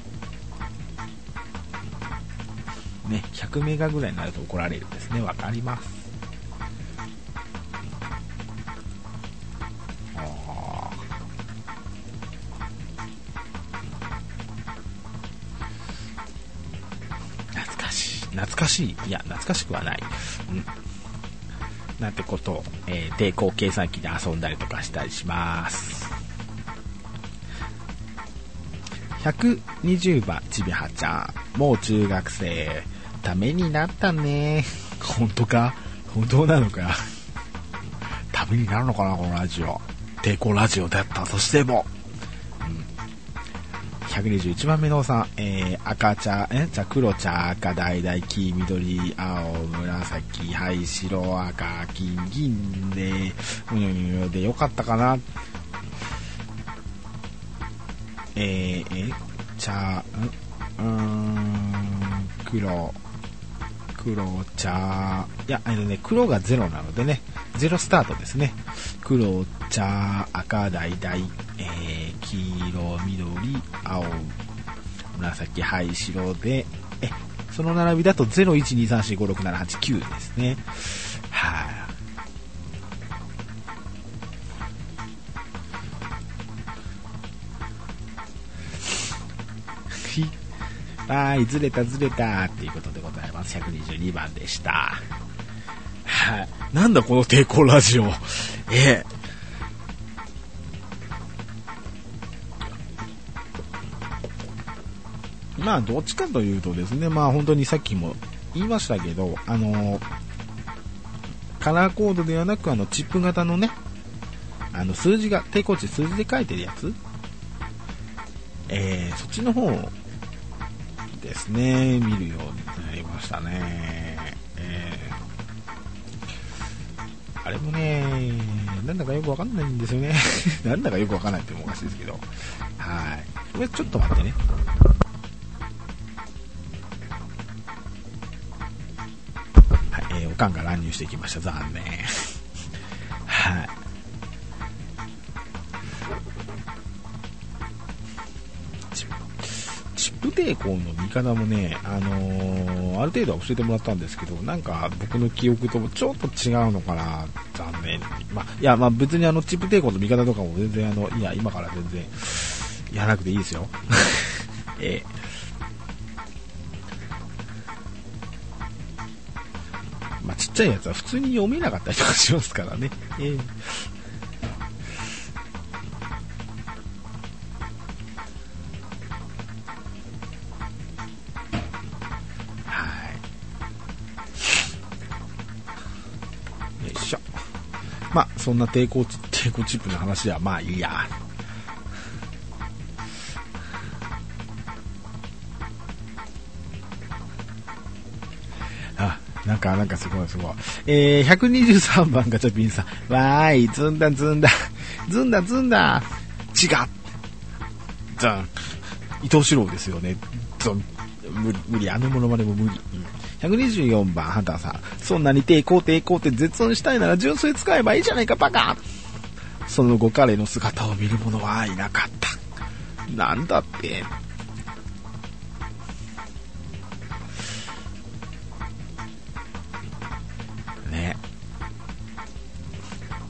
ね、ひゃくメガぐらいになると怒られるんですね。わかります。あ懐かしい。懐かしい。いや、懐かしくはない。うん。なんてことを、えー、抵抗計算機で遊んだりとかしたりします。ひゃくにじゅうばん、ちびはちゃん。もう中学生。ためになったね。本当か？本当なのか？ためになるのかなこのラジオ。抵抗ラジオだったとしても。うん、ひゃくにじゅういちばんめのさん、えー、赤茶、えじゃ黒茶、赤、橙、黄、緑、青、紫、灰、白、赤、金、銀で、うにょにょでよかったかな。えー、え、茶、ん、うーん、黒、黒茶、いや、あのね、黒がゼロなのでね、ゼロスタートですね。黒茶、赤、橙、えー、黄色、緑、青、紫、灰、白で、え、その並びだとゼロ、いち、に、さん、よん、ご、ろく、なな、はち、きゅうですね。はい、はい、ずれたずれたっていうことでございます。ひゃくにじゅうにばんでした。はい、なんだこの抵抗ラジオ。えー、まあどっちかというとですね、まあ本当にさっきも言いましたけど、あのカラーコードではなく、あのチップ型のね、あの数字が抵抗値数字で書いてるやつ、えー、そっちの方ですね、見るようになりましたね。えー、あれもね、なんだかよくわかんないんですよね。なんだかよくわかんないっておかしいですけど、はい。これちょっと待ってね。はい、えー、おかんが乱入してきました。残念。はい。チップ抵抗の見方もね、あのー、ある程度は教えてもらったんですけど、なんか僕の記憶ともちょっと違うのかな、残念。まあ、いや、まあ別にあのチップ抵抗の見方とかも全然あの、いや、今から全然やらなくていいですよ。ええ。まあちっちゃいやつは普通に読めなかったりとかしますからね。ええ。まあそんな抵抗抵抗チップの話はまあいいや。あ、なんかなんかすごいすごい。えー、ひゃくにじゅうさんばんガチャピンさん、わーい、ずんだずんだずんだずんだ、違う、ずん、伊藤四郎ですよね。ずん、無理無理、あのものまねも無理。うん、ひゃくにじゅうよんばんハンターさん、そんなに抵抗抵抗って絶音したいなら純粋使えばいいじゃないかバカ。その後彼の姿を見る者はいなかった。なんだって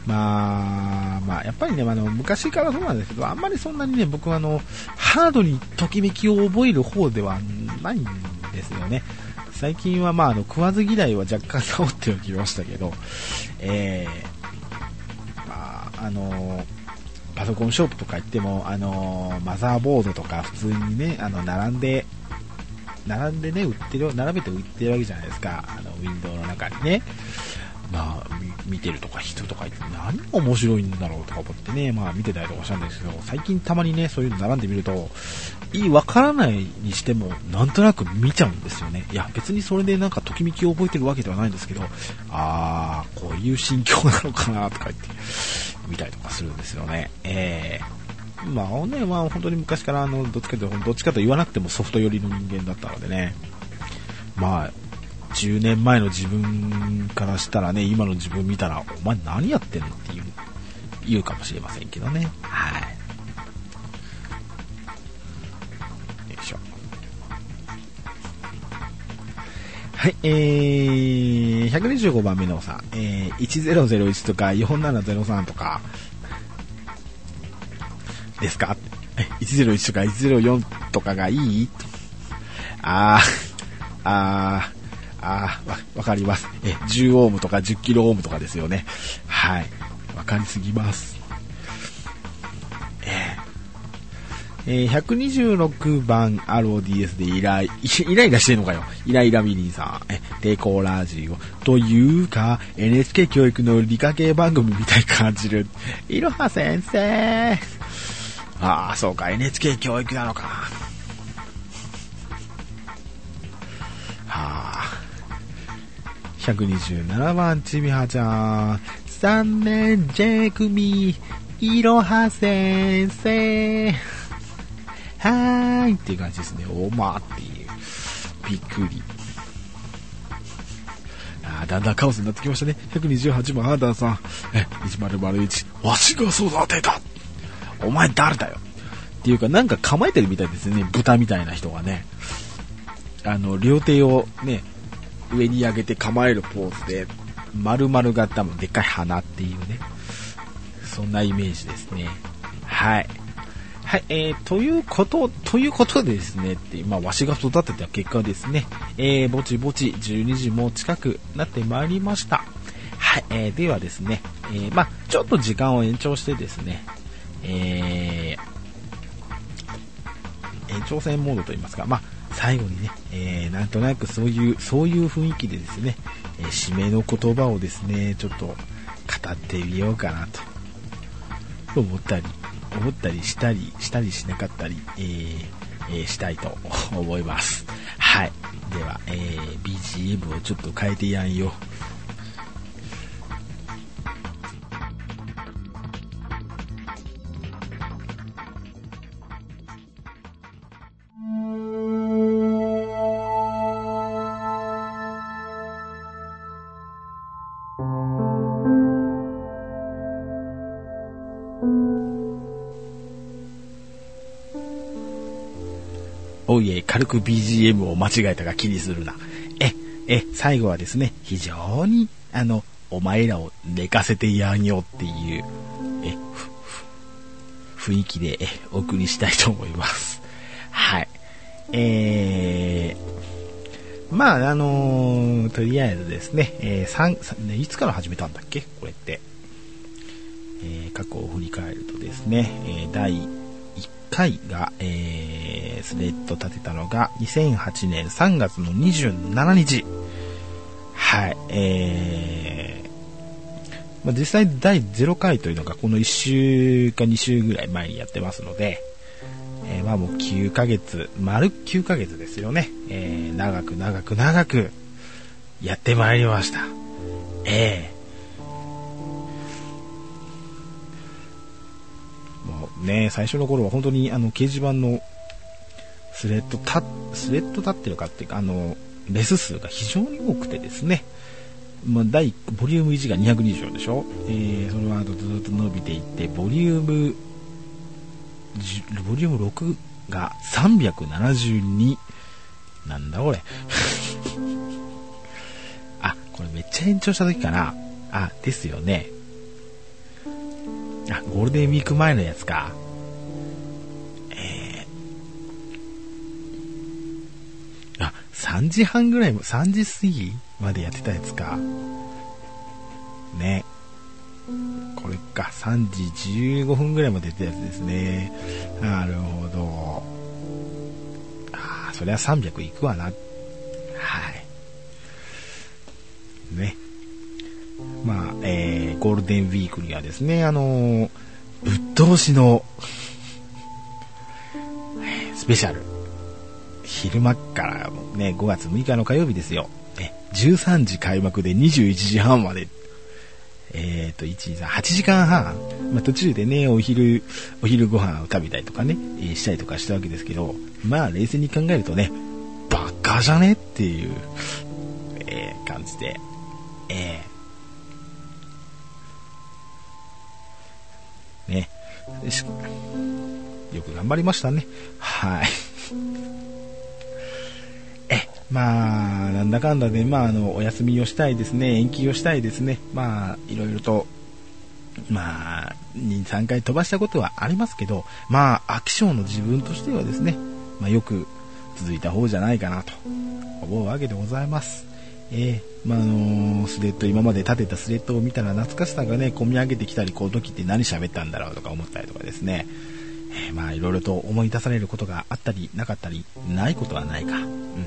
まあ、まあ、やっぱりね、あの、昔からそうなんですけど、あんまりそんなにね、僕はあの、ハードにときめきを覚える方ではないんですよね。最近はまあ、あの、食わず嫌いは若干治ってはきましたけど、えー、まあ、あの、パソコンショップとか行っても、あの、マザーボードとか普通にね、あの、並んで、並んでね、売ってる、並べて売ってるわけじゃないですか。あの、ウィンドウの中にね。まあ、見てるとか人とか言って何が面白いんだろうとか思ってね、まあ見てたりとかしたんですけど、最近たまにね、そういうの並んでみると、いい、わからないにしても、なんとなく見ちゃうんですよね。いや、別にそれでなんかときめきを覚えてるわけではないんですけど、あー、こういう心境なのかなとか言って、見たりとかするんですよね。えー、まあね、まあ本当に昔からあの、どっちかというと、どっちかと言わなくてもソフト寄りの人間だったのでね、まあ、じゅうねんまえの自分からしたらね、今の自分見たら、お前何やってんのっていう、言うかもしれませんけどね。はい。よいしょ。はい、えー、ひゃくにじゅうごばんめのさん、えー、いちぜろぜろいちとかよんななぜろさんとか、ですか？いちぜろいちとかいちぜろよんとかがいい？あー、あー、あー、わ、わかります。え、じゅうオームとかじゅっキロオームとかですよね。はい。わかりすぎます。えー、えー、ひゃくにじゅうろくばん アールオーディーエス でイライ、イライラしてんのかよ。イライラミリンさん。え、抵抗ラジオ。というか、エヌエイチケー 教育の理科系番組みたい感じる。いろは先生。ああ、そうか、エヌエイチケー 教育なのか。はあ。ひゃくにじゅうななばんちびはちゃん、さんねん J 組いろは先生、はーいっていう感じですね。おまっていう、びっくり。あー、だんだんカオスになってきましたね。ひゃくにじゅうはちばんアーダーさん、え、いちまるまるいち、わしが育てた、お前誰だよっていうか、なんか構えてるみたいですね。豚みたいな人がね、あの両手をね上に上げて構えるポーズで、丸々が多分でっかい鼻っていうね、そんなイメージですね。はい。はい、えー、ということ、ということでですね、って、まあ、わしが育てた結果ですね、えー、ぼちぼちじゅうにじも近くなってまいりました。はい、えー、ではですね、えー、まあ、ちょっと時間を延長してですね、えー、延長戦モードといいますか、まあ、最後にね、えー、なんとなくそういう、そういう雰囲気でですね、えー、締めの言葉をですね、ちょっと語ってみようかなと思ったり、思ったりしたり、したりしなかったり、えーえー、したいと思います。はい。では、えー、ビージーエム をちょっと変えてやんよ。おいえ、軽く ビージーエム を間違えたが気にするな。え、え、最後はですね、非常に、あの、お前らを寝かせてやんよっていう、え、ふ、ふ、雰囲気でお送りしたいと思います。はい。えー、まあ、あのー、とりあえずですね、えー、三、ね、いつから始めたんだっけこれって。えー、過去を振り返るとですね、えー、第いっかいが、えー、スレッド立てたのがにせんはちねんさんがつのにじゅうしちにち。はい。えー、まあ、実際だいゼロかいというのがこのいっしゅうかにしゅうぐらい前にやってますので、えー、まあもうきゅうかげつ、丸きゅうかげつですよね。えー、長く長く長くやってまいりました。えーね、最初の頃は本当にあの掲示板のスレッドたスレッド立ってるかっていうか、あのレス数が非常に多くてですね、まあ、第ボリュームいちがにひゃくにじゅうでしょ、えー、その後ずっと伸びていってボリュームボリュームろくがさんびゃくななじゅうに、なんだこれあ、これめっちゃ延長した時かなあ、ですよね。 あ、ゴールデンウィーク前のやつか。えー、あ、さんじはんぐらいも、さんじ過ぎまでやってたやつか。ね。これか、さんじじゅうごふんぐらいまでやってたやつですね。なるほど。ああ、そりゃさんびゃくいくわな。はい。ね。まあ、えー、ゴールデンウィークにはですね、あのー、ぶっ通しのスペシャル、昼間からね、ごがつむいかの火曜日ですよ。じゅうさんじ開幕でにじゅういちじはんまで、えっと、いち、に、さん、はちじかんはん、まあ、途中でね、お昼、お昼ご飯を食べたりとかね、えー、したりとかしたわけですけど、まあ、冷静に考えるとね、バカじゃねっていう、えー、感じで、えー、ね、よく頑張りましたね。はい。え、まあ、なんだかんだで、まあ、あの、お休みをしたいですね、延期をしたいですね、まあ、いろいろと、まあ、に、さんかい飛ばしたことはありますけど、まあ、飽き性の自分としてはですね、まあ、よく続いた方じゃないかなと思うわけでございます。えー、まあ、あのー、スレッド、今まで立てたスレッドを見たら懐かしさがね、込み上げてきたり、この時って何喋ったんだろうとか思ったりとかですね、えー、まあ、いろいろと思い出されることがあったり、なかったり、ないことはないか、うん、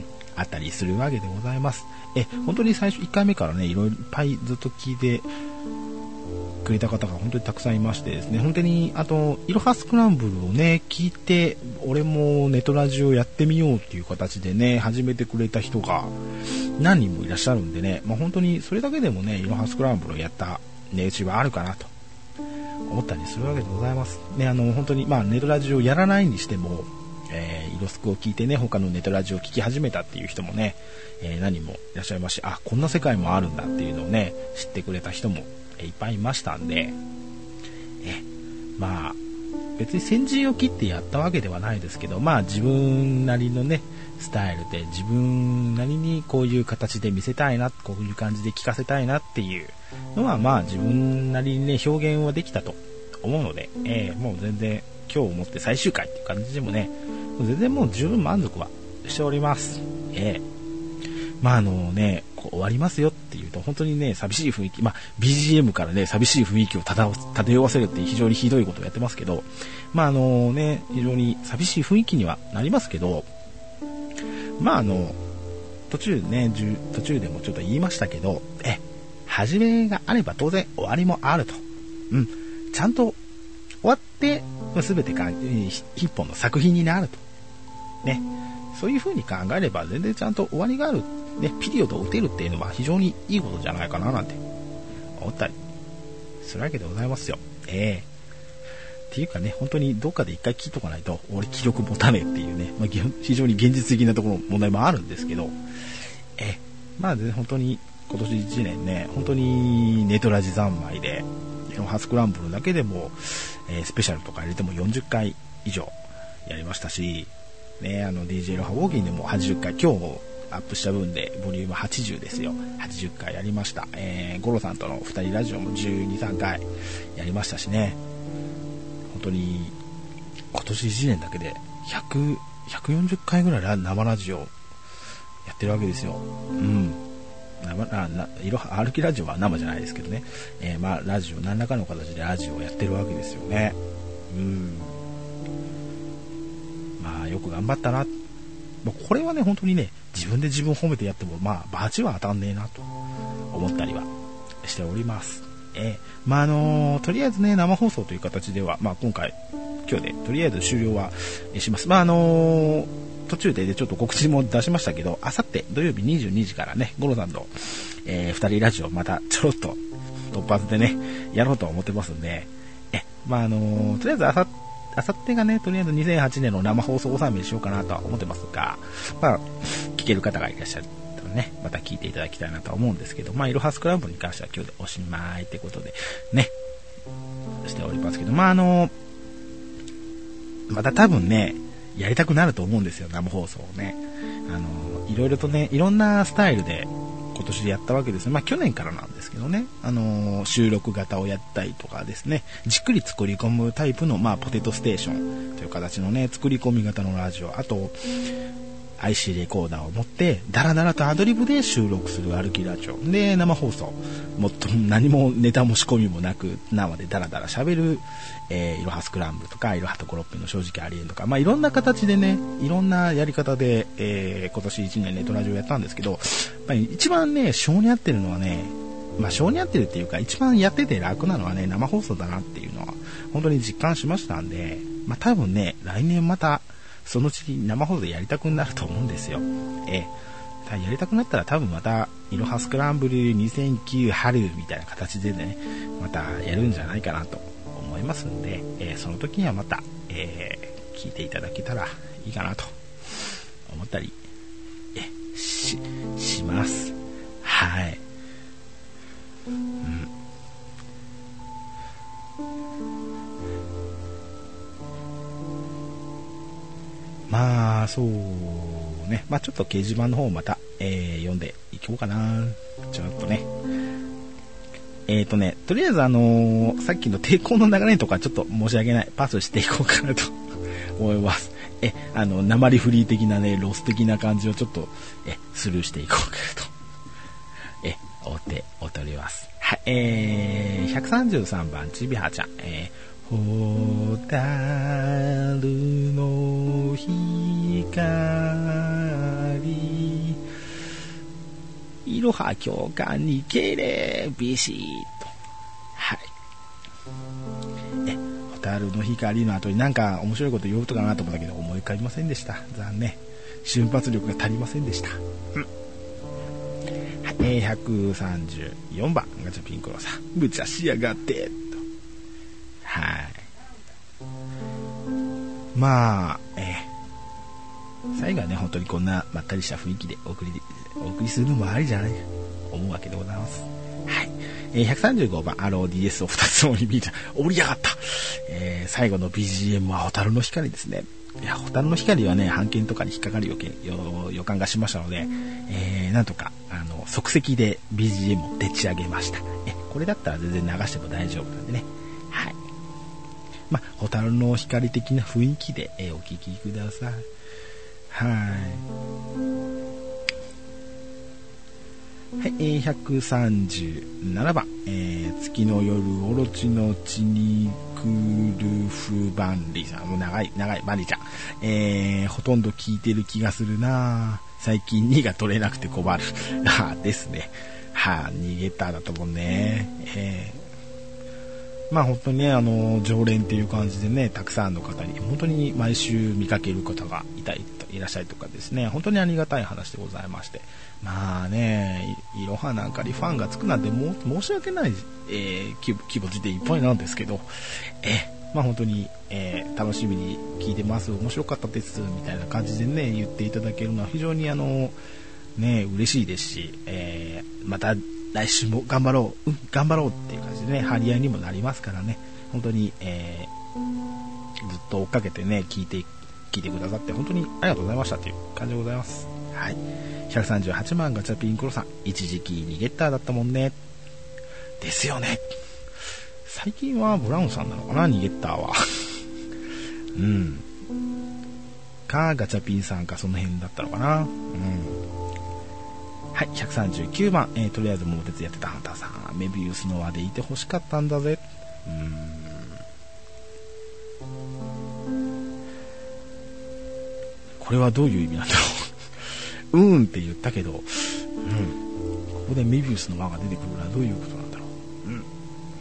あったりするわけでございます。え、本当に最初いっかいめからね、いろいろいっぱいずっと聞いてくれた方が本当にたくさんいましてですね、本当に、あと、いろはスクランブルをね、聞いて、俺もネットラジオやってみようっていう形でね、始めてくれた人が何人もいらっしゃるんでね、まあ、本当にそれだけでもね、いろはスクランブルをやった値打ちはあるかなと思ったりするわけでございます。ね、あの、本当に、まあ、ネットラジオやらないにしても、えー、イロスクを聞いてね、他のネットラジオを聞き始めたっていう人もね、えー、何人もいらっしゃいますし、あ、こんな世界もあるんだっていうのをね、知ってくれた人もいっぱいいましたんで、え、まあ、別に先陣を切ってやったわけではないですけど、まあ自分なりのね、スタイルで自分なりにこういう形で見せたいな、こういう感じで聞かせたいなっていうのは、まあ自分なりにね、表現はできたと思うので、えー、もう全然今日をもって最終回っていう感じでもね、全然もう十分満足はしております。えー、まああのね、こう終わりますよっていうと本当にね、寂しい雰囲気、まあ ビージーエム からね、寂しい雰囲気を漂わせるっていう非常にひどいことをやってますけど、まああのね、非常に寂しい雰囲気にはなりますけど、まああの途中ね、途中でもちょっと言いましたけど、え、始めがあれば当然終わりもあると、うん、ちゃんと終わって全てが一本の作品になるとね、そういう風に考えれば全然ちゃんと終わりがある、ね、ピリオドを打てるっていうのは非常にいいことじゃないかななんて思ったりするわけでございますよ。えー、っていうかね、本当にどっかで一回聞いとかないと俺記録持たねえっていうね、まあ、非常に現実的なところ問題もあるんですけど、えー、まあ、ね、本当に今年いちねんね、本当にネトラジ三昧でハスクランブルだけでも、えー、スペシャルとか入れてもよんじゅっかい以上やりましたし、ね、あの ディージェー ロハウォーキンでもはちじゅっかい、今日アップした分でボリュームはちじゅうですよ、はちじゅっかいやりました。えー、ゴロさんとのふたりラジオもじゅうに、さんかいやりましたしね、本当に今年いちねんだけでひゃく、ひゃくよんじゅっかいぐらい生ラジオやってるわけですよ。うん。生あないろ歩きラジオは生じゃないですけどね、えー、まあラジオ何らかの形でラジオをやってるわけですよね。うん。まあよく頑張ったな。これはね本当にね、自分で自分を褒めてやってもまあバチは当たんねえなと思ったりはしております。えー、まああのー、とりあえずね生放送という形ではまあ今回今日でとりあえず終了はします。まああのー、途中でちょっと告知も出しましたけど、あさって土曜日にじゅうにじからね、ゴロさんの、えー、ふたりラジオまたちょろっと突発でねやろうと思ってますんで、えまああのー、とりあえずあさってあさってがね、とりあえずにせんはちねんの生放送納めにしようかなとは思ってますが、まあ、聞ける方がいらっしゃったらね、また聞いていただきたいなとは思うんですけど、まあ、いろはスクランブルに関しては今日でおしまいってことで、ね、しておりますけど、まあ、あの、また多分ね、やりたくなると思うんですよ、生放送をね。あの、いろいろとね、いろんなスタイルで、 今年でやったわけですね。まあ去年からなんですけどね、あのー、収録型をやったりとかですね、じっくり作り込むタイプの、まあポテトステーションという形のね、作り込み型のラジオ、あと アイシー レコーダーを持ってダラダラとアドリブで収録する歩きラジオで、生放送、もっと何もネタも仕込みもなく生でダラダラ喋る、えー、いろはスクランブルとかいろはとコロッペの正直ありえんとか、まあいろんな形でね、いろんなやり方で、えー、今年いちねんネットラジオやったんですけど、やっぱり一番ね性に合ってるのはね、まあ性に合ってるっていうか一番やってて楽なのはね、生放送だなっていうのは本当に実感しましたんで、まあ多分ね来年またそのうちに生放送やりたくなると思うんですよ。えー、やりたくなったら多分またいろはスクランブルにせんきゅう春みたいな形でね、またやるんじゃないかなと思いますんで、えー、その時にはまた、えー、聞いていただけたらいいかなと思ったり、えし、します。はい。うん。まあそうね、まあちょっと掲示板の方をまた、えー、読んでいこうかな。ちょっとね。えっ、ー、とね、とりあえずあのー、さっきの抵抗の流れとかちょっと申し訳ない。パスしていこうかなと思います。え、あの、鉛フリー的なね、ロス的な感じをちょっと、え、スルーしていこうかなと。え、追っておっております。はい、えー、ひゃくさんじゅうさんばん、ちびはちゃん、えー、ホタルの光、いろは教官に敬礼ビシッと。はい。え、ホタルの光の後になんか面白いこと言おうとかなと思ったけど思い浮かびませんでした。残念。瞬発力が足りませんでした。うん。はい、えー、ひゃくさんじゅうよんばんガチャピンクロさん、無茶しやがってと。はい。まあ、えー、最後はね本当にこんなまったりした雰囲気でお送りでお送りするのもありじゃない思うわけでございます。はい。えー、ひゃくさんじゅうごばん、アロー ディーエス をふたつ折り見た。折りやがった。えー、最後の ビージーエム はホタルの光ですね。いや、ホタルの光はね、版権とかに引っかかる予見、予、予感がしましたので、えー、なんとか、あの、即席で ビージーエム をでっち上げました。え、これだったら全然流しても大丈夫なんでね。はい。まあ、ホタルの光的な雰囲気で、えー、お聞きください。はい。はい、えー、ひゃくさんじゅうななばん、えー、月の夜オロチの血にクルフバンリさん、もう長い長いバンリちゃん、えー、ほとんど聞いてる気がするな。最近にが取れなくて困るあですね。はあ、逃げただと思うね。えー、まあ本当にね、あの常連っていう感じでね、たくさんの方に本当に毎週見かける方がいたりいらっしゃるとかですね、本当にありがたい話でございまして、まあね、いろはなんかにファンがつくなんても申し訳ない、えー、規模自体いっぱいなんですけど、えまあ本当に、えー、楽しみに聞いてます、面白かったですみたいな感じでね言っていただけるのは非常にあのね嬉しいですし、えー、また来週も頑張ろう、うん、頑張ろうっていう感じでね張り合いにもなりますからね、本当に、えー、ずっと追っかけてね聞いて聞いてくださって本当にありがとうございましたという感じでございます。はい。ひゃくさんじゅうはちばんガチャピンクロさん、一時期にゲッターだったもんね。ですよね。最近はブラウンさんなのかな、ニゲッターは。うん。か、ガチャピンさんか、その辺だったのかな。うん。はい、ひゃくさんじゅうきゅうばん、えー、とりあえず桃鉄やってたハンターさん、メビウスの輪でいて欲しかったんだぜ。うーん。これはどういう意味なんだろう。うーんって言ったけど、うん。ここでメビウスの輪が出てくるのはどういうことなんだろう。うん。い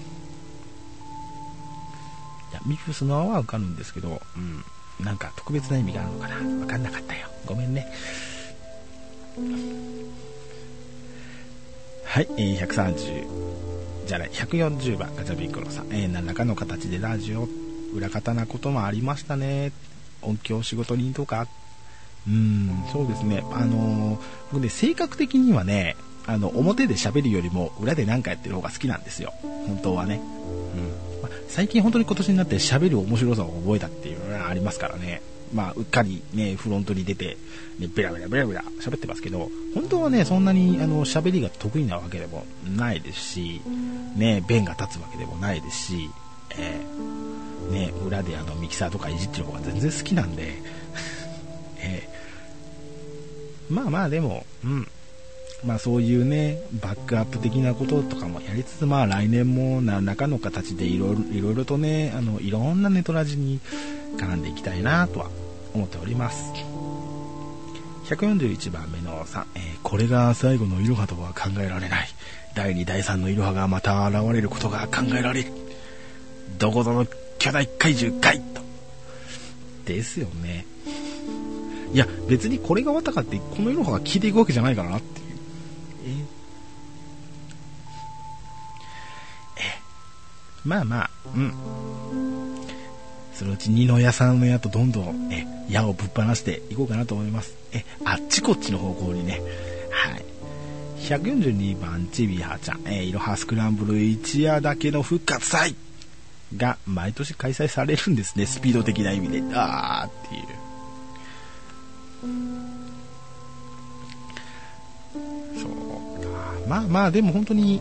や、メビウスの輪はわかるんですけど、うん。なんか特別な意味があるのかな。わかんなかったよ。ごめんね。はい、えー、ひゃくさんじゅうじゃない、ひゃくよんじゅうばんガチャピンクロさん、えー、何らかの形でラジオ裏方なこともありましたね。音響仕事人とか。うーん、そうですね。あのー、僕ね、性格的にはね、あの、表で喋るよりも裏で何かやってる方が好きなんですよ。本当はね。うん。まあ、最近本当に今年になって喋る面白さを覚えたっていうのがありますからね。 まあ、うっかりね、フロントに出て、ね、ベラベラベラベラ喋ってますけど、本当はね、そんなに、あの、喋りが得意なわけでもないですし、ね、弁が立つわけでもないですし、えー、ね、裏であの、ミキサーとかいじってる方が全然好きなんで、えー、まあまあでも、うん。まあそういうね、バックアップ的なこととかもやりつつ、まあ来年も何らかの形でいろいろ、いろいろとね、あの、いろんなネトラジに絡んでいきたいなとは思っております。ひゃくよんじゅういちばんめのさん、えー、これが最後のイロハとは考えられない。だいに、だいさんのイロハがまた現れることが考えられる。どこぞの巨大怪獣かいと。ですよね。いや、別にこれが終わったかって、このイロハが消えていくわけじゃないからなっていう。ええまあまあ、うん。そのうち二の矢さんの矢とどんどんえ矢をぶっ放していこうかなと思います。え、あっちこっちの方向にね。はい。ひゃくよんじゅうにばんちびはちゃん、えー、いろはスクランブル一夜だけの復活祭が毎年開催されるんですね。スピード的な意味で。あーっていう。まあまあでも本当に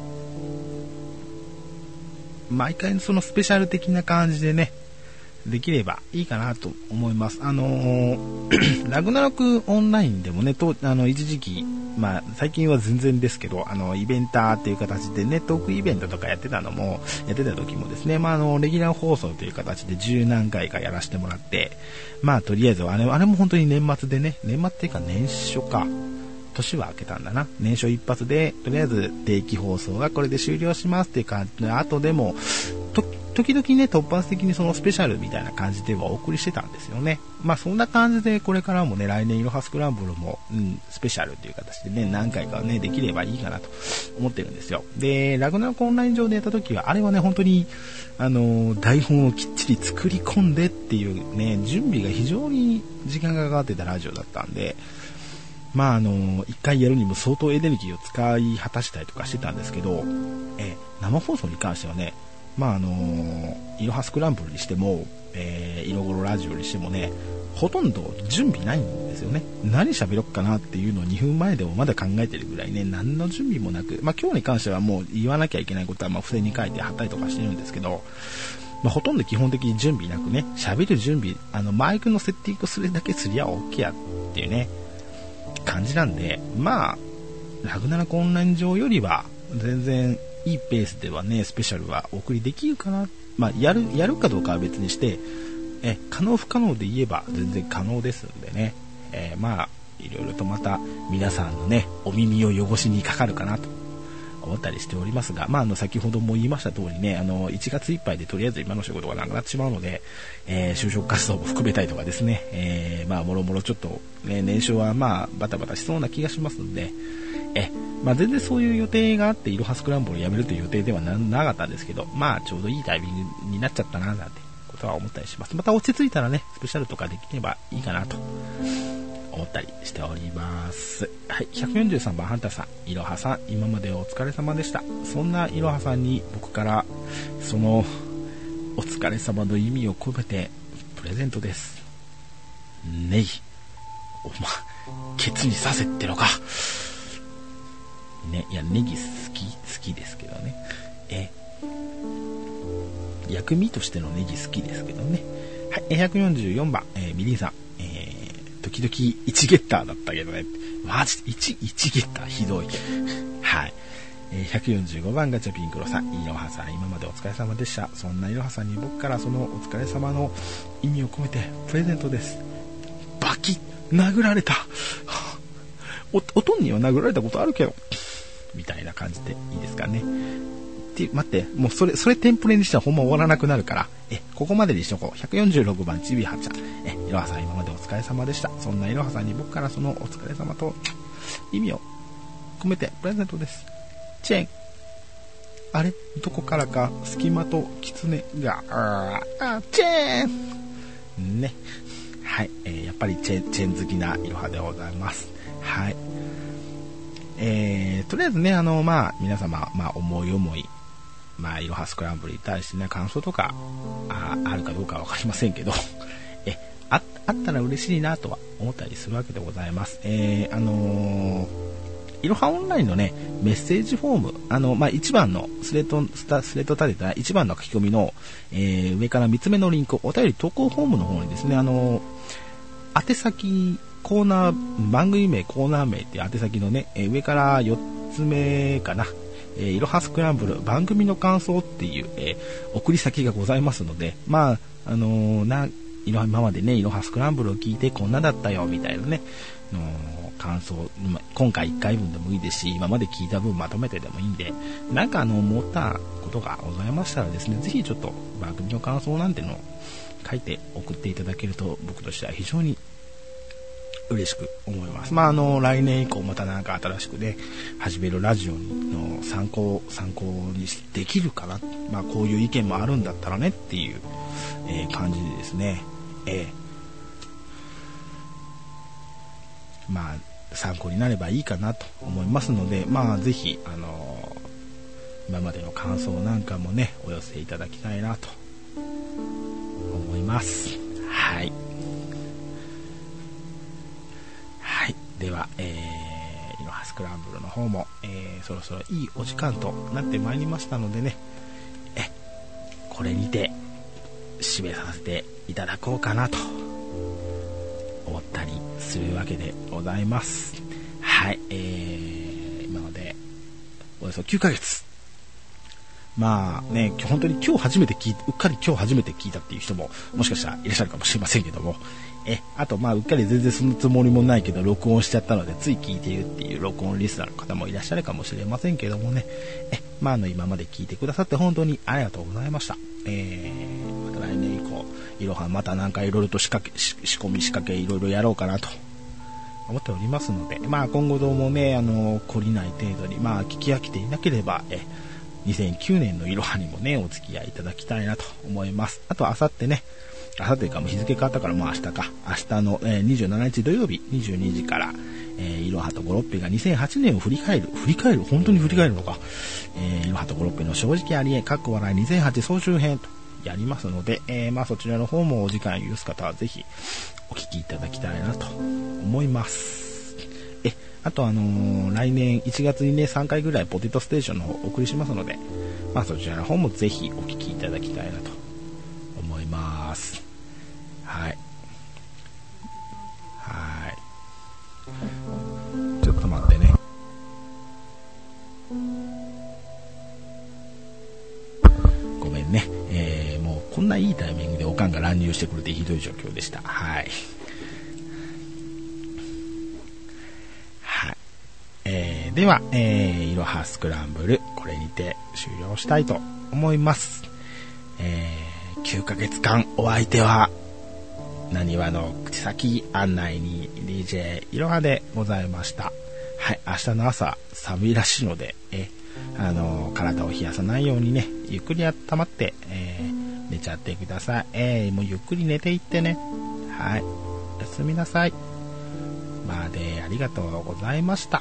毎回そのスペシャル的な感じでねできればいいかなと思います。あのー、ラグナロクオンラインでもねとあの一時期まあ最近は全然ですけどあのイベンターっていう形でねトークイベントとかやってたのもやってた時もですねまああのレギュラー放送という形で十何回かやらせてもらってまあとりあえずあれあれも本当に年末でね年末っていうか年初か年は明けたんだな。年初一発で、とりあえず定期放送がこれで終了しますっていう感じで、後でも、と、時々ね、突発的にそのスペシャルみたいな感じではお送りしてたんですよね。まあそんな感じでこれからもね、来年いろはスクランブルも、うん、スペシャルっていう形でね、何回かね、できればいいかなと思ってるんですよ。で、ラグナロクオンライン上でやった時は、あれはね、本当に、あの、台本をきっちり作り込んでっていうね、準備が非常に時間がかかってたラジオだったんで、まああの一回やるにも相当エネルギーを使い果たしたりとかしてたんですけど、え生放送に関してはね、まああのいろはスクランブルにしても、えー、いろごろラジオにしてもね、ほとんど準備ないんですよね。何喋ろっかなっていうのをにふんまえでもまだ考えてるぐらいね、何の準備もなく、まあ今日に関してはもう言わなきゃいけないことはまあ付箋に書いて貼ったりとかしてるんですけど、まあ、ほとんど基本的に準備なくね、喋る準備、あのマイクのセッティングするだけすりゃ OK やっていうね。感じなんで、まあラグナロクオンライン上よりは全然いいペースではねスペシャルはお送りできるかな。まあやるやるかどうかは別にしてえ可能不可能で言えば全然可能ですんでね、えー、まあいろいろとまた皆さんのねお耳を汚しにかかるかなと思ったりしておりますが、まあ、あの先ほども言いました通りね、あのいちがついっぱいでとりあえず今の仕事がなくなってしまうので、えー、就職活動も含めたりとかですね、えー、まあもろもろちょっと、ね、年初はまあバタバタしそうな気がしますので、えまあ、全然そういう予定があっていろはスクランブルをやめるという予定では な, なかったんですけど、まあちょうどいいタイミングになっちゃったななんてことは思ったりします。また落ち着いたらねスペシャルとかできればいいかなと思ったりしております。はい、ひゃくよんじゅうさんばんハンターさん、いろはさん今までお疲れ様でした。そんないろはさんに僕からそのお疲れ様の意味を込めてプレゼントです。ネギお前ケツに刺せってのかね。いやネギ好き好きですけどね、え薬味としてのネギ好きですけどね。はい、ひゃくよんじゅうよんばん、えー、ミリンさん、えー時々いちゲッターだったけどね。マジで 1, 1ゲッターひどい。はい。えー、ひゃくよんじゅうごばんガチャピンクロさん、いろはさん今までお疲れ様でした。そんないろはさんに僕からそのお疲れ様の意味を込めてプレゼントです。バキッ殴られた。お, おとんには殴られたことあるけどみたいな感じでいいですかね。って待ってもうそれそれテンプレにしてはほんま終わらなくなるからえここまでにしとこう。ひゃくよんじゅうろくばんちびはちゃん、えいろはさん今までお疲れ様でした。そんないろはさんに僕からそのお疲れ様と意味を込めてプレゼントです。チェーンあれどこからか隙間とキツネがああチェーンね。はい、えー、やっぱりチェーンチェーン好きないろはでございます。はい、えー、とりあえずねあのまあ皆様まあ思い思いまあいろはスクランブルに対してね感想とか あ, あるかどうかわかりませんけどえ あ, あったら嬉しいなとは思ったりするわけでございます。えー、あのー、いろはオンラインのね、メッセージフォーム、あの、まあ、一番のスレッド、スタ、スレッド立てた一番の書き込みの、えー、上から三つ目のリンク、お便り投稿フォームの方にですね、あのー、宛先、コーナー、番組名、コーナー名っていう宛先のね、えー、上からよっつめかな、えー、いろはスクランブル、番組の感想っていう、えー、送り先がございますので、まあ、あのー、な、今までね、いろはスクランブルを聞いてこんなだったよ、みたいなね、の感想、今回いっかいぶんでもいいですし、今まで聞いた分まとめてでもいいんで、なんかあの、思ったことがございましたらですね、ぜひちょっと番組の感想なんてのを書いて送っていただけると、僕としては非常に嬉しく思います。まあ、あの、来年以降またなんか新しくね、始めるラジオの参考、参考にできるかな。まあ、こういう意見もあるんだったらねっていう、えー、感じでですね、えー、まあ、参考になればいいかなと思いますので、まあ、ぜひ、あのー、今までの感想なんかもね、お寄せいただきたいなと思います。はい。では、えー、いろはスクランブルの方も、えー、そろそろいいお時間となってまいりましたのでね、え、これにて締めさせていただこうかなと思ったりするわけでございます。はい、えー、今までおよそきゅうかげつ、まあね、本当に今日初めて聞いて、うっかり今日初めて聞いたっていう人ももしかしたらいらっしゃるかもしれませんけども、え、あとまあうっかり全然そのつもりもないけど録音しちゃったのでつい聞いているっていう録音リスナーの方もいらっしゃるかもしれませんけどもね、え、まああの今まで聞いてくださって本当にありがとうございました。えー、また来年以降いろはまたなんかいろいろと仕掛け、仕込み仕掛けいろいろやろうかなと思っておりますので、まあ今後どうもね、あの懲りない程度に、まあ聞き飽きていなければ、えにせんきゅうねんのいろはにもねお付き合いいただきたいなと思います。あとあさってね、あさってかも日付変わったからもう明日か、明日の、えー、にじゅうしちにち土曜日にじゅうにじから、えー、いろはとごろっぺがにせんはちねんを振り返る振り返る本当に振り返るのか、えー、いろはとごろっぺの正直ありえかっこ笑いにせんはち総集編とやりますので、えー、まあそちらの方もお時間許す方はぜひお聞きいただきたいなと思います。えあとあのー、来年いちがつにねさんかいぐらいポテトステーションの方お送りしますので、まあそちらの方もぜひお聞きいただきたいなと思います。はい。はい。ちょっと待ってね。ごめんね。えー、もうこんないいタイミングでおかんが乱入してくれてひどい状況でした。はい。はい。えー、では、えー、いろはスクランブル、これにて終了したいと思います。えー、きゅうかげつかんお相手は、なにわの口先案内に ディージェー いろはでございました。はい、明日の朝寒いらしいので、え、あの体を冷やさないようにね、ゆっくり温まって、えー、寝ちゃってください。えー、もうゆっくり寝ていってね。はい、おやすみなさい。まあで、ありがとうございました。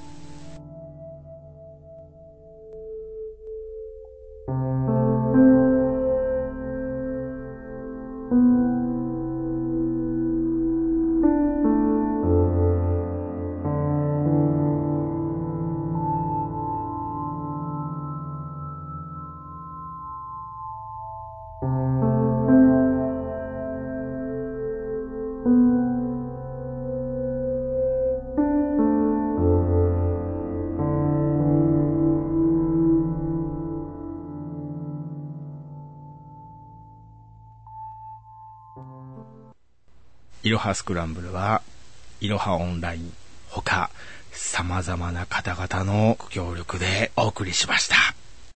いろはスクランブルはいろはオンラインほか様々な方々のご協力でお送りしました。